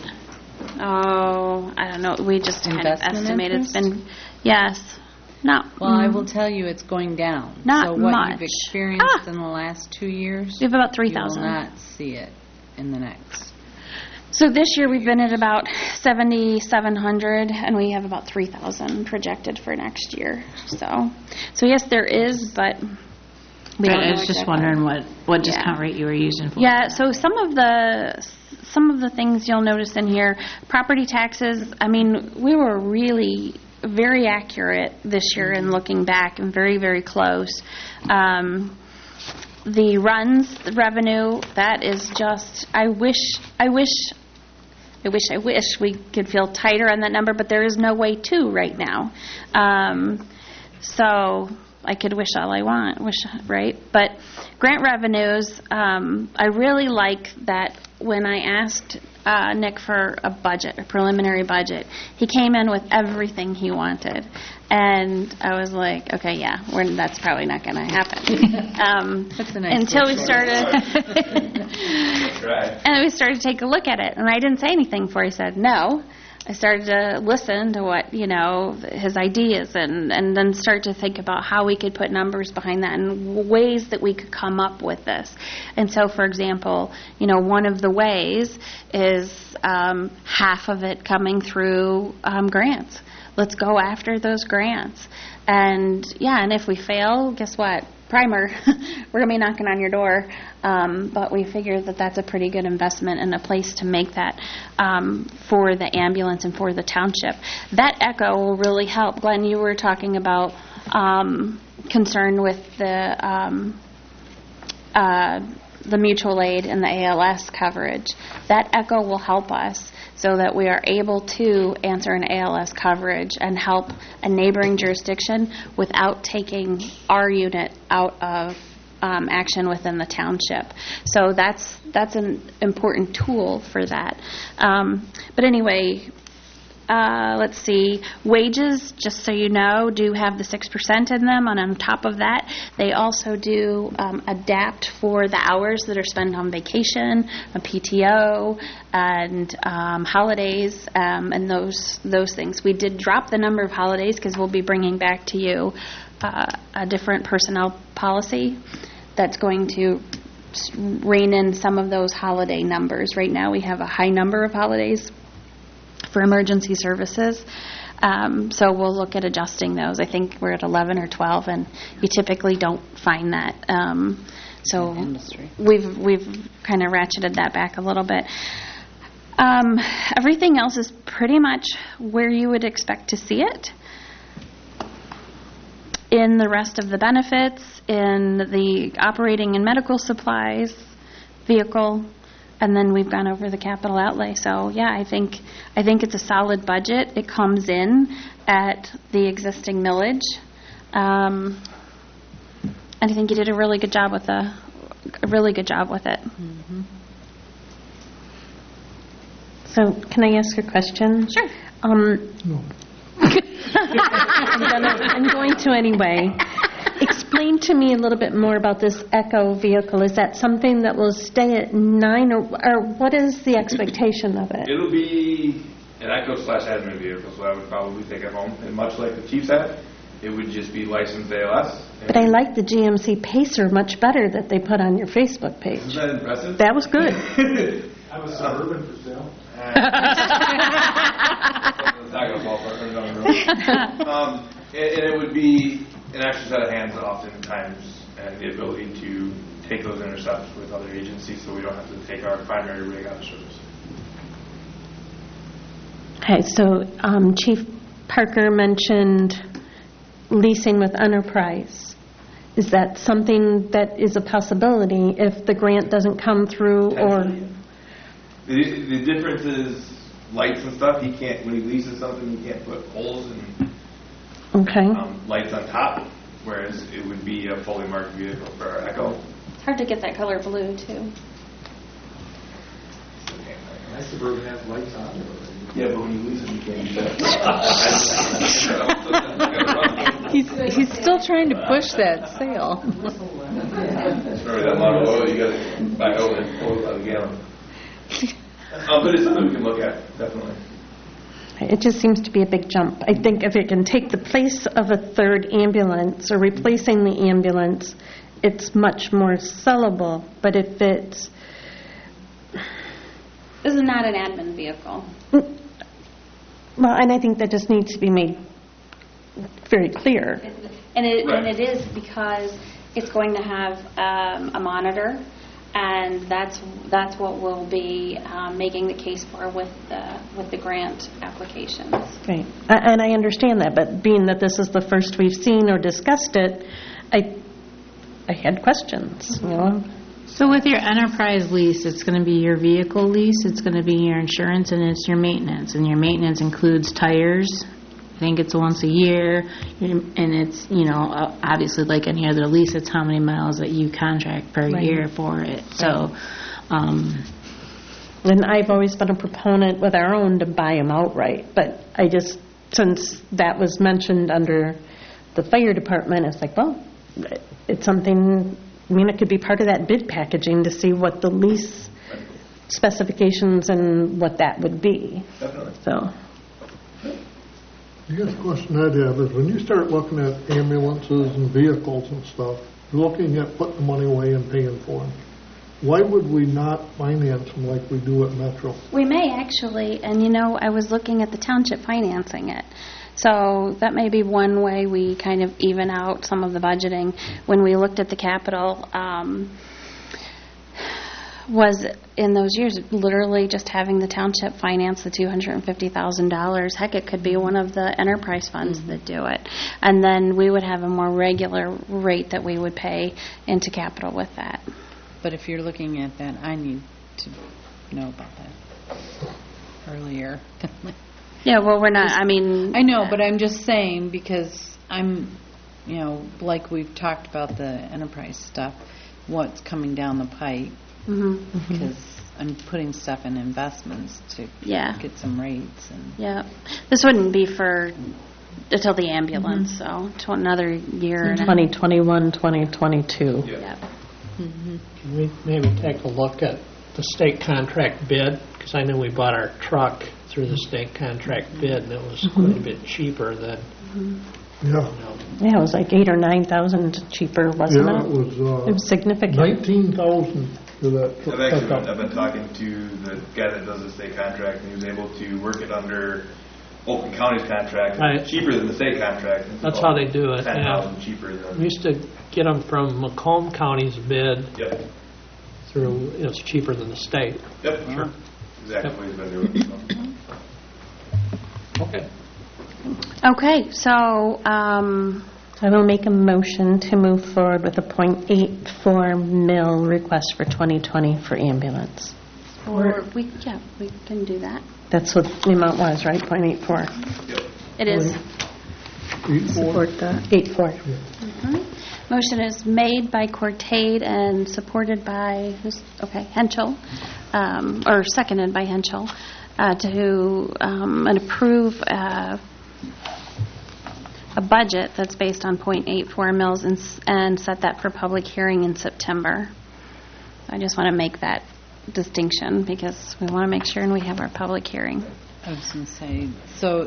Oh, I don't know. We just kind of Investment estimated it's interest? been, yes. Not, Well, I mm, will tell you, it's going down. Not So what much. you've experienced Ah. in the last two years, We have about three you will thousand. not see it in the next. So this year we've been at about seventy-seven hundred, and we have about three thousand projected for next year. So, so yes, there is, but we don't I know was just exactly. wondering what, what Yeah. discount rate you were using for. Yeah, so some of the some of the things you'll notice in here, property taxes, I mean, we were really very accurate this year in looking back and very, very close. Um, the runs, the revenue, that is just, I wish, I wish, I wish, I wish we could feel tighter on that number, but there is no way to right now. Um, so I could wish all I want, wish, right? But grant revenues, um, I really like that when I asked uh, Nick for a budget, a preliminary budget, he came in with everything he wanted. And I was like, okay, yeah, we're, that's probably not going to happen. Um, That's a nice until we little started, Right. and we started to take a look at it. And I didn't say anything before he said no. I started to listen to what, you know, his ideas, and, and then start to think about how we could put numbers behind that and ways that we could come up with this. And so, for example, you know, one of the ways is um, half of it coming through um, grants. Let's go after those grants. And, yeah, and if we fail, guess what? Primer, we're going to be knocking on your door. Um, but we figure that that's a pretty good investment and a place to make that um, for the ambulance and for the township. That ECHO will really help. Glenn, you were talking about um, concern with the um, uh, the mutual aid and the A L S coverage. That ECHO will help us so that we are able to answer an A L S coverage and help a neighboring jurisdiction without taking our unit out of um, action within the township. So that's that's an important tool for that. Um, but anyway, uh, let's see, wages, just so you know, do have the six percent in them, and on top of that, they also do um, adapt for the hours that are spent on vacation, a P T O, and um, holidays, um, and those those things. We did drop the number of holidays because we'll be bringing back to you uh, a different personnel policy that's going to rein in some of those holiday numbers. Right now, we have a high number of holidays for emergency services. Um, So we'll look at adjusting those. I think we're at eleven or twelve, and you typically don't find that. Um, So Industry. we've we've kind of ratcheted that back a little bit. Um, Everything else is pretty much where you would expect to see it. In the rest of the benefits, in the operating and medical supplies, vehicle, and then we've gone over the capital outlay. So yeah, I think I think it's a solid budget. It comes in at the existing millage, um, and I think you did a really good job with the a really good job with it. Mm-hmm. So can I ask a question? Sure. Um, I'm, gonna, I'm going to anyway. Explain to me a little bit more about this Echo vehicle. Is that something that will stay at nine, or, or what is the expectation of it? It'll be an Echo slash admin vehicle, so I would probably take it home. And much like the Chiefs had, it would just be licensed A L S. But I like the G M C Pacer much better that they put on your Facebook page. Isn't that impressive? That was good. I was Suburban for sale. Not gonna fall for it. Um, and, and it would be an extra set of hands oftentimes, and the ability to take those intercepts with other agencies, so we don't have to take our primary rig out of service. Okay, so um, Chief Parker mentioned leasing with Enterprise. Is that something that is a possibility if the grant doesn't come through, or? The, the difference is lights and stuff. He can't, when he leases something, he can't put poles and Okay. um, lights on top, whereas it would be a fully marked vehicle for our Echo. It's hard to get that color blue, too. My Suburban has lights on it. Yeah, but when you lease them, you can't do that. He's, he's still trying to push that sale. Remember that lot of oil you got to buy over and pull it by the gallon. Um, but it's something we can look at, definitely. It just seems to be a big jump. I think if it can take the place of a third ambulance or replacing the ambulance, it's much more sellable. But if it's... This is not an admin vehicle. Well, and I think that just needs to be made very clear. And it, Right. and it is because it's going to have um, a monitor, and that's that's what we'll be um, making the case for with the with the grant applications. Right. A- And I understand that, but being that this is the first we've seen or discussed it, I I had questions, you know. So with your enterprise lease, it's going to be your vehicle lease, it's going to be your insurance, and it's your maintenance. And your maintenance includes tires. I think it's once a year, and it's, you know, obviously like any other lease, it's how many miles that you contract per Right. year for it. So, um, And I've always been a proponent with our own to buy them outright, but I just, since that was mentioned under the fire department, it's like, well, it's something, I mean, it could be part of that bid packaging to see what the lease specifications and what that would be. Definitely. So, I guess the question I'd have is, when you start looking at ambulances and vehicles and stuff, looking at putting the money away and paying for them, why would we not finance them like we do at Metro? We may actually, and you know, I was looking at the township financing it. So that may be one way we kind of even out some of the budgeting. When we looked at the capital, um, was in those years literally just having the township finance the two hundred fifty thousand dollars. Heck, it could be one of the enterprise funds mm-hmm. that do it. And then we would have a more regular rate that we would pay into capital with that. But if you're looking at that, I need to know about that earlier. Yeah, well, we're not, I mean... I know, but I'm just saying, because I'm, you know, like we've talked about the enterprise stuff, what's coming down the pipe, mm-hmm. because I'm putting stuff in investments to yeah. get some rates. And yeah. This wouldn't be for, until the ambulance, mm-hmm. so to another year. twenty twenty-one, twenty twenty-two. Yeah. Yep. Mm-hmm. Can we maybe take a look at the state contract bid? Because I know we bought our truck through the state contract bid, and it was mm-hmm. quite a bit cheaper than. Mm-hmm. Yeah. You know. Yeah, it was like eight or nine thousand cheaper, wasn't yeah, it? it was. Uh, it was significant. Nineteen thousand for that. I've actually been, I've been talking to the guy that does the state contract, and he was able to work it under Oakland County's contract, Right. cheaper than the state contract. It's That's about how they do it, ten yeah. thousand cheaper than. We used to get them from Macomb County's bid Yep. through, it's cheaper than the state. Yep, sure. Exactly what he's been doing. So. Okay. Okay, so, um, I will make a motion to move forward with a point eight four mil request for twenty twenty for ambulance. or we, yeah, we can do that. That's what the amount was, right? point eight four. It is. Support the eight four. Mhm. Motion is made by Cortade and supported by, who's, okay, Henschel, um, or seconded by Henschel, uh, to um, and approve uh, a budget that's based on point eight four mils and, s- and set that for public hearing in September. I just want to make that distinction because we want to make sure and we have our public hearing. I was going to say, so,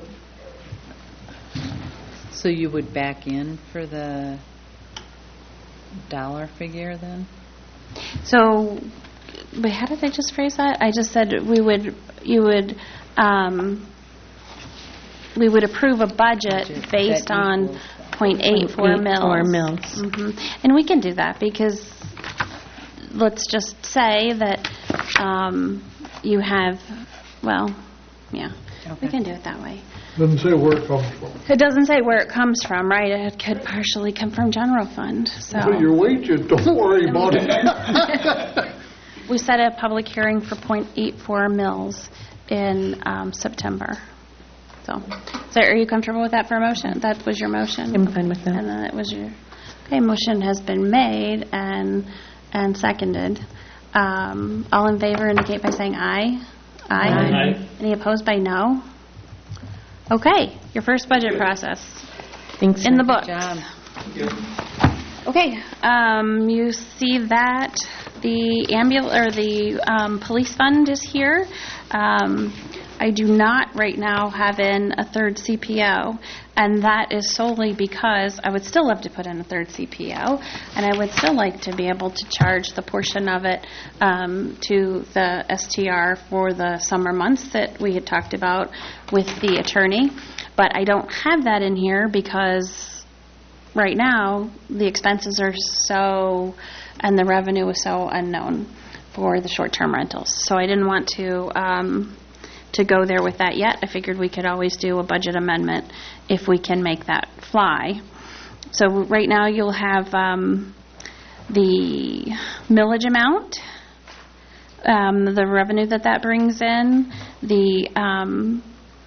so you would back in for the dollar figure then? So, but how did I just phrase that? I just said we would, you would, um, we would approve a budget Budget based that on equals point eight four mils. Four mils. Mhm. And we can do that because, let's just say that um, you have, well, yeah, we Okay. can do it that way. Doesn't say where it comes from. It doesn't say where it comes from, right? It could partially come from general fund, so. But your wages, don't worry about it. We set a public hearing for point eight four mils in um, September. So, so are you comfortable with that for a motion? That was your motion? I'm fine with that. And then it was your, okay, motion has been made and, and seconded. Um, All in favor indicate by saying aye. Aye. Aye. Any opposed by no? Okay, your first budget process Thanks. in the Good books. job. Okay, um, you see that the ambul, or the, um, police fund is here. Um, I do not right now have in a third C P O, and that is solely because I would still love to put in a third C P O, and I would still like to be able to charge the portion of it, um, to the S T R for the summer months that we had talked about with the attorney. But I don't have that in here because right now, the expenses are so, and the revenue is so unknown for the short-term rentals. So I didn't want to, um, to go there with that yet. I figured we could always do a budget amendment if we can make that fly. So right now, you'll have um, the millage amount, um, the revenue that that brings in, the um,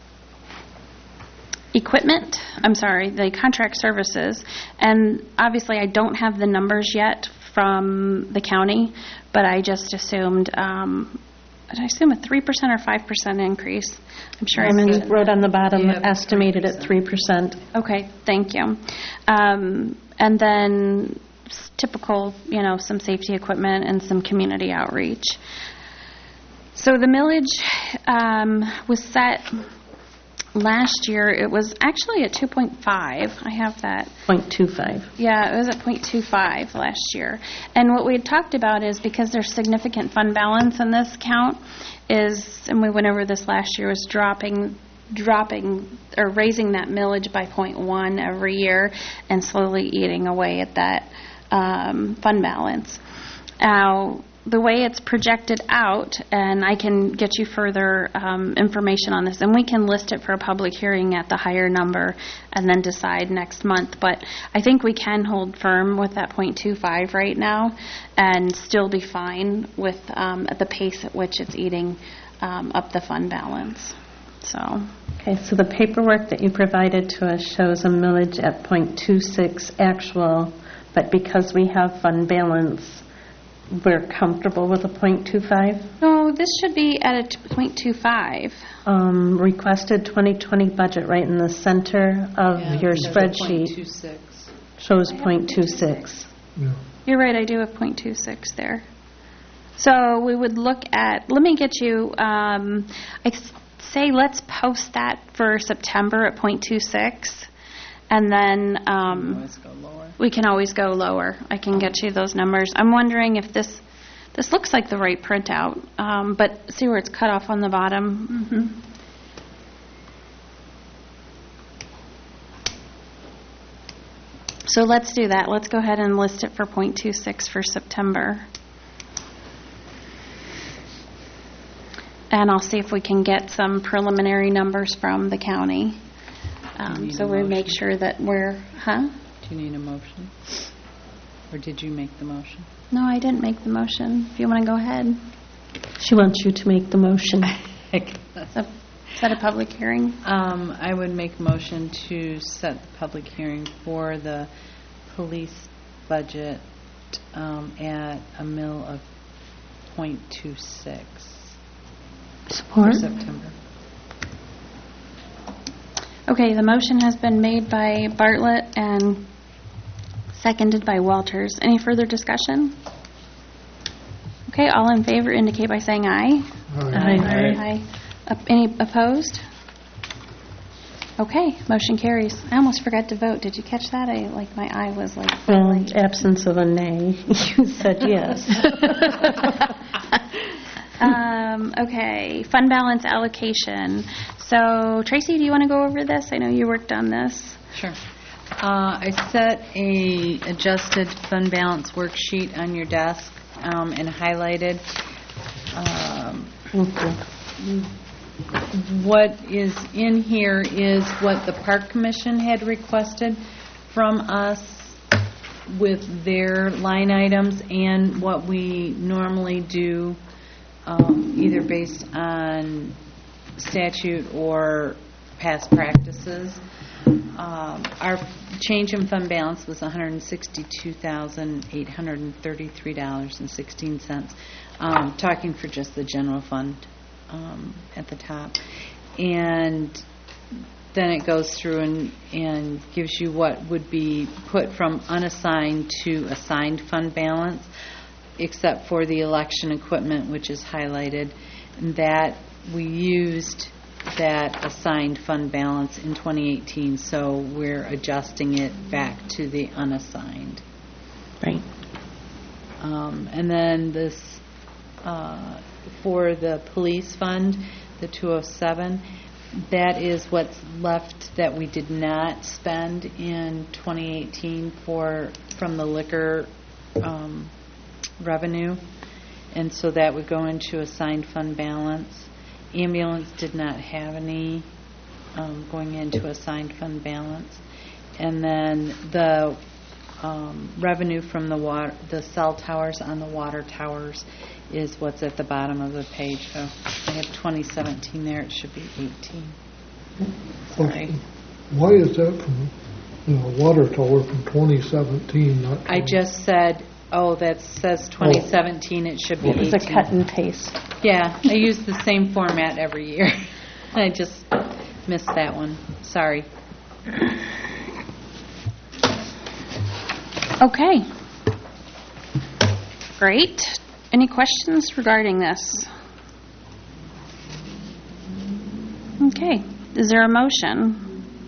equipment, I'm sorry, the contract services, and obviously I don't have the numbers yet from the county, but I just assumed, um, did I assume a three percent or five percent increase? I'm sure I And then mentioned. wrote on the bottom, Yeah, estimated at three percent. Okay, thank you. Um, And then s- typical, you know, some safety equipment and some community outreach. So the millage um, was set last year. It was actually at two point five. I have that. point two five. Yeah, it was at point two five last year. And what we had talked about is because there's significant fund balance in this account is, and we went over this last year, was dropping, dropping, or raising that millage by point one every year and slowly eating away at that um, fund balance. Now, the way it's projected out, and I can get you further um, information on this, and we can list it for a public hearing at the higher number and then decide next month. But I think we can hold firm with that point two five right now and still be fine with um, at the pace at which it's eating um, up the fund balance. So, Okay, so the paperwork that you provided to us shows a millage at point two six actual, but because we have fund balance, we're comfortable with a point two five. no, this should be at a t- point two five. Um, requested twenty twenty budget right in the center of Yeah, your there's a spreadsheet point two six. shows point two six. Yeah. You're right, I do have point two six there. So we would look at, let me get you, um, I s- say let's post that for September at point two six, and then um, Always go lower. we can always go lower. I can get you those numbers. I'm wondering if this, this looks like the right printout, um, but see where it's cut off on the bottom? So let's do that. Let's go ahead and list it for point two six for September. And I'll see if we can get some preliminary numbers from the county. Um, need so a we make motion? sure that we're, huh? Do you need a motion? Or did you make the motion? No, I didn't make the motion. If you want to go ahead. She wants you to make the motion. So, set a public hearing. Um, I would make a motion to set the public hearing for the police budget um, at a mill of point two six for Support. September. Okay, the motion has been made by Bartlett and seconded by Walters. Any further discussion? Okay, all in favor indicate by saying aye. Aye. Aye. Up- Any opposed? Okay, motion carries. I almost forgot to vote. Did you catch that? I, like, my eye was like... Well, in absence of a nay, you said yes. Um, okay, fund balance allocation. So, Tracy, do you want to go over this? I know you worked on this. Sure. Uh, I set a adjusted fund balance worksheet on your desk um, and highlighted um, what is in here is what the Park Commission had requested from us with their line items and what we normally do, um, either based on statute or past practices. Um, our change in fund balance was one hundred sixty-two thousand eight hundred thirty-three dollars and sixteen cents. Um, talking for just the general fund um, at the top. And then it goes through and, and gives you what would be put from unassigned to assigned fund balance, except for the election equipment, which is highlighted. And that we used that assigned fund balance in twenty eighteen, so we're adjusting it back to the unassigned. Right. Um, and then this, uh, for the police fund, the two oh seven, that is what's left that we did not spend in twenty eighteen for, from the liquor um, revenue. And so that would go into assigned fund balance. Ambulance did not have any um, going into assigned fund balance. And then the um, revenue from the water, the cell towers on the water towers is what's at the bottom of the page. So I have twenty seventeen there. It should be eighteen. Sorry. Why is that from, you know, water tower from twenty seventeen, not... I just said, oh, that says twenty seventeen. It should be It was eighteen. a cut and paste. Yeah, I use the same format every year. I just missed that one. Sorry. Okay. Great. Any questions regarding this? Okay. Is there a motion?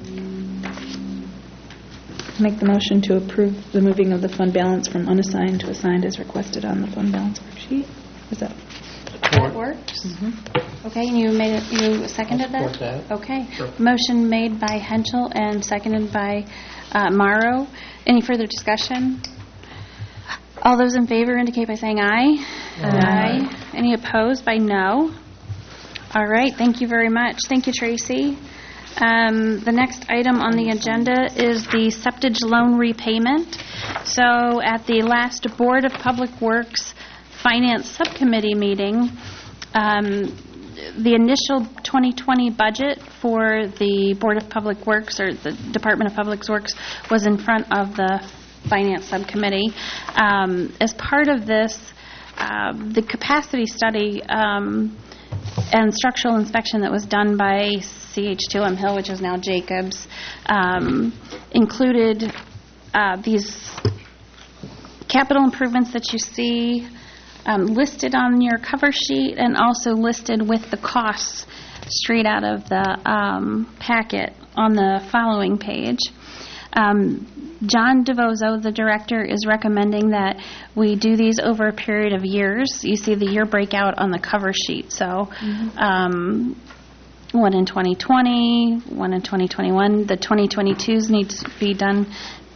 Make the motion to approve the moving of the fund balance from unassigned to assigned as requested on the fund balance worksheet. Is that? That works. Okay, and you made it, you seconded I'll that? support that. Okay. Sure. Motion made by Henschel and seconded by uh, Morrow. Any further discussion? All those in favor indicate by saying aye. Aye. Any opposed by no? All right, thank you very much. Thank you, Tracy. Um, the next item on the agenda is the septage loan repayment. So at the last Board of Public Works Finance Subcommittee meeting, um, the initial twenty twenty budget for the Board of Public Works, or the Department of Public Works, was in front of the Finance Subcommittee. Um, as part of this, uh, the capacity study um, and structural inspection that was done by C H two M Hill, which is now Jacobs, um, included uh, these capital improvements that you see um, listed on your cover sheet, and also listed with the costs straight out of the um, packet on the following page. Um, John DeVozo, the director, is recommending that we do these over a period of years. You see the year breakout on the cover sheet. So mm-hmm. um, one in twenty twenty, one in twenty twenty-one. The twenty twenty-twos need to be done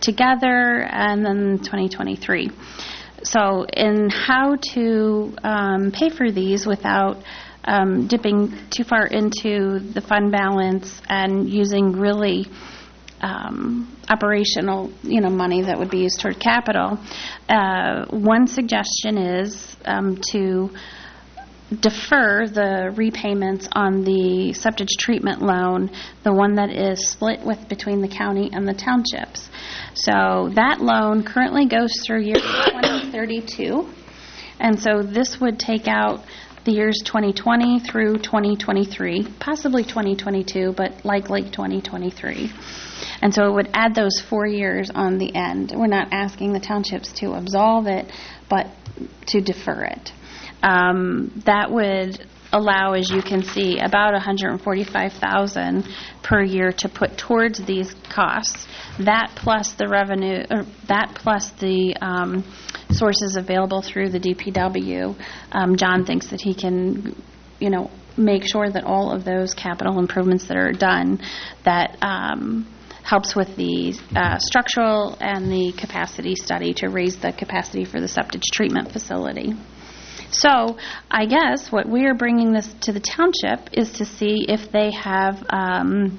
together, and then twenty twenty-three. So in how to um, pay for these without um, dipping too far into the fund balance and using really um, operational, you know, money that would be used toward capital, uh, one suggestion is um, to defer the repayments on the septic treatment loan, the one that is split with between the county and the townships. So that loan currently goes through year twenty thirty-two, and so this would take out the years twenty twenty through twenty twenty-three, possibly twenty twenty-two, but likely twenty twenty-three. And so it would add those four years on the end. We're not asking the townships to absolve it, but to defer it. Um, that would allow, as you can see, about one hundred forty-five thousand dollars per year to put towards these costs. That plus the revenue, or that plus the um, sources available through the D P W. Um, John thinks that he can, you know, make sure that all of those capital improvements that are done, that um, helps with the uh, structural and the capacity study to raise the capacity for the septic treatment facility. So I guess what we are bringing this to the township is to see if they have um,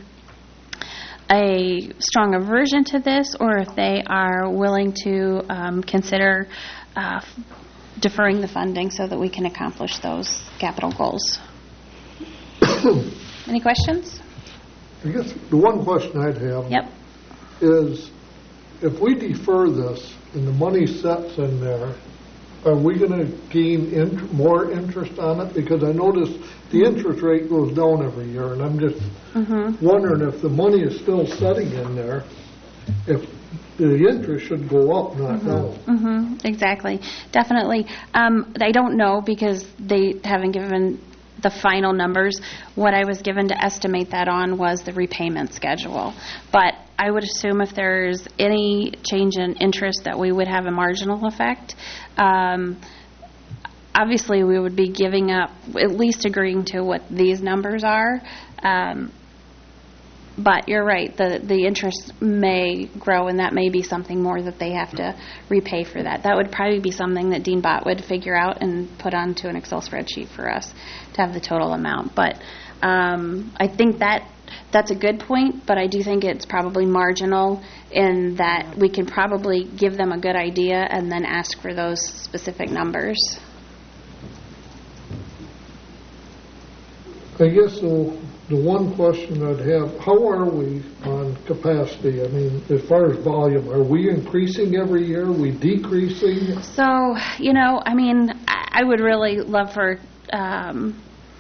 a strong aversion to this, or if they are willing to um, consider uh, deferring the funding so that we can accomplish those capital goals. Any questions? I guess the one question I'd have Yep. is, if we defer this and the money sets in there, are we going to gain int- more interest on it? Because I notice the interest rate goes down every year, and I'm just mm-hmm. wondering if the money is still setting in there, if the interest should go up, not mm-hmm. down. Mm-hmm. Exactly. Definitely. Um, I don't know because they haven't given the final numbers. What I was given to estimate that on was the repayment schedule. But I would assume if there's any change in interest that we would have a marginal effect. Um, obviously, we would be giving up, at least agreeing to what these numbers are. Um, but you're right, the, the interest may grow, and that may be something more that they have to repay for that. That would probably be something that Dean Bott would figure out and put onto an Excel spreadsheet for us to have the total amount. But um, I think that that's a good point, but I do think it's probably marginal in that we can probably give them a good idea and then ask for those specific numbers. I guess the, the one question I'd have, how are we on capacity? I mean, as far as volume, are we increasing every year? Are we decreasing? So, you know, I mean, I, I would really love for um,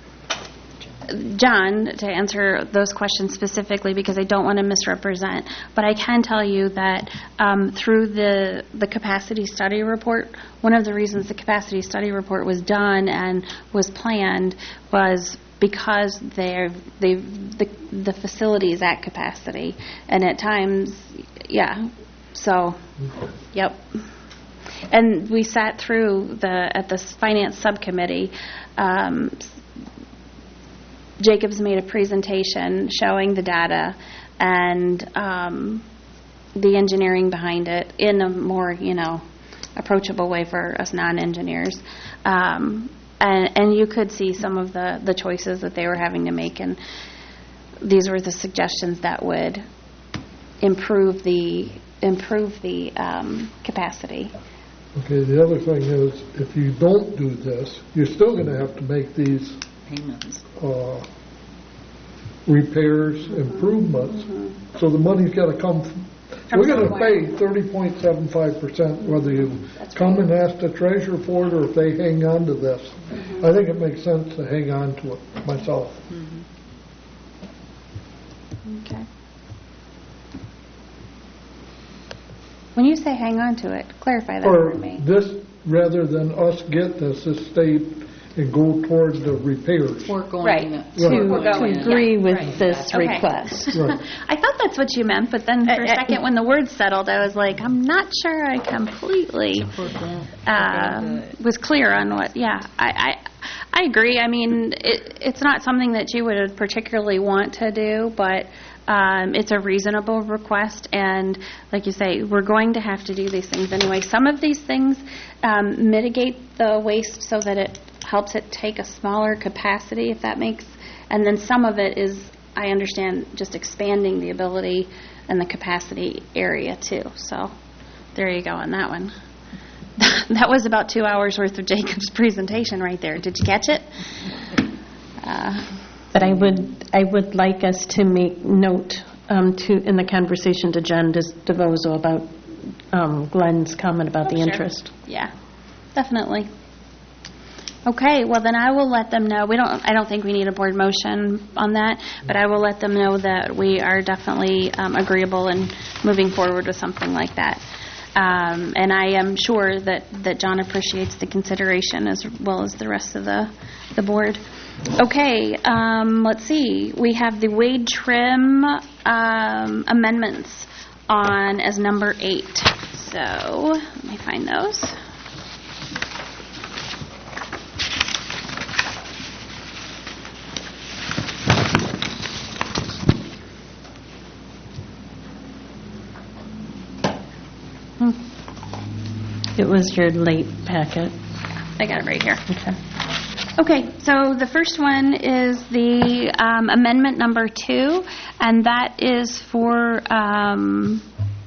John to answer those questions specifically, because I don't want to misrepresent. But I can tell you that um, through the the capacity study report, one of the reasons the capacity study report was done and was planned was because they're they the the facility is at capacity, and at times, yeah. So, yep. And we sat through the at the finance subcommittee. Um, Jacobs made a presentation showing the data and um, the engineering behind it in a more, you know, approachable way for us non-engineers. Um, and, and you could see some of the, the choices that they were having to make, and these were the suggestions that would improve the improve the um, capacity. Okay, the other thing is, if you don't do this, you're still going to have to make these payments, uh, repairs, improvements. Mm-hmm. So the money's got to come from, from we're going to pay thirty point seven five percent whether you That's come right. and ask the treasurer for it or if they hang on to this. Mm-hmm. I think it makes sense to hang on to it myself. Mm-hmm. Okay. When you say hang on to it, clarify that or for me. This, rather than us get this, this stay and go toward the repairs. We're going Right. to. To- we're To going agree yeah, with right. this Okay. request. Right. I thought that's what you meant, but then for a Uh, uh, second when the words settled, I was like, I'm not sure I completely uh, was clear on what, yeah. I, I, I agree. I mean, it, it's not something that you would particularly want to do, but um, it's a reasonable request. And like you say, we're going to have to do these things anyway. Some of these things um, mitigate the waste so that it helps it take a smaller capacity, if that makes, and then some of it is, I understand, just expanding the ability and the capacity area too. So there you go on that one. That was about two hours worth of Jacob's presentation right there. Did you catch it? Uh, But I would, I would like us to make note um, to, in the conversation to Jen Des- DeVozo about um, Glenn's comment about the sure. interest. Yeah, definitely. Okay, well then I will let them know. We don't. I don't think we need a board motion on that, but I will let them know that we are definitely um, agreeable in moving forward with something like that. Um, and I am sure that, that John appreciates the consideration as well as the rest of the the board. Okay, um, let's see. We have the Wade Trim um, amendments on as number eight. So let me find those. It was your late packet. I got it right here. Okay. Okay, so the first one is the um, amendment number two, and that is for um,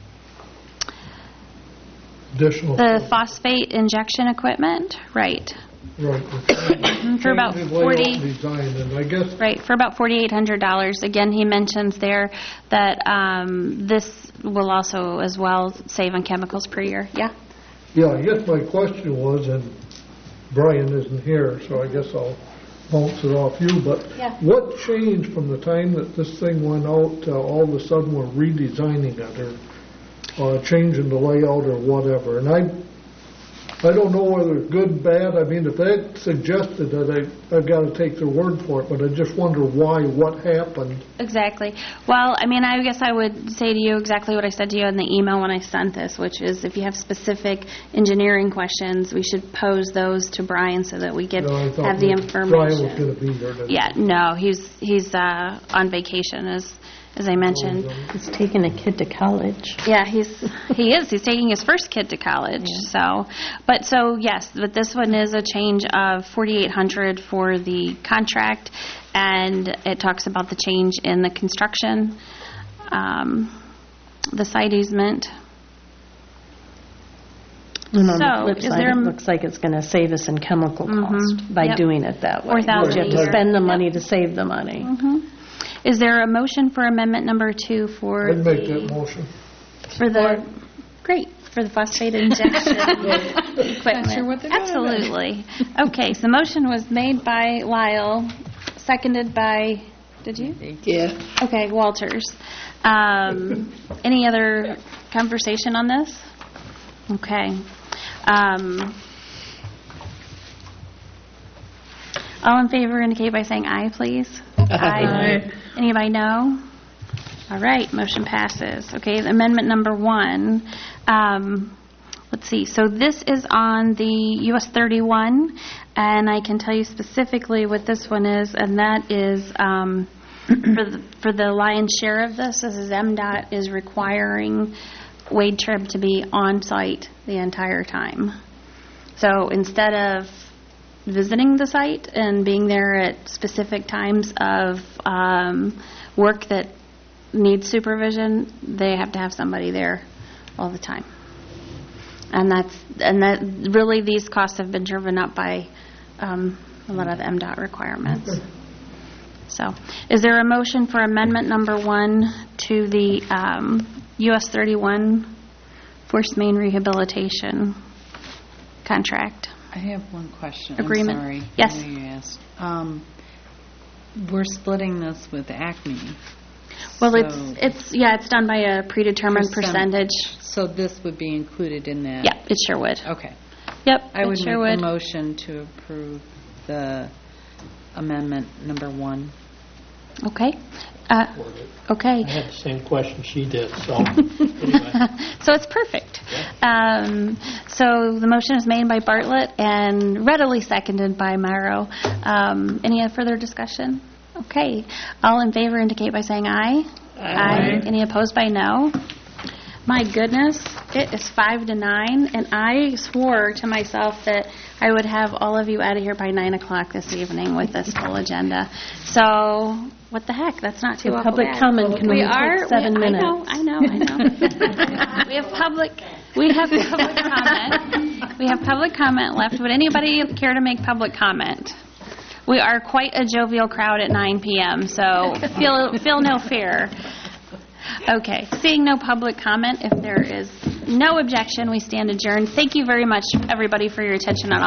Additional. the phosphate injection equipment, right? Right. For about Change in forty. layout Design, and I guess Right, for about forty-eight hundred dollars. Again, he mentions there that um, this will also as well save on chemicals per year. Yeah? Yeah, I guess my question was, and Brian isn't here, so I guess I'll bounce it off you, but Yeah. what changed from the time that this thing went out to all of a sudden we're redesigning it or uh, changing the layout or whatever? And I I don't know whether it's good, bad. I mean, if they suggested that, I, I've got to take their word for it, but I just wonder why, what happened. Exactly. Well, I mean, I guess I would say to you exactly what I said to you in the email when I sent this, which is if you have specific engineering questions, we should pose those to Brian so that we get You know, I thought have the Brian information. was going to be here today. Yeah, no, he's he's uh, on vacation, as as I mentioned. He's taking a kid to college. Yeah, he's he is. He's taking his first kid to college. So, but so yes, but this one is a change of forty-eight hundred for the contract, and it talks about the change in the construction, um, the site easement. And on the So, flip is side, there a- it looks like it's going to save us in chemical Mhm. cost by Yep. doing it that way. four thousand You have a to year. spend the money to save the money. hmm Is there a motion for amendment number two for I'd make the that motion. for the great for the phosphate injection equipment? Not sure what they're doing. Absolutely. Okay, so motion was made by Lyle, seconded by. Did you? Yeah. Okay, Walters. Um, any other conversation on this? Okay. Um, all in favor indicate by saying aye, please. Aye. Anybody no? All right, motion passes. Okay, amendment number one. Um, let's see. So this is on the U S thirty-one, and I can tell you specifically what this one is, and that is um, for the for the lion's share of this. This is M DOT is requiring Wade Trim to be on site the entire time. So instead of visiting the site and being there at specific times of um, work that needs supervision, they have to have somebody there all the time. And that's and that really these costs have been driven up by um, a lot of the M DOT requirements. So, is there a motion for amendment number one to the um, U S thirty-one Force Main Rehabilitation contract? I have one question. Agreement. I'm sorry. Yes. I know you asked. Um, we're splitting this with Acme. Well, So- it's it's yeah, it's done by a predetermined Percent. percentage. So this would be included in that? Yeah, it sure would. Okay. Yep, I it would sure make would. a motion to approve the amendment number one. Okay. Uh, Okay. I had the same question she did, so anyway. So it's perfect. Um, So the motion is made by Bartlett and readily seconded by Morrow. Um, Any further discussion? Okay. All in favor indicate by saying aye. Aye. Any opposed by no? My goodness, it is five to nine, and I swore to myself that I would have all of you out of here by nine o'clock this evening with this full agenda. So, what the heck? That's not too The awful public bad. comment can we only take are, seven we, minutes. I know, I know, I know. we have public. We have public comment. We have public comment left. Would anybody care to make public comment? We are quite a jovial crowd at nine p.m., so feel feel no fear. Okay, seeing no public comment, if there is no objection, we stand adjourned. Thank you very much, everybody, for your attention on all